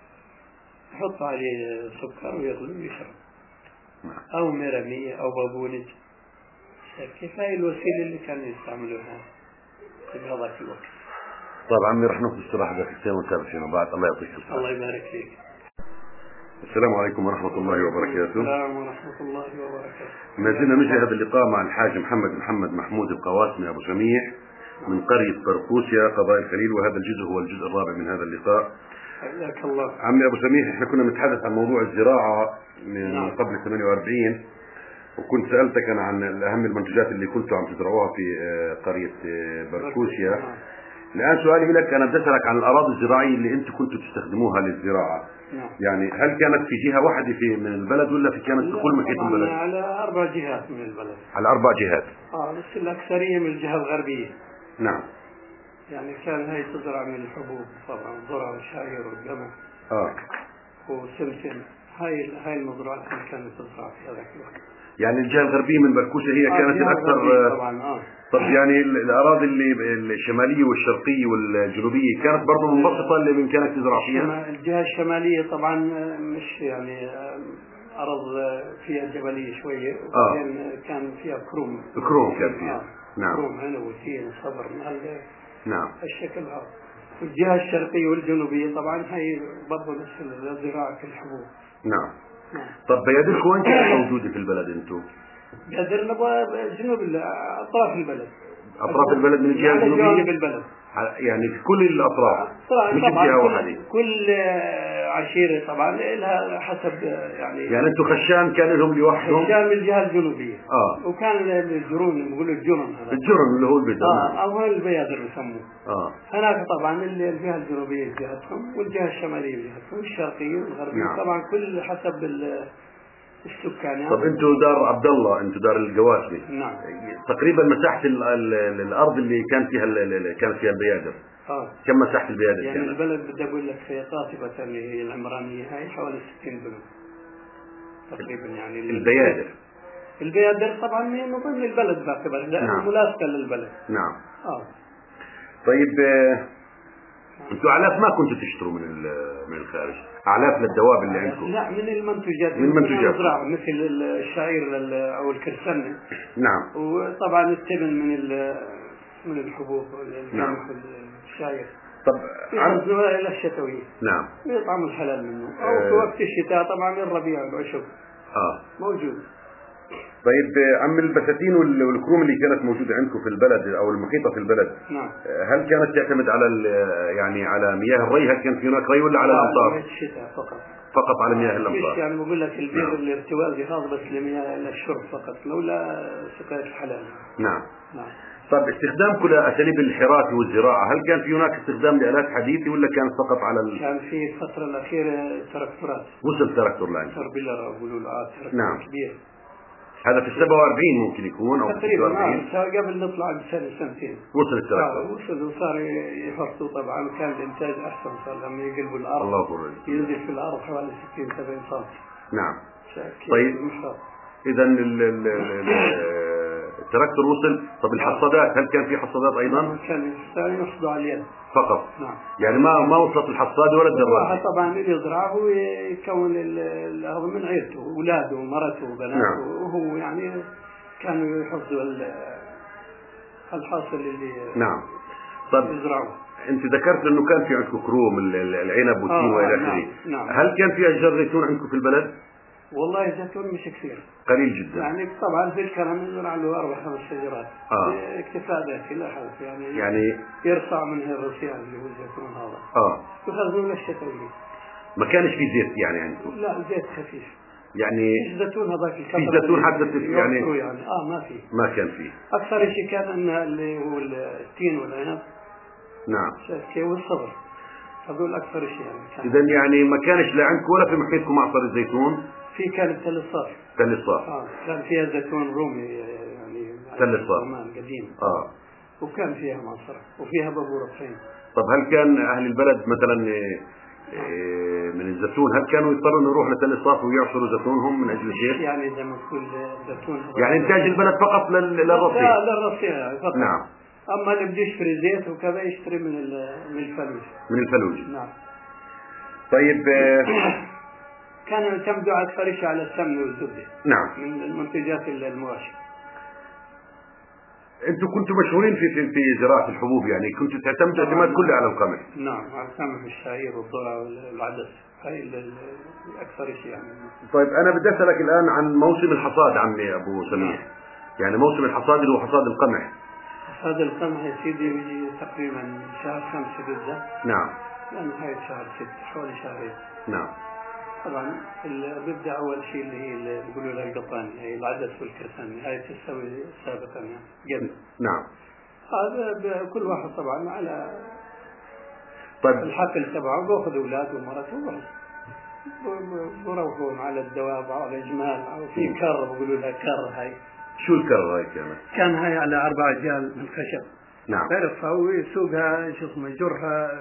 يحط عليه سكر ويغلي ويشرب. نعم. أو مرمية أو بابونج. شايف كيف هاي الوسيلة اللي كانوا يستعملوها في هذاك الوقت. طبعا عمي رح ناخذ استراحة دقيقتين ونتابع فيما بعد. الله يعطيك العافية. الله يبارك فيك. السلام عليكم ورحمة الله وبركاته. السلام ورحمة الله وبركاته. ما زلنا نجري هذا اللقاء مع الحاج محمد محمد محمود القواسمي أبو جميح من قرية برقوسيا قضاء الخليل، وهذا الجزء هو الجزء الرابع من هذا اللقاء. حياك الله. عمي أبو جميح، احنا كنا نتحدث عن موضوع الزراعة من نعم. قبل ثمانية وأربعين، وكنت سألتك أنا عن أهم المنتجات اللي كنتوا عم تزرعوها في قرية برقوسيا. الآن سؤالي لك، أنا بدي أسألك عن الأراضي الزراعية اللي أنتم كنتوا تستخدموها للزراعة. نعم. يعني هل كانت في جهة واحدة في من البلد ولا في كانت في كل محيط البلد؟ على أربع جهات من البلد. على أربع جهات. آه بس الأكثرية من الجهة الغربية. نعم. يعني كان هاي تزرع من الحبوب طبعا، ذرة والشعير والقمح. آه. وسمسم، هاي هاي المزروعات اللي كانت تزرع في هذاك الوقت. يعني الجهة الغربية من بركوشة هي آه كانت الأكثر طبعا. آه. طب يعني الأراضي اللي الشمالية والشرقية والجنوبية كانت برضه منبسطة اللي بإمكانك تزرع فيها؟ الجهة الشمالية طبعا مش يعني أرض فيها جبلية شوية، وبعدين آه. كان فيها كروم. كروم كان فيها. آه. نعم. كروم هنا وتين وصبر من نعم. الشكل هذا. والجهة الشرقية والجنوبية طبعا هي برضه نفس الزراعة في الحبوب. نعم. نعم. طب بيادركم وين كانت موجودة في البلد انتم؟ بيادرنا جنوب أطراف البلد. أطراف البلد من الجهة الجنوبية؟ جوانب البلد. يعني في كل الأطراف؟ مش طبعا جهة كل, واحدة. كل عشيرة طبعا لها حسب يعني. يعني انتم خشان كان لهم لوحدهم؟ خشان من الجهة الجنوبية. اه. وكان الجرون بيقولوا الجرن هذا. الجرن اللي هو البيضاء. اه او هو البيادر بيسموه. اه. هناك طبعا الجهة الجنوبية جهتهم، والجهة الشمالية جهتهم، والشرقية والغربية. نعم. طبعا كل حسب السكان يعني. طب انتم دار عبد الله، انتم دار القواسمي. نعم. تقريبا مساحة ال ال الأرض اللي كان فيها كانت فيها البيادر. اه. كم مساحة البيادر يعني كانت؟ البلد بدي أقول لك في قاطبة اللي هي العمرانية هاي حوالي ستين دونم تقريبا. يعني البيادر. البيادر طبعا من ضمن البلد بعتبر لأنه نعم. ملاصقة للبلد. نعم. اه. طيب آه انتوا اعلاف ما كنتوا تشتروا من من الخارج؟ اعلاف للدواب اللي عندكم؟ لا، من المنتوجات. من المنتوجات مثل الشعير او الكرسنة. نعم. وطبعا التبن من من الحبوب نعم. الشعير. طب يخزنوها الى الشتوية. نعم. ويطعموا الحلال منه. او آه. في وقت الشتاء طبعا الربيع والعشب. اه موجود. طيب عم البساتين والكروم اللي كانت موجودة عندكم في البلد او المحيطة في البلد. نعم. هل كانت تعتمد على يعني على مياه الري؟ هل كان في هناك ري ولا على الامطار؟ الشتاء فقط. فقط على مياه آه. الامطار. مش يعني بقول لك البير. نعم. الارتوازي هذا بس لمياه للشرب فقط، لولا سقاية الحلال. نعم. نعم. طب استخدامكم لاساليب الحراثه والزراعه، هل كان في هناك استخدام لآلات حديثة ولا كانت فقط على ال... كان في الفترة الأخيرة تراكتورات. وصل تراكتور لعندكم؟ تربيلر يقولوا له آه تراكتور. نعم. كبير. هذا في السبعة وأربعين ممكن يكون او تقريبا. آه قبل نطلع بسنة سنتين. وصل التراكتور. آه وصل وصار يحرثوا طبعا، وكان الإنتاج أحسن. صار لما يقلبوا الأرض. الله أكبر. ينزل في الأرض حوالي ستين سبعين سم. نعم. طيب. إذا التراكتور وصل. طب الحصادات، هل كان في حصادات أيضا؟ كان يحصدوا على اليد فقط. نعم. يعني ما ما وصلت الحصادة ولا الدراجة؟ طبعا اللي يزرعه ويكون الأرض من عيلته، أولاده ومرته وبناته. نعم. وهو يعني كانوا يحصدوا الحاصل اللي نعم. طب يزرعوه. انت ذكرت انه كان في عندكم كروم العنب والتين آه والى آه اخره. نعم. هل كان في اشجار زيتون عندكم في البلد؟ والله زيتون مش كثير، قليل جدا. يعني طبعا في الكرم يزرع له اربع خمس شجرات. اه اكتفاء ذاتي لا حرف يعني. يعني يرفع منها الرسيان اللي هو الزيتون هذا. اه يخزنون الشتوية. ما كانش في زيت يعني عندكم؟ لا زيت خفيف. يعني مش زيتون هذاك الكثرة. في زيتون حتى يعني, يعني اه ما في. ما كان فيه. اكثر شيء كان ان اللي هو التين والعنب. نعم. شاكي والصبر. هذول اكثر شيء يعني. اذا يعني ما كانش لا عندكم ولا في محيطكم معصر الزيتون؟ في كانت تل الصاف. تل الصاف. اه كان فيها زيتون رومي يعني. تل الصاف. زمان قديم. اه. وكان فيها معصرة وفيها بابورة خيم. طب هل كان اهل البلد مثلا من الزيتون، هل كانوا يضطروا انه يروحوا لتل الصاف ويعصروا زيتونهم من اجل الزيت؟ يعني زي ما تقول زيتون. يعني انتاج البلد فقط للرصيف؟ لا للرصيف فقط. نعم. اما اللي بده يشتري زيت وكذا يشتري من من الفلوج. من الفلوج. نعم. طيب كانوا يعتمدوا على الفريش على السمن والزبدة. نعم. من المنتجات المواشي. انتم كنتوا مشهورين في في, في زراعه الحبوب، يعني كنتوا تعتمدوا اعتماد كله على القمح. نعم، على القمح والشعير والذره والعدس، هاي الاكثر شيء يعني. طيب انا بدي اسالك الان عن موسم الحصاد عمي ابو سميح. نعم. يعني موسم الحصاد اللي هو حصاد القمح. حصاد القمح يا سيدي بيجي تقريبا شهر خمسة بيبدا. نعم. لنهاية شهر ستة، حوالي شهرين. نعم. طبعا بيبدا اول شيء اللي هي اللي بيقولوا لها القطان، هي العدس والكرسان، هاي تسوي سابقا يعني قبل. نعم. هذا كل واحد طبعا على طيب الحقل تبعه، بأخذ أولاده ومرته بروحون على الدواب أو على الجمال أو في كر، بيقولوا لها كر. هاي شو الكر هاي كانت؟ كان هاي على أربع رجال من خشب. نعم. تعرفها ويسوقها شو اسمه يجرها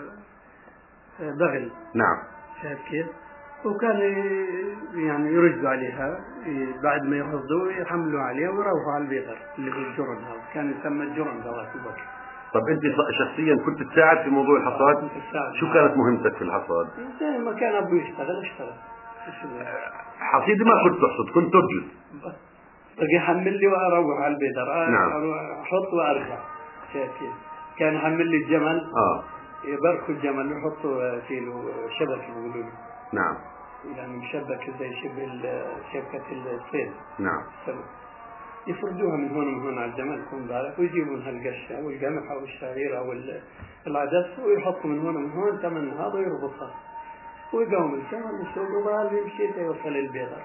بغل. نعم. شايف كيف؟ وكان يعني يرجوا عليها بعد ما يحصدوا يحملوا عليه ويروحوا على البيضر اللي هو الجرن. هذا كان يسمى الجرن ذاك الوقت. طب انت شخصيا كنت تساعد في موضوع الحصاد؟ شو كانت مهمتك في الحصاد؟ زي ما كان ابوي يشتغل اشتغل. حصيدي ما كنت تحصد، كنت ترجل. باقي يحمل لي واروح على البيضر. نعم. احط وارجع. شايف كيف؟ كان يحمل لي الجمل. اه يبركوا الجمل ويحطوا فيه شبك يقولوا. نعم. يعني مشبك زي شبه شبكة الصيد. نعم. يفردوها من هون ومن هون على الجمل يكون بالك، ويجيبون هالقشة أو القمح أو الشعير أو العدس ويحطوا من هون ومن هون ثمن هذا ويربطها ويقوم الجمل يسوق وضال يمشي يوصل البيضة،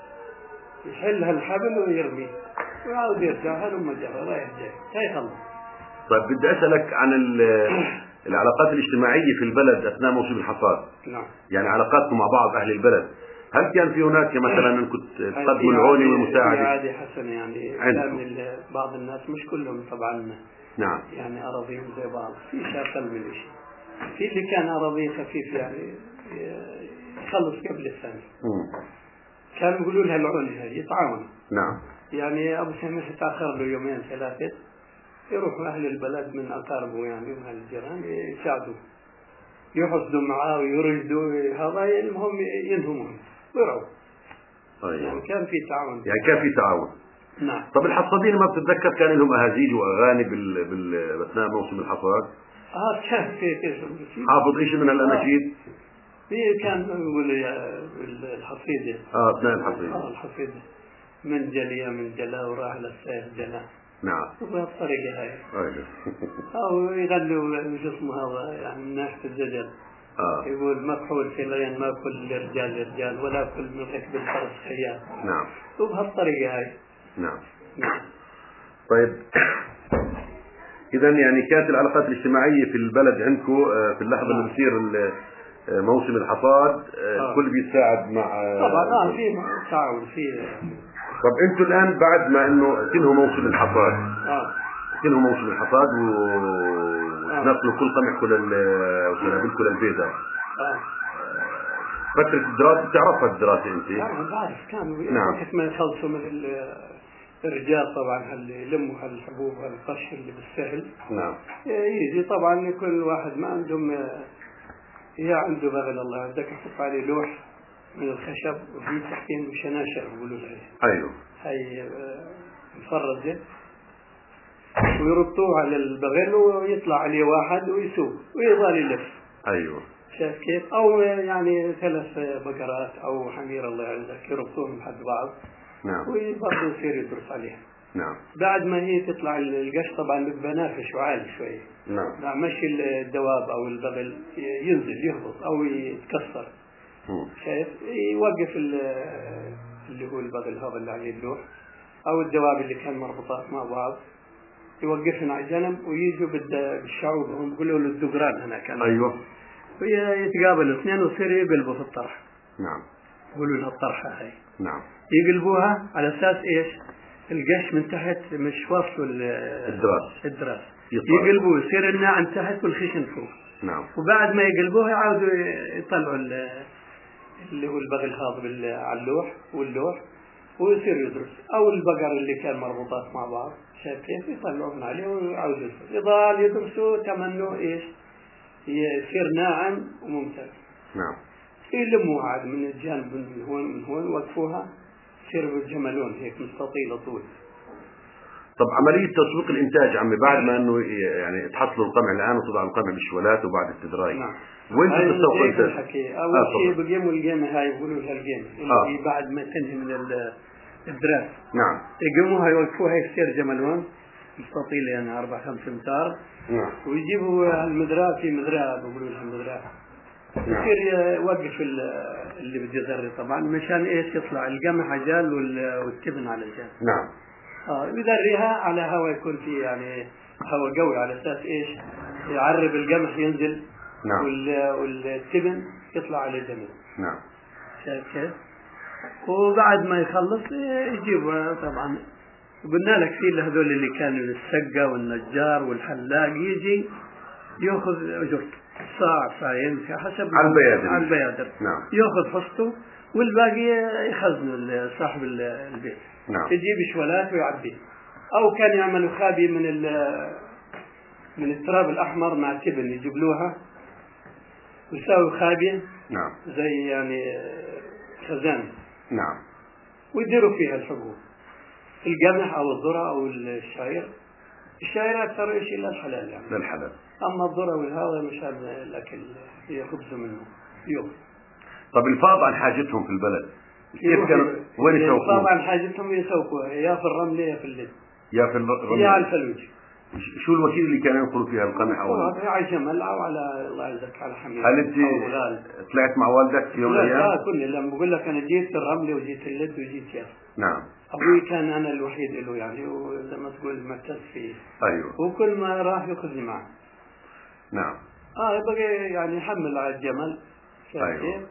يحل هالحبل ويرمي ويعاود يرجع هلم جرى رايح جاي هاي خلص. طيب بدي أسألك عن العلاقات الاجتماعية في البلد أثناء موسم الحصاد. نعم. يعني علاقاتكم مع بعض أهل البلد، هل كان في هناك مثلا أنكم تقدموا العون والمساعدة؟ في عادة حسنة يعني كان بعض الناس مش كلهم طبعا. نعم. يعني أراضيهم زي بعض، في شاقل من الشيء، في اللي كان أراضيه خفيف يعني يخلص قبل الثاني. كانوا يقولوا لها العون هاي يتعاون. نعم. يعني أبو سامح يتأخر له يومين ثلاثة يروح أهل البلد من أقاربه يعني من الجيران يساعدوا يحصدوا معاه ويرشدوا هذا المهم ينهمون ويرعوا. أيوة. يعني كان في تعاون. يعني كان في تعاون. نعم. طب الحصادين ما بتتذكر كان لهم أهازيج وأغاني بال بال أثناء موسم الحصاد؟ آه كان في في حافظ شيء من الأناشيد؟ في كان نقول الحصيدة. آه أثناء الحصيدة. آه الحصيدة من جلية من جلا وراح للسيف جلا. نعم. وبهالطريقة هاي. أيوة. أو يغنوا جسمه هذا يعني من ناحية الزجل. آه. يقول مكحول في العين ما كل رجال رجال ولا كل من ركب الفرس خيال. نعم. وبهالطريقة هاي. نعم. نعم. طيب إذا يعني كانت العلاقات الاجتماعية في البلد عندكم في اللحظة نعم. اللي بصير موسم الحصاد آه. الكل بيتساعد مع طبعا اه في تعاون في. طب انتوا الآن بعد ما انه تنهوا موسم الحصاد اه تنهوا موسم الحصاد وتنقلوا كل قمحكم وسنابلكم للبيضة. اه فترة الدراسة بتعرفها الدراسة انت؟ اه بعرف كان نعم. وقت ما يخلصوا من الرجال طبعا اللي يلموا هالحبوب هالقش اللي بالسهل. نعم. يجي طبعا كل واحد ما عندهم هي عنده بغل الله بدك يحط عليه لوح من الخشب وفي تحتين وشناشر يقولوا لها. ايوه. هي مفرزة ويربطوها على البغل ويطلع عليه واحد ويسوق ويظل يلف. ايوه. شايف كيف؟ او يعني ثلاث بقرات او حمير الله يعزك يربطوهم لحد بعض. نعم. وبرضه يصير يدرس عليها. نعم. بعد ما هي تطلع القش طبعا بيبقى نافش وعالي شوي. نعم. مع مشي الدواب او البغل ينزل يهبط او يتكسر. شايف؟ يوقف اللي هو البغل هذا اللي عليه اللوح او الدواب اللي كان مربوطات مع بعض يوقفهم على جنب ويجوا بالشعوب هم بيقولوا له الدقران هنا كان. ايوه. ويتقابلوا اثنين ويصيروا يقلبوا في الطرح. نعم. يقولوا لها الطرحه هاي. نعم. يقلبوها على اساس ايش؟ القش من تحت مش واصله الدراس الدراس يقلبوه يصير الناعم تحت والخشن فوق. نعم. وبعد ما يقلبوه يعاودوا يطلعوا اللي هو البغل هذا على اللوح واللوح ويصير يدرس او البقر اللي كان مربوطات مع بعض. شايف كيف؟ يطلعون عليه ويعاودوا يضل يدرسوا تمنوا ايش؟ يصير ناعم وممتاز. نعم. يلموها عاد من الجانب من هون من هون وقفوها يصيروا الجملون هيك مستطيلة طول. طب عملية تسويق الإنتاج عمي بعد ما إنه يعني تحصلوا القمع الآن وتضع القمع بالشوالات وبعد التدراج. نعم. وين تسوق الإنتاج؟ الحكي أول آه شيء بقيموا القيمة هاي يقولوا لها القيمة اللي آه. بعد ما تنهي من الدراس. نعم. يقيموها يوقفوها يصير جملون مستطيلة يعني أربع خمس أمتار. نعم. ويجيبوا المدراء في مدراء بيقولوا لها المدراء. نعم. يصير يوقف اللي بده يزري طبعا مشان ايش يطلع القمح عجال والتبن على الجال. نعم. اه يذريها على هواء يكون في يعني هواء قوي على اساس ايش؟ يعرب القمح ينزل. نعم. والتبن يطلع على الجمل. نعم. شايف كيف؟ وبعد ما يخلص يجيب طبعا. قلنا لك في هذول اللي كانوا السقة والنجار والحلاق يجي ياخذ اجرته صاع صاعين حسب على البيادر. على البيادر. نعم. ياخذ حصته والباقي يخزنه صاحب البيت. نعم. يجيب شوالات ويعبيه. او كان يعملوا خابي من من التراب الاحمر مع تبن يجيبلوها ويساوي خابيه. نعم. زي يعني خزان. نعم. ويديروا فيها الحبوب القمح او الذره او الشعير. الشعير اكثر شيء للحلال يعني للحلال. اما الذره والهذا مشان الاكل يخبزوا منه يوم. طب الفاض عن حاجتهم في البلد كيف كانوا وين يسوقون؟ الفاض عن حاجتهم يسوقوها يا في الرمل يا في الليل يا في الرمل يا على الفلوج. شو الوسيله اللي كانوا ينقلوا فيها القمح او على جمل او على الله يجزاك على حمير؟ هل انت طلعت مع والدك في يوم من الايام؟ لا كل لما بقول لك انا جيت الرمله وجيت اللد وجيت يا نعم. ابوي كان انا الوحيد له يعني وزي ما تقول معتز فيه. ايوه. وكل ما راح ياخذني معه. نعم. اه يبقى يعني يحمل على الجمل. ايوه.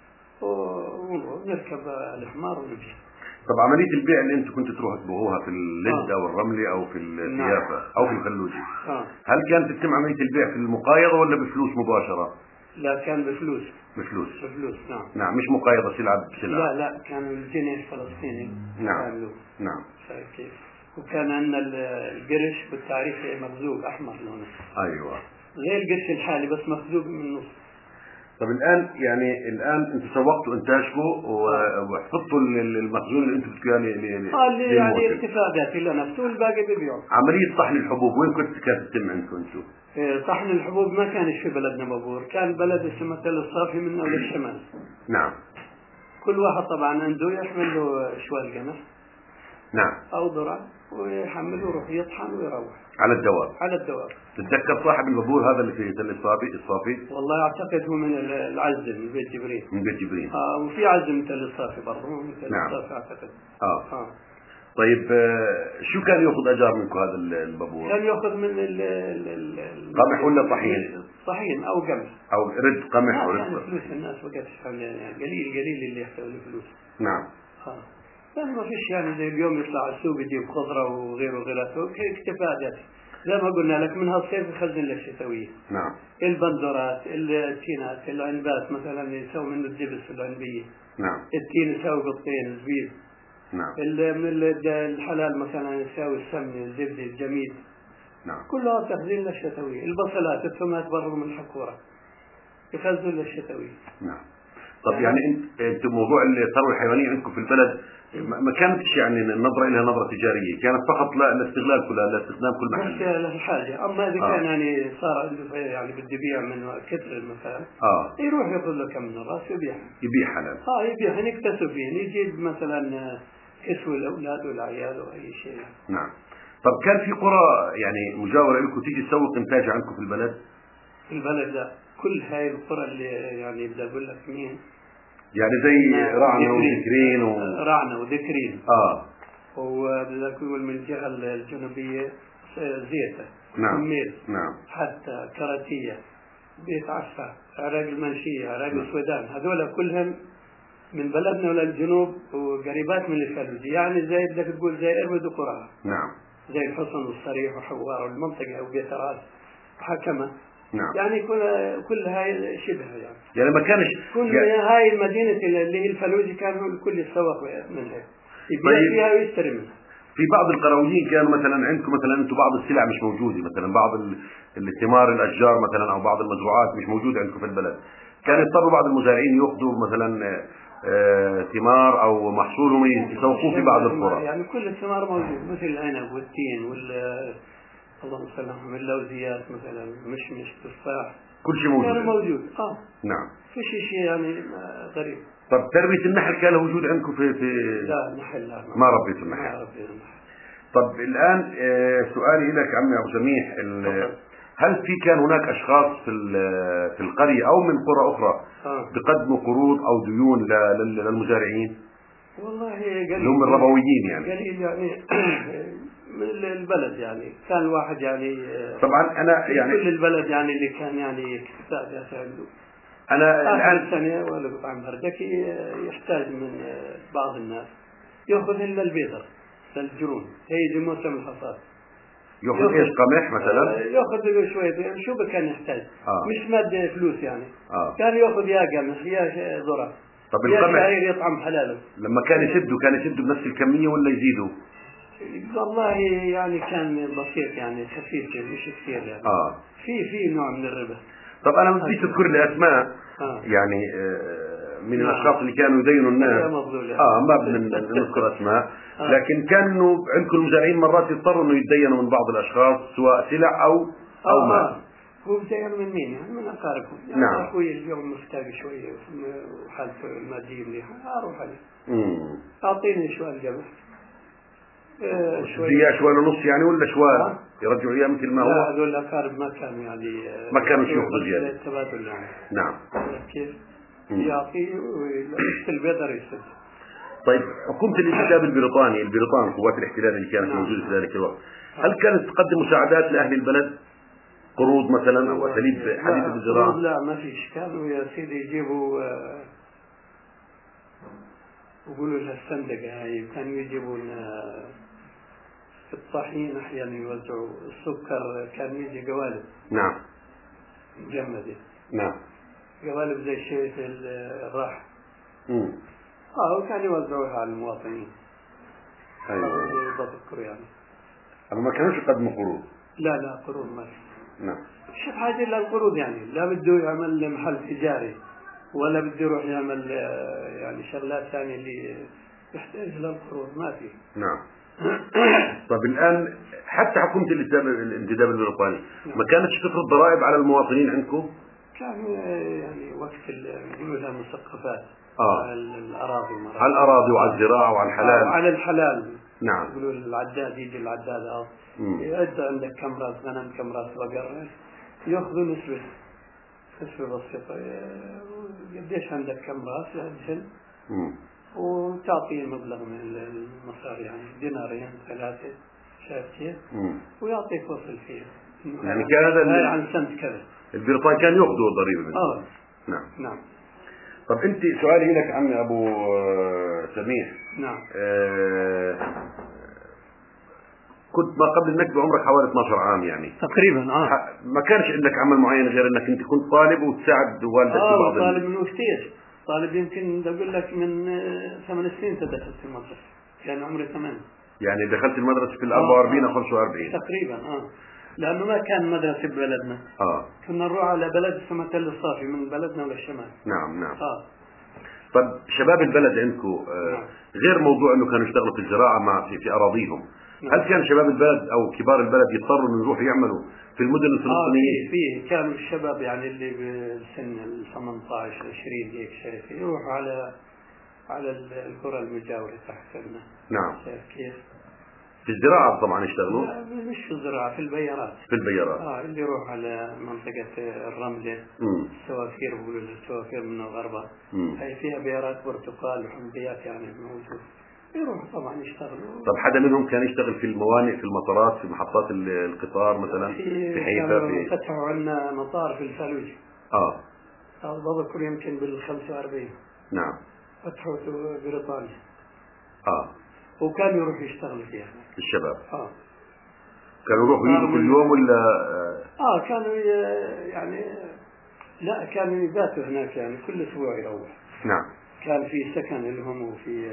ونركب الحمار ونمشي. طب عملية البيع اللي انتم كنتوا تروحوا تبيعوها في اللد آه. او الرملي او في الثيافة نعم. او في الفلوجي آه. هل كانت تتم عملية البيع في المقايضة ولا بفلوس مباشرة؟ لا كان بفلوس. بفلوس. بفلوس نعم. نعم مش مقايضة سلعة بسلعة. لا لا كان الجنيه الفلسطيني. نعم. كان له. نعم. شايف كيف؟ وكان عندنا القرش بالتعريف مخزوق احمر لونه. ايوه. غير القرش الحالي بس مخزوق من النص. طب الان يعني الان انتم سوقتوا انتاجكم وحفظتوا المخزون اللي انتم بتقولوا لي اه اللي يعني ارتفاعات الى نفسه والباقي ببيعوا. عمليه طحن الحبوب وين كنت كانت تتم عندكم انتم؟ إيه طحن الحبوب ما كانش في بلدنا بابور، كان بلد اسمه تل الصافي منه للشمال. نعم. كل واحد طبعا عنده يحمل له شوال قمح. نعم. او ذره ويحمله ويروح يطحن ويروح. على الدواب. على الدواب. تتذكر صاحب البابور هذا اللي في تل الصافي الصافي؟ والله اعتقد هو من العزم من بيت جبريل. من بيت جبريل. اه وفي عزم من تل الصافي برضه من تل نعم. الصافي اعتقد. اه. اه. طيب شو كان ياخذ اجار منكم هذا البابور؟ كان ياخذ من ال قمح ولا طحين؟ طحين او قمح. او رد قمح او رد. كان فلوس الناس وقت يعني قليل قليل اللي يحتاج فلوس. نعم. اه. يعني ما فيش يعني زي اليوم يطلع السوق يجيب خضره وغيره وغيره اكتفاءات زي ما قلنا لك من هالصيف يخزن للشتويه. نعم. البندورات التينات العنبات مثلا يسوي منه الدبس العنبيه. نعم. التين يسوي بالطين الزبيب. نعم. من الحلال مثلا يساوي السمن الزبد الجميد. نعم. كلها تخزين للشتويه. البصلات الثومات برضو من الحكوره يخزن للشتويه. نعم. طب يعني انت انت موضوع الثروه الحيوانيه عندكم في البلد ما كانتش يعني النظره لها نظره تجاريه، كانت فقط لاستغلال كلها لاستخدام كل محل. بس للحاجه، اما اذا آه. كان يعني صار عنده يعني بده يبيع من كثر مثلا اه يروح ياخذ له كم من الراس ويبيع. يبيع حلال. اه يبيع يكتسب فيه يجيب مثلا كسوه الاولاد والعيال واي شيء. نعم. طب كان في قرى يعني مجاوره لكم تيجي تسوق انتاج عندكم في البلد؟ في البلد لا، كل هاي القرى اللي يعني بدي اقول لك مين يعني زي رعنة وذكرين و... رعنة وذكرين اه وبدي اقول من الجهه الجنوبيه زيته. نعم. ميل. نعم. حتى كراتيه بيت عفا عراق المنشيه عراق السودان هذول كلهم من بلدنا ولا الجنوب وقريبات من الثلج يعني زي بدك تقول زي اربد وقراها. نعم. زي الحصن والصريح وحوار والمنطقه وبيت راس وحكمه. نعم. يعني كل كل هاي شبه يعني يعني ما كانش كل يعني هاي المدينه اللي هي الفلوجي كانوا الكل يتسوق منها يبيع طيب. فيها ويشتري منها. في بعض القرويين كانوا مثلا عندكم مثلا انتم بعض السلع مش موجوده مثلا بعض الثمار الاشجار مثلا او بعض المزروعات مش موجوده عندكم في البلد كان يضطروا بعض المزارعين ياخذوا مثلا آه ثمار او محصولهم يسوقوه في بعض القرى. يعني كل الثمار موجود مثل العنب والتين وال اللهم صل على محمد اللوزيات مثلا مشمش تفاح كل شيء موجود. كان موجود اه نعم. في شيء يعني غريب. طب تربيه النحل كان له وجود عندكم في في لا نحل لا ما ربيتوا النحل. ما ربينا النحل. طب الان آه سؤالي لك عمي ابو سميح هل في كان هناك اشخاص في في القريه او من قرى اخرى آه. بقدموا قروض او ديون للمزارعين؟ والله قليل اللي هم الربويين يعني. قليل يعني من البلد يعني، كان الواحد يعني طبعا أنا يعني كل البلد يعني اللي كان يعني اكتساب عنده. أنا آخر السنة ولا قطع مهردكي يحتاج من بعض الناس يأخذ إلا البيضر للجرون، هي موسم الحصاد. يأخذ إيش قمح مثلا؟ يأخذ شوية شو بكان يحتاج. آه. مش مادة فلوس يعني. آه. كان يأخذ يا قمح يا ذرة. طب يا القمح شعير يطعم حلاله. لما كان يسدوا كان يسدوا بنفس الكمية ولا يزيدوا؟ والله يعني كان بسيط يعني خفيف مش كثير يعني. آه. في في نوع من الربا. طب أنا بدي تذكر لي أسماء آه. يعني آه من نعم. الأشخاص اللي كانوا يدينوا الناس. آه ما بدنا نذكر أسماء. آه. لكن كانوا عندكم المزارعين مرات يضطروا إنه يتدينوا من بعض الأشخاص سواء سلع أو أو آه. مال. آه. هو بتغير من مين؟ يعني من أقاربكم. يعني نعم. أخوي اليوم محتاج شوية وحالته المادية مليحة أروح عليه. امم. أعطيني شوال قمح. آه شوية شوال ونص يعني ولا شوال؟ آه. يرجعوا إياه مثل ما لا هو؟ هذول الأقارب ما كانوا يعني ما كانوا يأخذوا زيادة. التبادل يعني. نعم. كيف؟ مم. يعطي البيضر يسد. طيب حكومة الانتداب البريطاني البريطان قوات الاحتلال اللي كانت نعم. موجودة في ذلك الوقت هل كانت تقدم مساعدات لأهل البلد؟ قروض مثلا أو أساليب حديثة بالزراعة؟ لا ما فيش. كانوا يا سيدي يجيبوا يقولوا لها السندقة هاي، كانوا يجيبوا الطحين أحيانا يوزعوا السكر، كان يجي قوالب. نعم. مجمدة. نعم. قوالب زي الشيء في الراحة. امم. اه وكانوا يوزعوها على المواطنين. ايوه. بذكر يعني. أما ما كانوش يقدموا قروض. لا لا قروض ما في. نعم. مش بحاجة إلا القروض يعني، لا بده يعمل محل تجاري ولا بده يروح يعمل يعني شغلات ثانية اللي يحتاج إلى القروض ما في. نعم. طب الآن حتى حكومة الانتداب البريطاني ما كانتش تفرض ضرائب على المواطنين عندكم؟ كان يعني وقت يقولوا لها مثقفات. آه. على الأراضي مرة. على الأراضي وعلى الزراعة وعلى الحلال. آه وعلى الحلال. نعم. يقولوا العداد يجي العداد اه يعد عندك كم راس غنم كم راس بقر ياخذوا نسبة نسبة بسيطة. قديش عندك كم راس يعدل وتعطيه مبلغ من المصاري يعني دينارين ثلاثة شايف كيف؟ ويعطيك وصل فيه. يعني كان هذا هاي عن سنت كذا. البريطاني كان ياخذوا الضريبة منه. اه نعم. نعم. طب انت سؤالي لك عمي ابو سميح. نعم. آه كنت ما قبل النكبة عمرك حوالي اثني عشر عام يعني تقريبا. اه ما كانش عندك عمل معين غير انك انت كنت طالب وتساعد والدك اه ببعض طالب منه كثير. طالب يمكن بقول لك من ثمان سنين دخلت في المدرسة، كان عمري ثمان. يعني دخلت المدرسة في ال أربعة وأربعين أو خمسة وأربعين تقريبا. اه لأنه ما كان مدرسة ببلدنا. اه كنا نروح على بلد اسمه تل الصافي من بلدنا للشمال. نعم نعم. اه طب شباب البلد عندكم آه نعم. غير موضوع انه كانوا يشتغلوا في الزراعة مع في, في اراضيهم. نعم. هل كان شباب البلد او كبار البلد يضطروا انه يروحوا يعملوا في المدن الفلسطينية؟ اه في في كانوا الشباب يعني اللي بسن ال ثمانية عشر عشرين هيك شايف يروحوا على على القرى المجاورة تحت لنا. نعم. شايف كيف؟ في الزراعة طبعا يشتغلوا؟ لا مش في الزراعة، في البيارات. في البيارات. اه اللي يروح على منطقة الرملة. امم. السوافير بيقولوا السوافير من الغربة. هي فيها بيارات برتقال وحمضيات يعني موجود. يروح طبعا يشتغلوا. طب حدا منهم كان يشتغل في الموانئ في المطارات في محطات القطار مثلا في, في حيفا في فتحوا عندنا مطار في الفلوج. اه هذا بذكر يمكن بال خمسة وأربعين. نعم. فتحوا بريطانيا. اه وكان يروح يشتغل فيها الشباب. اه كانوا يروحوا يجوا كل يوم ولا اه كانوا يعني لا كانوا يباتوا هناك يعني كل اسبوع يروح. نعم. كان في سكن لهم وفي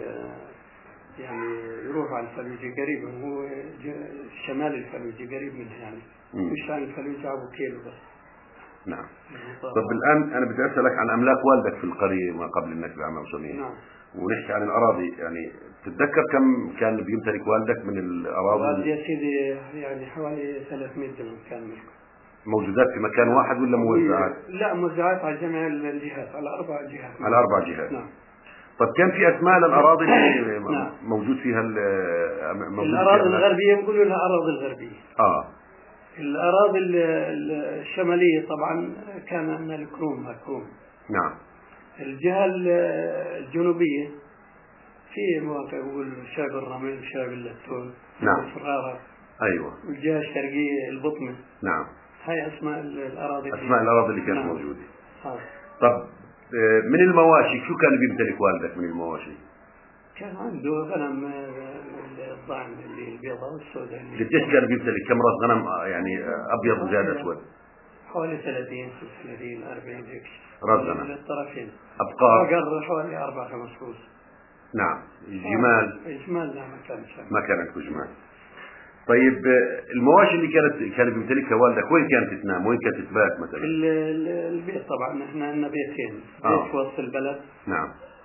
يعني يروح على الفلوجي قريب، هو شمال الفلوجي قريب منه يعني. مم. مش عن الفلوجي ابو كيلو بس. نعم. طب الان انا بدي اسالك عن املاك والدك في القريه ما قبل النكبه عام وسمية. نعم. ونحكي عن الاراضي يعني تتذكر كم كان بيمتلك والدك من الاراضي؟ والدي يا سيدي يعني حوالي ثلاثمئة دمم كان ملكه. موجودات في مكان واحد ولا موزعات؟ لا موزعات على جميع الجهات على اربع جهات. على اربع جهات. نعم. طب كان في اسماء للاراضي اللي نعم. موجود فيها موجود الاراضي الغربيه بنقول لها اراضي الغربيه. اه الاراضي الشماليه طبعا كان عندنا الكروم مكروم. نعم. الجهه الجنوبيه في مواقع يقول شعب الرمل شعب اللتون. نعم. فرارة ايوه. والجهة الشرقية البطمة. نعم. هاي اسماء الاراضي. اسماء الاراضي اللي كانت نعم. موجودة. آه. طب من المواشي شو كان بيمتلك والدك من المواشي؟ كان عنده غنم الضعن اللي البيضاء والسوداء. قديش كان بيمتلك؟ كم راس غنم يعني ابيض وزاد اسود؟ حوالي ثلاثين ثلاثين أربعين هيك. راس غنم. للطرفين. ابقار. بقر حوالي أربع خمس روس. نعم. الجمال. الجمال لا ما كان شيء. ما كان عنده جمال. طيب المواشي اللي كانت كان بيمتلكها والدك وين كانت تنام؟ وين كانت تبات مثلا؟ البيت طبعا احنا عندنا بيتين، بيت آه. في وسط البلد. نعم.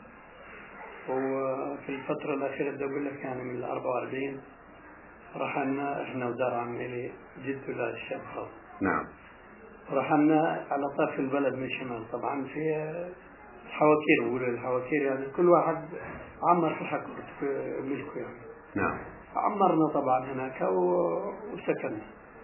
وفي الفترة الأخيرة بدي أقول لك يعني من الأربعة وأربعين رحلنا احنا ودار عمي لي جد ولا الشاب خاص. نعم. رحلنا على طرف البلد من الشمال طبعا في الحواكير، بيقولوا الحواكير يعني كل واحد عمر في حكر في ملكه يعني. نعم. عمرنا طبعا هناك وسكننا.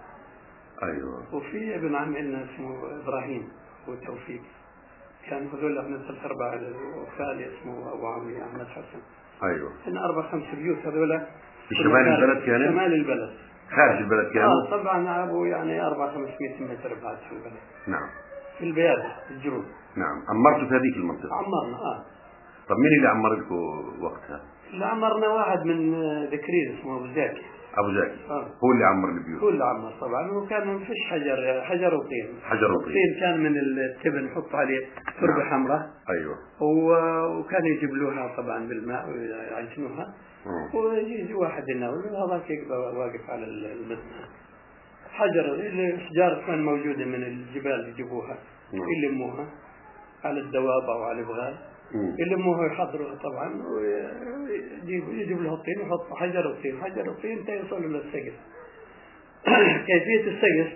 ايوه. وفي ابن عم لنا اسمه ابراهيم وتوفيق، كان هذول احنا ثلاث اربع، وخالي اسمه ابو عمي احمد حسن. ايوه. ان اربع خمس بيوت هذول في شمال البلد كانوا؟ شمال البلد. خارج البلد كانوا؟ اه طبعا ابو يعني أربعمائة خمسمائة متر بعد في البلد. نعم. في البيادة الجنوب. نعم. عمرتوا في هذيك المنطقة؟ عمرنا اه. طب مين اللي عمر لكم وقتها؟ اللي عمرنا واحد من ذكرين اسمه ابو زاكي. ابو زاكي. آه. هو اللي عمر البيوت. هو اللي عمر طبعا، وكان ما فيش حجر، حجر وطين. حجر وطين. الطين كان من التبن نحط عليه تربه نعم. حمراء. ايوه. وكان يجبلوها طبعا بالماء ويعجنوها. ويجي واحد يناول وهذاك يبقى واقف على المسمى. حجر الاشجار كان موجوده من الجبال يجيبوها يلموها على الدواب او على البغال، يلموها ويحضروها طبعا ويجيب يجيب له الطين ويحط حجر وطين حجر وطين تيصلوا للسقف. كيفيه السقف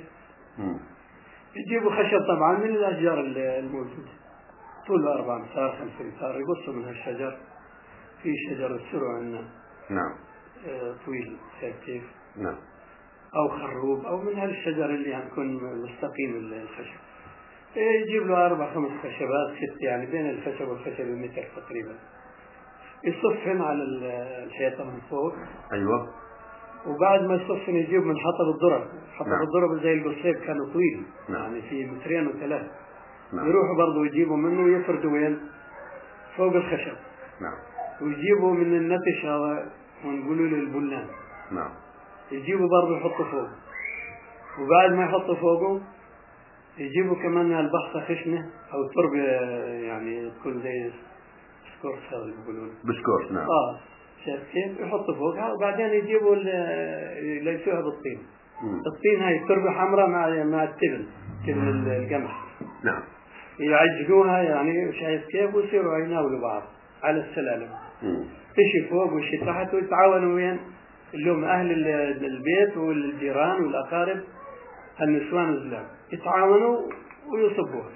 يجيبوا خشب طبعا من الاشجار الموجوده طوله أربعة أمتار خمسة أمتار، يقصوا من هالشجر. في شجر السرع عندنا نعم طويل كيف نعم، أو خروب أو من هالشجر اللي يكون مستقيم الخشب. يجيب له أربع خمس خشبات ست يعني بين الخشب والخشب متر تقريبا، يصفن على الحيطة من فوق. أيوة. وبعد ما يصفن يجيب من حطب الذرة، حطب نعم. الذرة زي القصيب كانوا طويل نعم. يعني في مترين وثلاث نعم. يروحوا برضو يجيبوا منه ويفردوا وين فوق الخشب. نعم. ويجيبوا من النتش هذا ونقولوا له البنان. نعم. يجيبوا برضو يحطوا فوق، وبعد ما يحطوا فوقه يجيبوا كمان البحثة خشنة أو تربة يعني تكون زي سكورس هذا اللي بيقولون بسكورس. نعم. آه شايف كيف يحطوا فوقها، وبعدين يجيبوا يليسوها بالطين. مم. الطين هاي تربة حمراء مع مع التبن تبن القمح. نعم. يعجنوها يعني شايف كيف ويصيروا يناولوا بعض على السلالم. إشي فوق وإشي تحت، ويتعاونوا وين اللي هم أهل البيت والجيران والأقارب النسوان الزلام يتعاونوا ويصبوها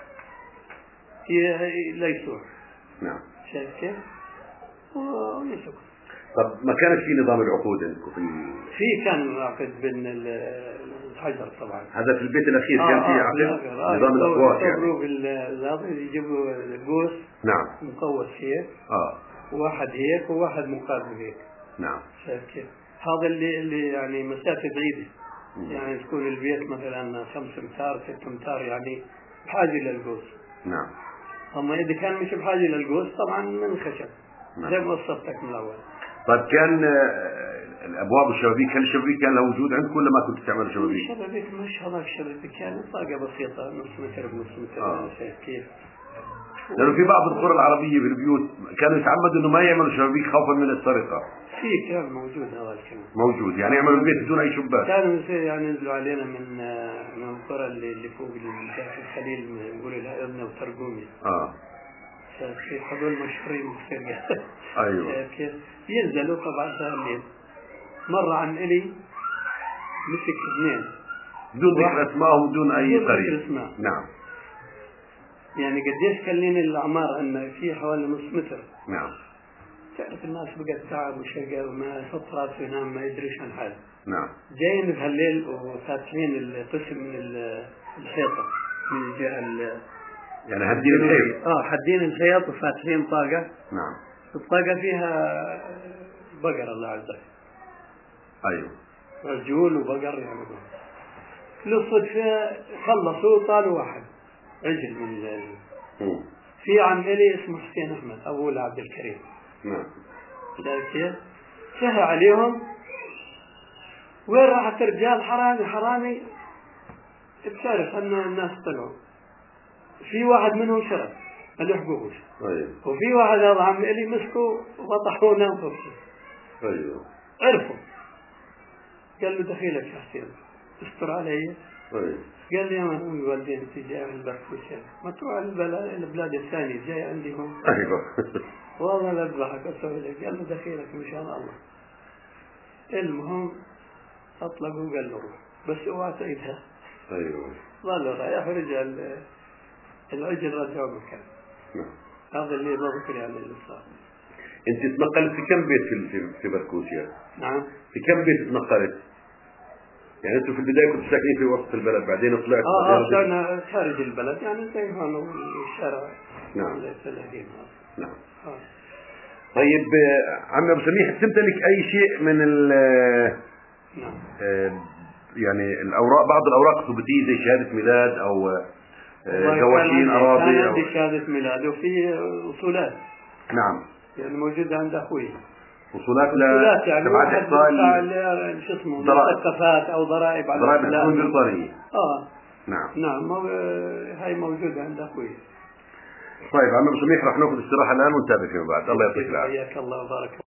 يليسوها. نعم. شايف كيف؟ ويسوق. طب ما كانش في نظام العقود عندكم في في كان عقد بين الحجر طبعا. هذا في البيت الأخير آه كان في عقد آه نظام الأقواس يعني يجيبوا القوس. نعم. مقوس هيك. آه. وواحد هيك وواحد مقابل هيك. نعم. شايف كيف؟ هذا اللي اللي يعني مسافة بعيدة. مم. يعني تكون البيت مثلا خمس امتار ست امتار يعني بحاجة للقوس. نعم. أما إذا كان مش بحاجة للقوس طبعا من خشب. نعم. زي ما وصفتك من الأول. طيب كان الأبواب والشبابيك، هل الشبابيك كان له وجود عندكم ولا ما كنت تعملوا شبابيك؟ الشبابيك مش هذاك الشبابيك كان طاقة بسيطة نص متر بنص متر. آه. شايف كيف؟ لأنه في بعض القرى العربية في البيوت كانوا يتعمدوا إنه ما يعملوا شبابيك خوفا من السرقة. في كان موجود هذا الكلام. موجود يعني يعملوا البيت بدون أي شباك. كانوا يعني ينزلوا علينا من من القرى اللي اللي فوق في الخليل نقولوا لها ابنة وترقومي. آه. في هذول مشهورين بالسرقة. أيوة. كيف ينزلوا طبعا سهلين. مرة عن إلي مسك اثنين. بدون ذكر أسمائهم بدون أي قريب. نعم. يعني قديش كلين الأعمار أن في حوالي نص متر. نعم. تعرف الناس بقت تعب وشقة وما يحط راسه ينام ما يدريش عن حاله. نعم. جايين بهالليل وفاتحين القسم من الحيطة من الجهة يعني هدين الحيط. اه حدين الحيط وفاتحين طاقة. نعم. الطاقة فيها بقرة الله عز وجل. أيوه. رجول وبقر يعني. للصدفة خلصوا طالوا واحد عجل من ال... في عم إلي اسمه حسين أحمد أبو عبد الكريم. نعم. كيف؟ سهى عليهم. وين راحت رجال حرامي حرامي؟ بتعرف أن الناس طلعوا. في واحد منهم شرب ما لحقوش. أيوه. وفي واحد هذا عم إلي مسكوا وطحونا وفرشوا. أيوه. عرفوا. قال له دخيلك يا حسين استر علي. أيوه. قال لي يا من أمي والدين أنت جاي من البركوشة ما تروح البلاد الثانية جاي عندي هون. أيوه. والله لا أذبحك أسوي لك. قال له دخيلك إن شاء الله. المهم أطلقوا وقال له روح بس اوعى تعيدها. أيوه. ظلوا رايح رجال العجل رجعوا مكان. نعم. هذا اللي بذكر يعني اللي صار. أنت تنقلت في كم بيت في في, في بركوسيا؟ نعم. في كم بيت تنقلت؟ يعني أنتم في البداية كنتوا ساكنين في وسط البلد بعدين طلعت. آه آه طلعنا خارج البلد يعني زي هون الشارع. نعم. الثلاثين. نعم. آه. طيب عم أبو سميح تمتلك أي شيء من ال نعم. يعني الأوراق بعض الأوراق الثبوتية زي شهادة ميلاد أو جواشين أراضي؟ كان عندي شهادة ميلاد وفي وصولات. نعم. يعني موجودة عند أخوي. وصولات لا يعني تبعات إحصائي شو اسمه مثقفات أو ضرائب على ضرائب الحكومة البريطانية. آه. نعم. نعم مو... هاي موجودة عند أخوي. طيب عم أبو سميح راح ناخذ استراحة الآن ونتابع فيما بعد. الله يعطيك العافية. حياك الله وبارك.